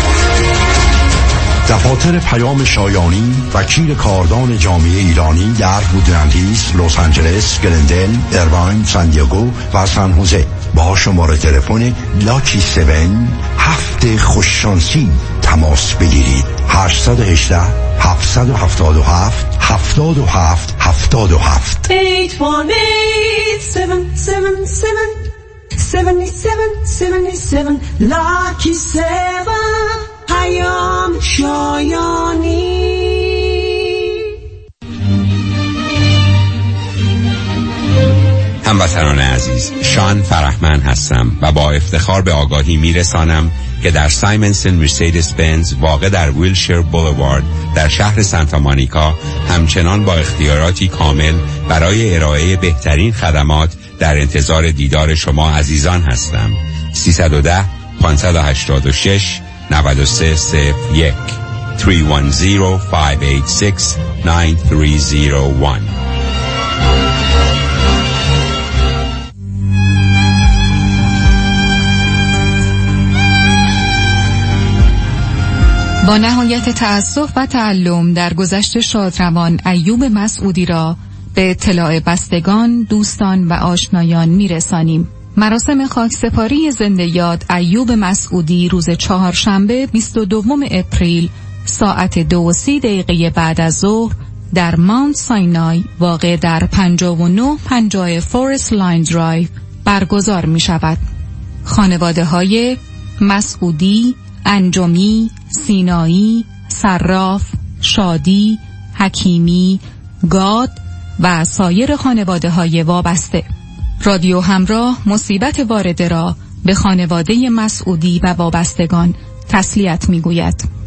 دفاتر پیام شایانی، وکیل کاردان جامعه ایرانی در وودلند هیلز، لس آنجلس، گلندل، ایرواین، سان دیگو و سان خوزه. با شماره تلفن لاکی 7 هفت خوششانسی تماس بگیرید. 818 777 77 77 818-777-7777 Lucky 7 پیام شایانی. هموطنان عزیز، شان فرحمن هستم و با افتخار به آگاهی میرسانم که در سایمنسن مرسدس بنز واقع در ویلشیر بولوارد در شهر سانتا مونیکا همچنان با اختیاراتی کامل برای ارائه بهترین خدمات در انتظار دیدار شما عزیزان هستم. 310 586 9301 310-586-9301. با نهایت تأسف و تعلم در گذشت شادروان ایوب مسعودی را به اطلاع بستگان، دوستان و آشنایان میرسانیم. مراسم خاکسپاری زنده یاد ایوب مسعودی روز چهارشنبه 22 اپریل ساعت 2:30 بعد از ظهر در ماونت ساینای واقع در 5950 فورست لاین درایو برگزار می شود. خانواده های مسعودی، انجمی، سینایی، صراف، شادی، حکیمی، گاد و سایر خانواده های وابسته. رادیو همراه مصیبت وارده را به خانواده مسعودی و وابستگان تسلیت می‌گوید.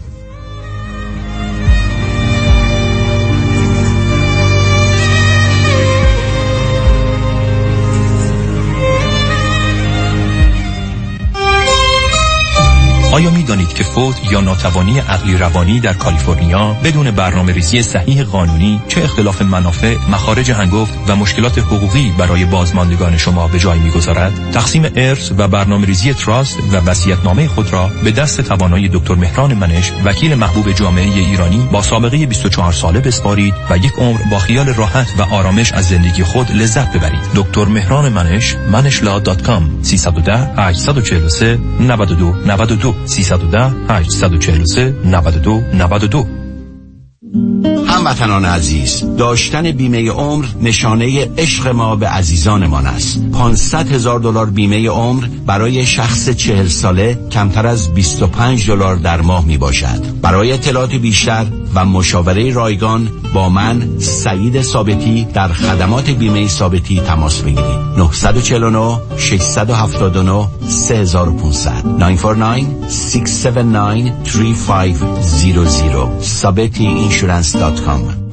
آیا می دانید که فوت یا ناتوانی عقلی روانی در کالیفرنیا بدون برنامه‌ریزی صحیح قانونی چه اختلاف منافع، مخارج هنگفت و مشکلات حقوقی برای بازماندگان شما به جای می‌گذارد؟ تقسیم ارث و برنامه‌ریزی تراست و وصیت‌نامه خود را به دست توانای دکتر مهران منش، وکیل محبوب جامعه ایرانی با سابقه 24 ساله بسپارید و یک عمر با خیال راحت و آرامش از زندگی خود لذت ببرید. دکتر مهران منش، manishla.com 310 843 92 92 310 843 92 92. هموطنان عزیز، داشتن بیمه عمر نشانه عشق ما به عزیزانمان است. $500,000 بیمه عمر برای شخص 40 ساله کمتر از $25 در ماه می باشد. برای اطلاعات بیشتر و مشاوره رایگان با من سعید ثابتی در خدمات بیمه ثابتی تماس بگیرید. 949 679 3500 949-679-3500 sabetiinsurance.com.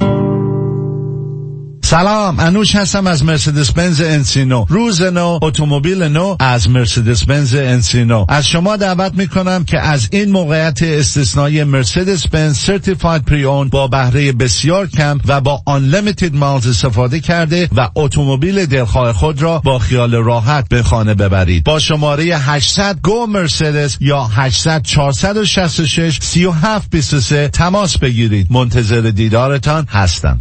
سلام، انوش هستم از مرسدس بنز انسینو. روز نو، اتومبیل نو از مرسدس بنز انسینو. از شما دعوت میکنم که از این موقعیت استثنایی مرسدس بنز سرتیفاید پری اون با بهره بسیار کم و با unlimited miles استفاده کرده و اتومبیل دلخواه خود را با خیال راحت به خانه ببرید. با شماره 800 گو مرسدس یا 800 466 3723 تماس بگیرید. منتظر دیدارتان هستم.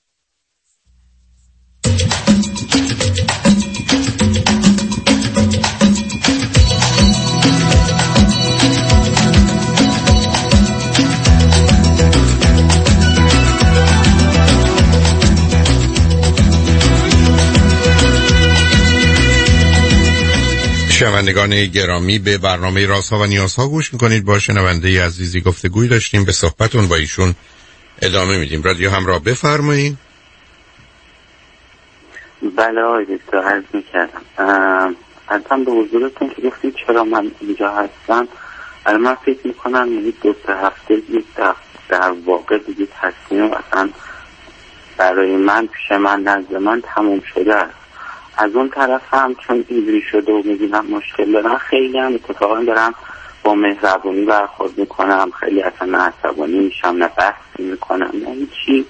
شنوندگان گرامی، به برنامه رازها و نیازها گوش میکنید. با شنونده عزیزی گفتگوی داشتیم، به صحبتون با ایشون ادامه میدیم. رادیو همراه، بفرمایید. بله آقای دکتر، عرض میکردم حتما به حضورتون که گفتید چرا من اینجا هستم. من فکر میکنم یعنی 2-3 هفته در واقع دیگه تصمیم اصلا برای من پیش من نزد من تموم شده است. از اون طرف هم چون اینجوری شده و میبینم مشکل دارم، خیلی هم اتفاقا دارم با مهربونی برخورد میکنم، خیلی اصلا عصبانی میشم، نه بحثی میکنم نه هیچی.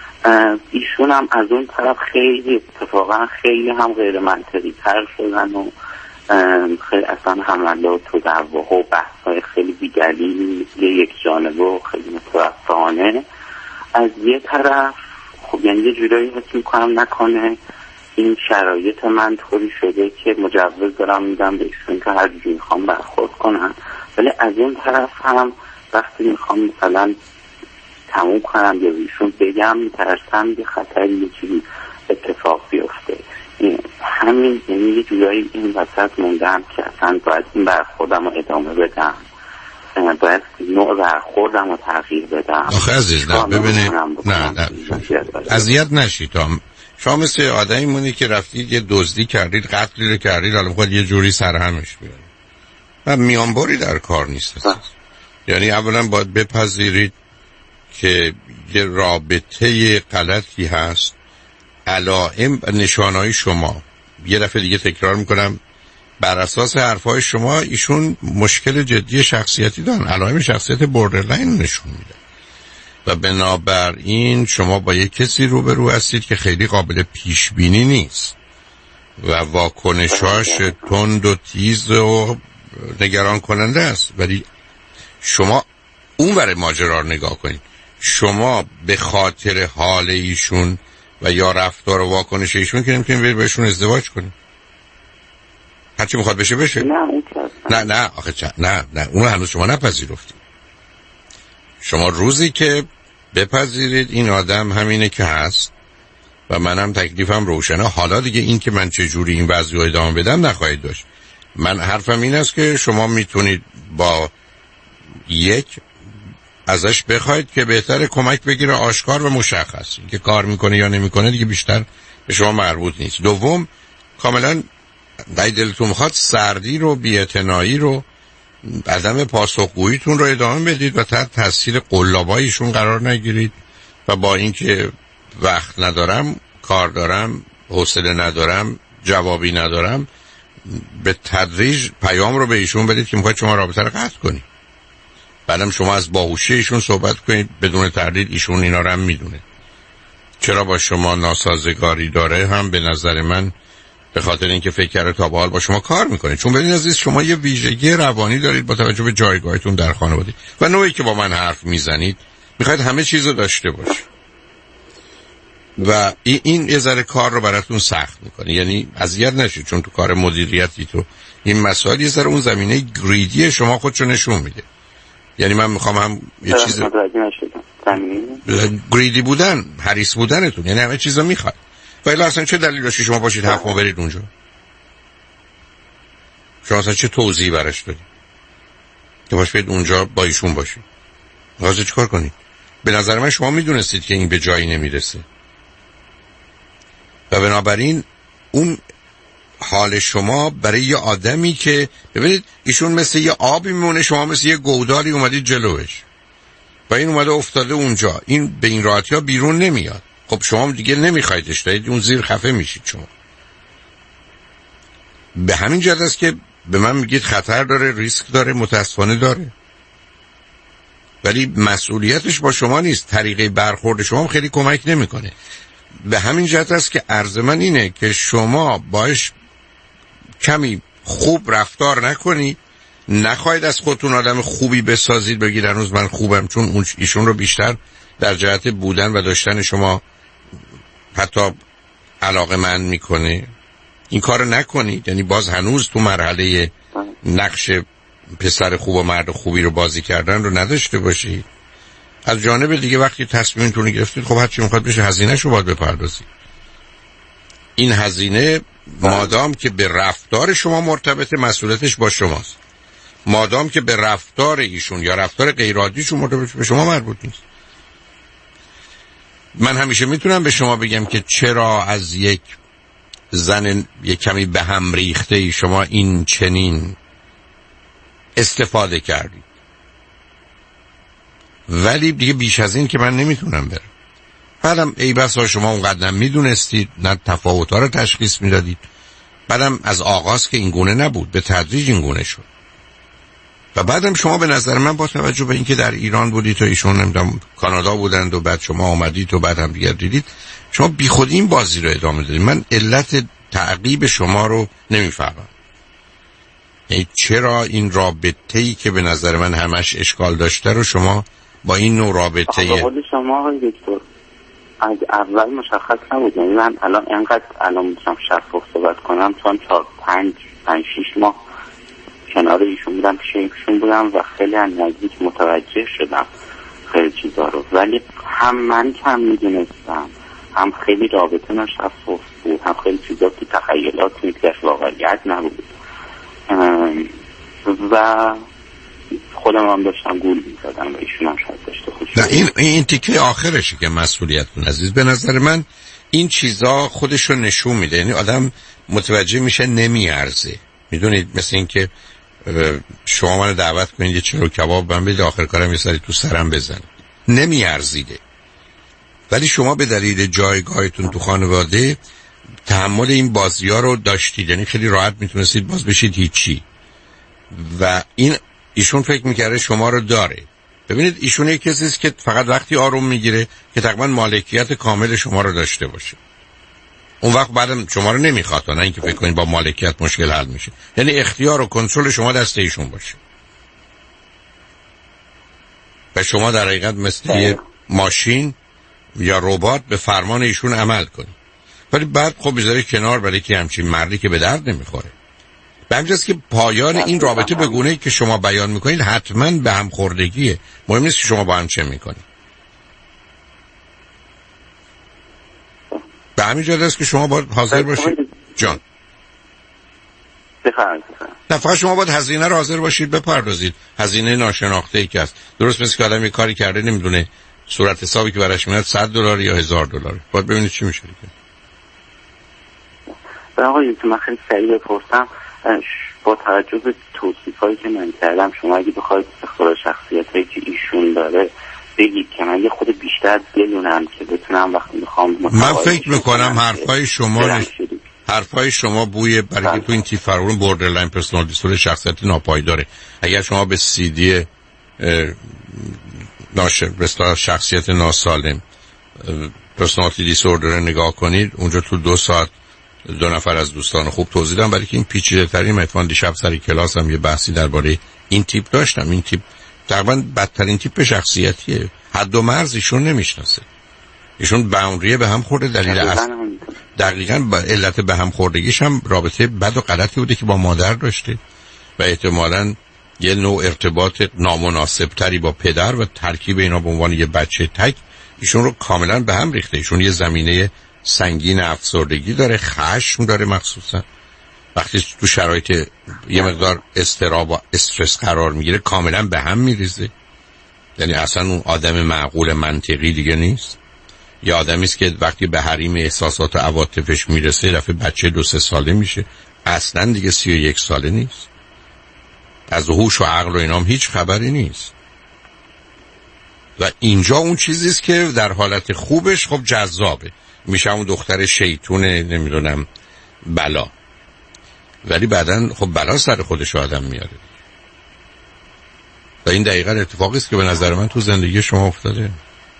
ایشون هم از اون طرف خیلی اتفاقا خیلی هم غیر منطقی تر شدن و خیلی اصلا حملات و در واقع و بحث‌های خیلی بی‌دلیل یک جانبه و خیلی متوسطانه. از یه طرف خب یعنی یه جورایی حس میکنم نکنه این شرایط من طوری شده که مجوز دارم میدم به ایشون که هر جوری میخوام برخورد کنم، ولی از اون طرف هم وقتی میخوام مثلا تموم کنم یا ایشون بگم میترسم یه خطری یه چیزی اتفاق بیفته. همین یعنی یه جورایی این وسط موندم که اصلا باید این برخوردم رو ادامه بدم، باید نوع برخوردم رو تغییر بدم. آخه عزیز نه ببینید، نه اذیت نشید. شما مثل آدمی مونی که رفتید یه دزدی کردید، قتلی رو کردید، حالا میخواد یه جوری سرهمش بیارید و میانباری در کار نیست. یعنی اولا باید بپذیرید که یه رابطه غلطی هست. علائم و نشانهای شما، یه دفعه دیگه تکرار میکنم، بر اساس حرفای شما ایشون مشکل جدی شخصیتی دارن، علائم شخصیت بوردرلاین نشون میده و بنابراین شما با یک کسی روبرو هستید که خیلی قابل پیش بینی نیست و واکنشاش تند و تیز و نگران کننده است. ولی شما اون ور ماجرا رو نگاه کنید. شما به خاطر حال ایشون و یا رفتار و واکنش ایشون که نمیتونید برید بهشون ازدواج کنید. هرچی میخواد بشه بشه. نه آخه نه اون هنوز شما نپذیرفتید. شما روزی که بپذیرید این آدم همینه که هست و منم تکلیفم روشنه، حالا دیگه این که من چه جوری این وضعی رو ادامه بدم نخواهید داشت. من حرفم این است که شما میتونید با یک ازش بخواید که بهتره کمک بگیره آشکار و مشخص، که کار میکنه یا نمیکنه دیگه بیشتر به شما مربوط نیست. دوم، کاملا دلتون میخواد سردی رو، بی‌اعتنایی رو، عدم پاسخگوییتون رو ادامه بدید و تحت تاثیر قلابایشون قرار نگیرید و با اینکه وقت ندارم، کار دارم، حوصله ندارم، جوابی ندارم، به تدریج پیام رو به ایشون بدید که میخواید شما رابطه رو قطع کنید. بعدم شما از باهوشی ایشون صحبت کنید، بدون تردید ایشون اینا رو هم میدونه. چرا با شما ناسازگاری داره هم به نظر من به خاطر اینکه فکر کرده تا به حال با شما کار میکنه. چون ببینید عزیز، شما یه ویژگی روانی دارید با توجه به جایگاهتون در خانواده و نوعی که با من حرف میزنید، میخواید همه چیز رو داشته باشه و این یه ذره کار رو براتون سخت میکنه. یعنی اذیت نشید، چون تو کار مدیریتی تو این مسائل یه ذره اون زمینه گریدی شما خودشو نشون میده. یعنی من میخوام هم یه چیز گریدی بودن، حریص بودنتون، یعنی همه چیزا میخواد. ولی اصلا چه دلیل داشتی شما باشید 7 ماه برید اونجا؟ شما اصلا چه توضیحی براش دارید که باش برید اونجا با ایشون باشید؟ واسه چیکار کنید؟ به نظر من شما میدونستید که این به جایی نمیرسه و بنابراین اون حال شما برای یه آدمی که ببینید ایشون مثل یه آبی میمونه، شما مثل یه گودالی اومدید جلوش و این اومده افتاده اونجا، این به این راحتی ها بیرون نمیاد. خب شما دیگه نمیخوایدش، دارید اون زیر خفه میشید. شما به همین جهت است که به من میگید خطر داره، ریسک داره، متاسفانه داره، ولی مسئولیتش با شما نیست. طریقه برخورد شما خیلی کمک نمیکنه. به همین جهت است که عرض من اینه که شما باش کمی خوب رفتار نکنید، نخواهید از خودتون آدم خوبی بسازید، بگید هنوز من خوبم، چون ایشون رو بیشتر در جهت بودن و داشتن شما حتی علاقه‌مند میکنه. این کار نکنید، یعنی باز هنوز تو مرحله نقش پسر خوب و مرد خوبی رو بازی کردن رو نداشته باشید. از جانب دیگه وقتی تصمیمتون رو گرفتید، خب هر چی میخواد بشه هزینه‌ش رو باید بپردازید. این هزینه مادام که به رفتار شما مرتبط، مسئولیتش با شماست. مادام که به رفتار ایشون یا رفتار غیرعادیشون مرتبط، به شما مربوط نیست. من همیشه میتونم به شما بگم که چرا از یک زن یک کمی به هم ریخته ای شما این چنین استفاده کردید، ولی دیگه بیش از این که من نمیتونم برم. بعدم ای بسا شما اونقدر میدونستید، نه تفاوت‌ها رو تشخیص میدادید. بعدم از آغاز که این گونه نبود، به تدریج این گونه شد. و بعدم شما به نظر من با توجه به اینکه در ایران بودید تا ایشون نمیدونم کانادا بودند و بعد شما آمدید و بعد هم دیگر دیدید، شما بیخودی این بازی رو ادامه دادید. من علت تعقیب شما رو نمیفهمم. یعنی چرا این رابطه‌ای که به نظر من همش اشکال داشته رو شما با این نوع رابطه خود شما آقای دکتر از اول مشخص نبود. یعنی من الان میتونم شفاف صحبت کنم، چون 4-5-6 ماه کنار ایشون بودم، پیش ایشون بودم و خیلی از نزدیک متوجه شدم خیلی چیزا رو، ولی هم من کم میدونستم، هم خیلی رابطه نشفاف بود، هم خیلی چیزا تو تخیلات میگشت، واقعیت نبود و خودم هم داشتم گول میزدم و ایشون هم شاید داشته خودش. نه این تیکه آخرشه که مسئولیتون عزیز. به نظر من این چیزا خودش رو نشون میده، یعنی آدم متوجه میشه نمیارزه. میدونید مثل این که شما منو دعوت کنید یه چلو کباب من بده، آخر کارم یه سری تو سرم بزن، نمیارزیده. ولی شما به دلیل جایگاهتون تو خانواده تحمل این بازی‌ها رو داشتید، یعنی خیلی راحت میتونستید باز بشید هیچی و ایشون فکر میکرده شما رو داره. ببینید ایشون یک کسی است که فقط وقتی آروم میگیره که تقریبا مالکیت کامل شما رو داشته باشه. اون وقت بعدم شما رو نمیخواد، نه اینکه فکر کنید با مالکیت مشکل حل میشه. یعنی اختیار و کنترل شما دست ایشون باشه و شما در حقیقت مثل یه ماشین یا ربات به فرمان ایشون عمل کنید. ولی بعد خب بذاری کنار برای که همچین مردی که به درد نمیخوره. به همجاست که پایان این رابطه به گونه‌ای که شما بیان میکنید حتما به هم خوردگیه. مهم نیست که شما با هم چه میکنید. به همین جهت است که شما باید حاضر باشید جان. نه فقط شما باید هزینه رو حاضر باشید بپردازید، هزینه ناشناخته ای که هست. درست مثل که آدم یه کاری کرده نمیدونه صورت حسابی که براش میاد $100 یا $1000، باید ببینید چی میشه دیگه. آقای من خیلی سریع بپرسم، با توجه به توصیفایی که من کردم، شما اگه بخواید اختلال شخصیتایی که ایشون داره بگید که من یه خود بیشتر بدونم که بتونم وقتی میخوام. من فکر میکنم حرفای شما بوی برای تو این تیپ فرورون بوردرلاین پرسونال دیسوردر شخصیت ناپایداره. اگر شما به CD شخصیت ناسالم پرسونالیتی دیسوردر نگاه کنید، اونجا تو 2 ساعت 2 نفر از دوستان خوب توضیح دادم، برای که این پیچیده ترین مفهوم. دیشب سر کلاس هم یه بحثی درباره این تیپ داشتم. این تیپ تقریبا بدترین تیپ شخصیتیه، حد و مرز ایشون نمیشناسه. ایشون باوندری به هم خورده. دقیقاً علت به هم خوردگیش هم رابطه بد و غلطی بوده که با مادر داشته و احتمالاً یه نوع ارتباط نامناسب تری با پدر و ترکیب اینا به عنوان یه بچه تک ایشون رو کاملا به هم ریخته. ایشون یه زمینه سنگین افسردگی داره، خشم داره، مخصوصا وقتی تو شرایط یه مقدار اضطراب و استرس قرار میگیره کاملا به هم میریزه. یعنی اصلا اون آدم معقول منطقی دیگه نیست. یه آدمی است که وقتی به حریم احساسات و عواطفش میرسه دفعه بچه 2-3 ساله میشه، اصلا دیگه 31 ساله نیست. از هوش و عقل و اینام هیچ خبری نیست. و اینجا اون چیزی است که در حالت خوبش خب جذابه، میشه اون دختر شیطونه نمیدونم بلا، ولی بعدن خب بلا سر خودش آدم میاره. و این دقیقاً اتفاقی است که به نظر من تو زندگی شما افتاده.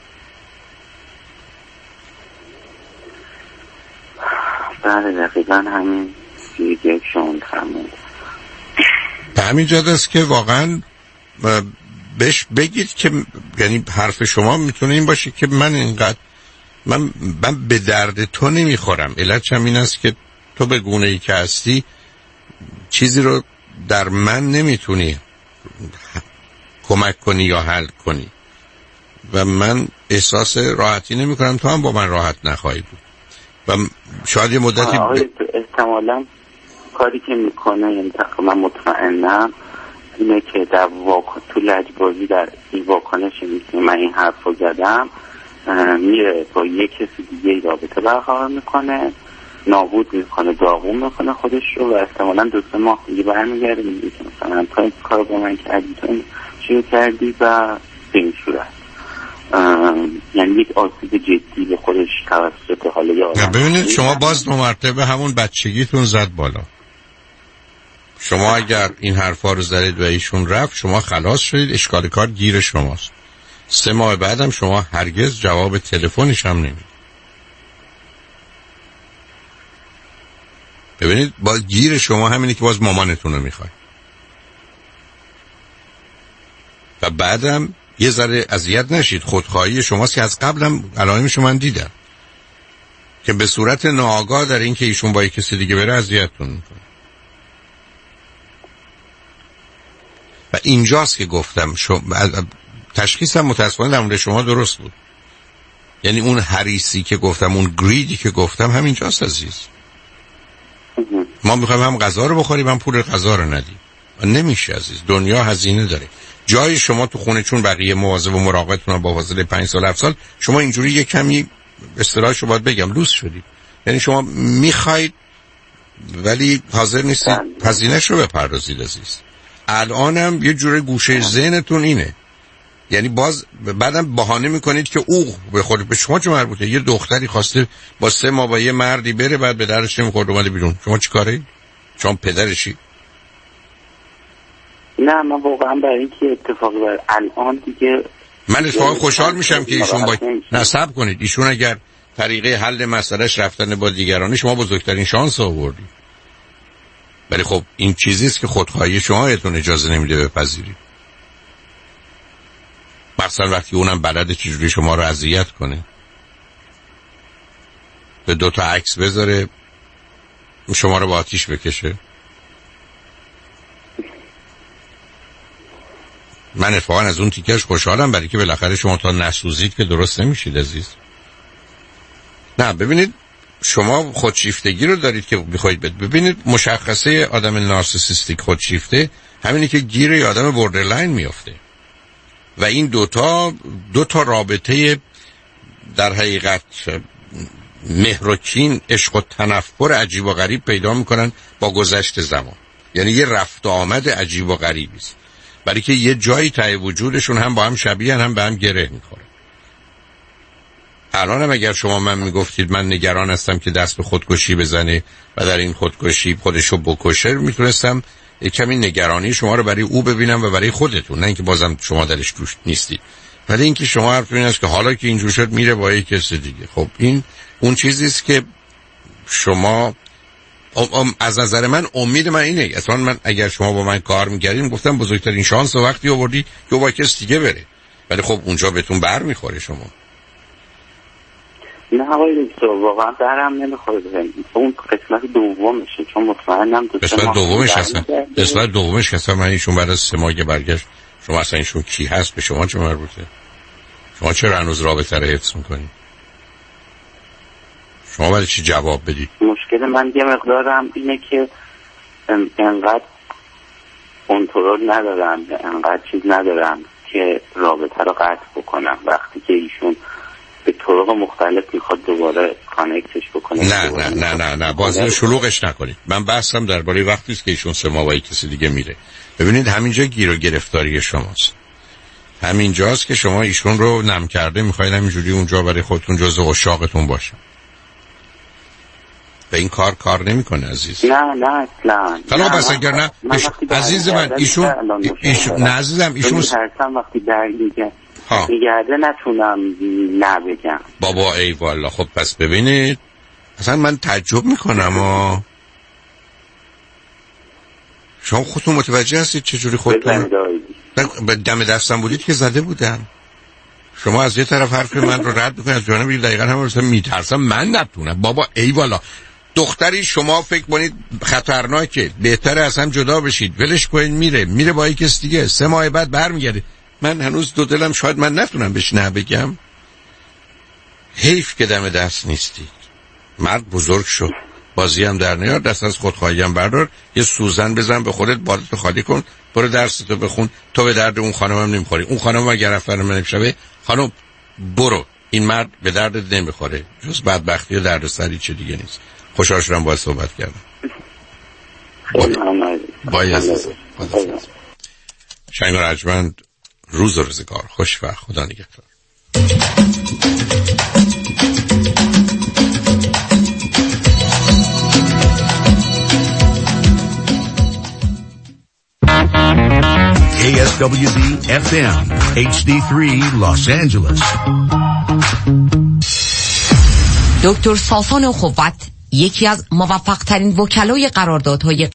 بله دقیقاً همین چیزی که شما فرمودید. به همین جهت است که واقعاً بهش بگید که یعنی حرف شما میتونه این باشه که من اینقدر من به درد تو نمیخورم. علتش هم این است که تو به گونه‌ای که هستی چیزی رو در من نمیتونی کمک کنی یا حل کنی و من احساس راحتی نمی کنم، تو هم با من راحت نخواهی بود. و شاید یه مدتی احتمالاً کاری که میکنه یعنی من مطمئنم اینه که در تو لجبازی در این واکنش که من این حرف رو زدم میره با یک کسی دیگه رابطه برقرار میکنه، نابود میکنه، داغون میکنه خودش رو و احتمالاً 2-3 ماه دیگه برمیگرده میگه که مثلا تو کار با من کردی، تو چی کردی و به این صورت یعنی یک آسیب جدی به خودش توسط حالا یا ببینید شما باز 2 مرتبه همون بچگیتون زد بالا. شما اگر این حرفا رو زدید و ایشون رفت شما خلاص شدید، اشکال کار گیر شماست. 3 ماه بعدم شما هرگز جواب تلفنش هم نمیدید. ببینید باز گیر شما همینه که باز مامانتون رو میخواد و بعدم یه ذره اذیت نشید. خودخواهی شماست که از قبلم علائمش من دیدم که به صورت ناآگاه در این که ایشون با کسی دیگه بره اذیتتون میکنه. و اینجاست که گفتم تشخیصم متاسفانه در مورد شما درست بود. یعنی اون حریصی که گفتم، اون گریدی که گفتم همینجاست عزیز. ما میخوایم هم غذا رو بخوریم هم پول غذا رو ندیم. نمیشه عزیز، دنیا هزینه داره. جای شما تو خونه چون بقیه مواظب و مراقبتون با فاصله 5 سال 7 سال شما اینجوری یک کمی اصطلاحشو باید بگم لوس شدید. یعنی شما میخواید ولی حاضر نیستید هزینه‌شو بپردازید عزیز. الانم یه جوره گوشه ذهنتون اینه، یعنی باز بعدم بهانه میکنید که او به شما چه مربوطه؟ یه دختری خواسته با 3 ماه با یه مردی بره بعد به درش نمیخورد اومده بیرون، شما چیکاره؟ شما پدرشی؟ نه من واقعا برای اینکه اتفاقی برای الان دیگه من اتفاقا خوشحال میشم که ایشون با نصب کنید. ایشون اگر طریقه حل مسئلهش رفتن با دیگرانی، شما بزرگترین شانس آوردید. ولی خب این چیزی است که خودخواهی شما اتون اجازه نمیده بپذیرید. مثلا وقتی اونم بلده چجوری شما رو اذیت کنه، به 2 تا عکس بذاره شما رو با آتیش بکشه. من اتفاقا از اون تیکش خوشحالم، برای که بالاخره شما تا نسوزید که درست نمیشید عزیز. نه ببینید شما خودشیفتگی رو دارید که میخواید ببینید مشخصه آدم نارسیسیستیک خودشیفته همینه که گیر یه آدم بوردرلاین میافته و این دو تا رابطه در حقیقت مهر و کین، عشق و تنفر عجیب و غریب پیدا میکنن با گذشت زمان. یعنی یه رفت و آمد عجیب و غریبی است، برای که یه جایی ته وجودشون هم با هم شبیهن هم به هم گره میخوره. الان هم اگر شما من میگفتید من نگران هستم که دست به خودکشی بزنه و در این خودکشی خودشو بکشه، میتونستم کمی نگرانی شما رو برای او ببینم و برای خودتون، نه اینکه بازم شما درش توش نیستید. ولی اینکه شما حرف این است که حالا که اینجور شد میره با یک کس دیگه. خب این اون چیزی است که شما از نظر من امید من اینه. اصلا من اگر شما با من کار می‌کردین گفتم بزرگترین شانس وقتی آوردی که با کس دیگه بره، ولی خب اونجا بهتون بر میخوره شما. نه آقای دکتر واقعا درم نمیخواد اون قسمت دومشه، چون مطمئنم قسمت دومش هستن. قسمت دومش هستن. من ایشون بعد از 3 ماه برگشت، شما اصلا ایشون کی هست؟ به شما چه مربوطه؟ شما چرا هنوز رابطه رو حفظ میکنید؟ شما برای چی جواب بدید؟ مشکل من یه مقدارم اینه که انقدر کنترل ندارم، انقدر چیز ندارم که رابطه رو قطع بکنم. وقتی که ایشون به طرق مختلف میخواد دوباره کانکتش بکنه. نه بازی رو شلوغش نکنید. من بحثم درباره وقتی است که ایشون 3 ماه با کسی دیگه میره. ببینید همینجا گیر و گرفتاری شماست. همینجاست که شما ایشون رو نم کرده میخواید همینجوری اونجا برای خودتون جزء عشاقتون باشن. به این کار نمیکنه عزیز. نه اصلا. حالا پس اگر نه عزیز من ایشون نه عزیزم ایشون ترسم وقتی میگرده نتونم نه بگم. بابا ای والا. خب پس ببینید اصلا من تعجب میکنم شما خودتون متوجه هستید چجوری خودتون به دم دستم بودید که زده بودم. شما از یه طرف حرف من رو رد بکنید، از جانب دقیقاً هم میترسم من نتونم. بابا ای والا دختری شما فکر کنید خطرناکه، بهتره از هم جدا بشید، ولش کنید میره با یک کس دیگه، 3 ماه بعد برمیگرده. من هنوز دو دلم شاید من نتونم بهش نه بگم. حیف که دم دست نیستید. مرد بزرگ شد، بازی هم در نیار، دست از خودخواهی هم بردار، یه سوزن بزن به خودت، بالاتو خالی کن، برو درستو بخون. تو به درد اون خانم هم نمیخوری. اون خانم اگر رفتن من شبه خانم برو، این مرد به درد نمیخوره، جز بدبختی و دردسری چه دیگه نیست. خوشحال شدم باهات صحبت کردم. بای عزیز. شنگ رجمند، روز و روزگار خوش و خدا نگهدار. KSWB FM HD3 Los Angeles. دکتر ساسان خوبت یکی از موفق ترین وکلای قراردادهای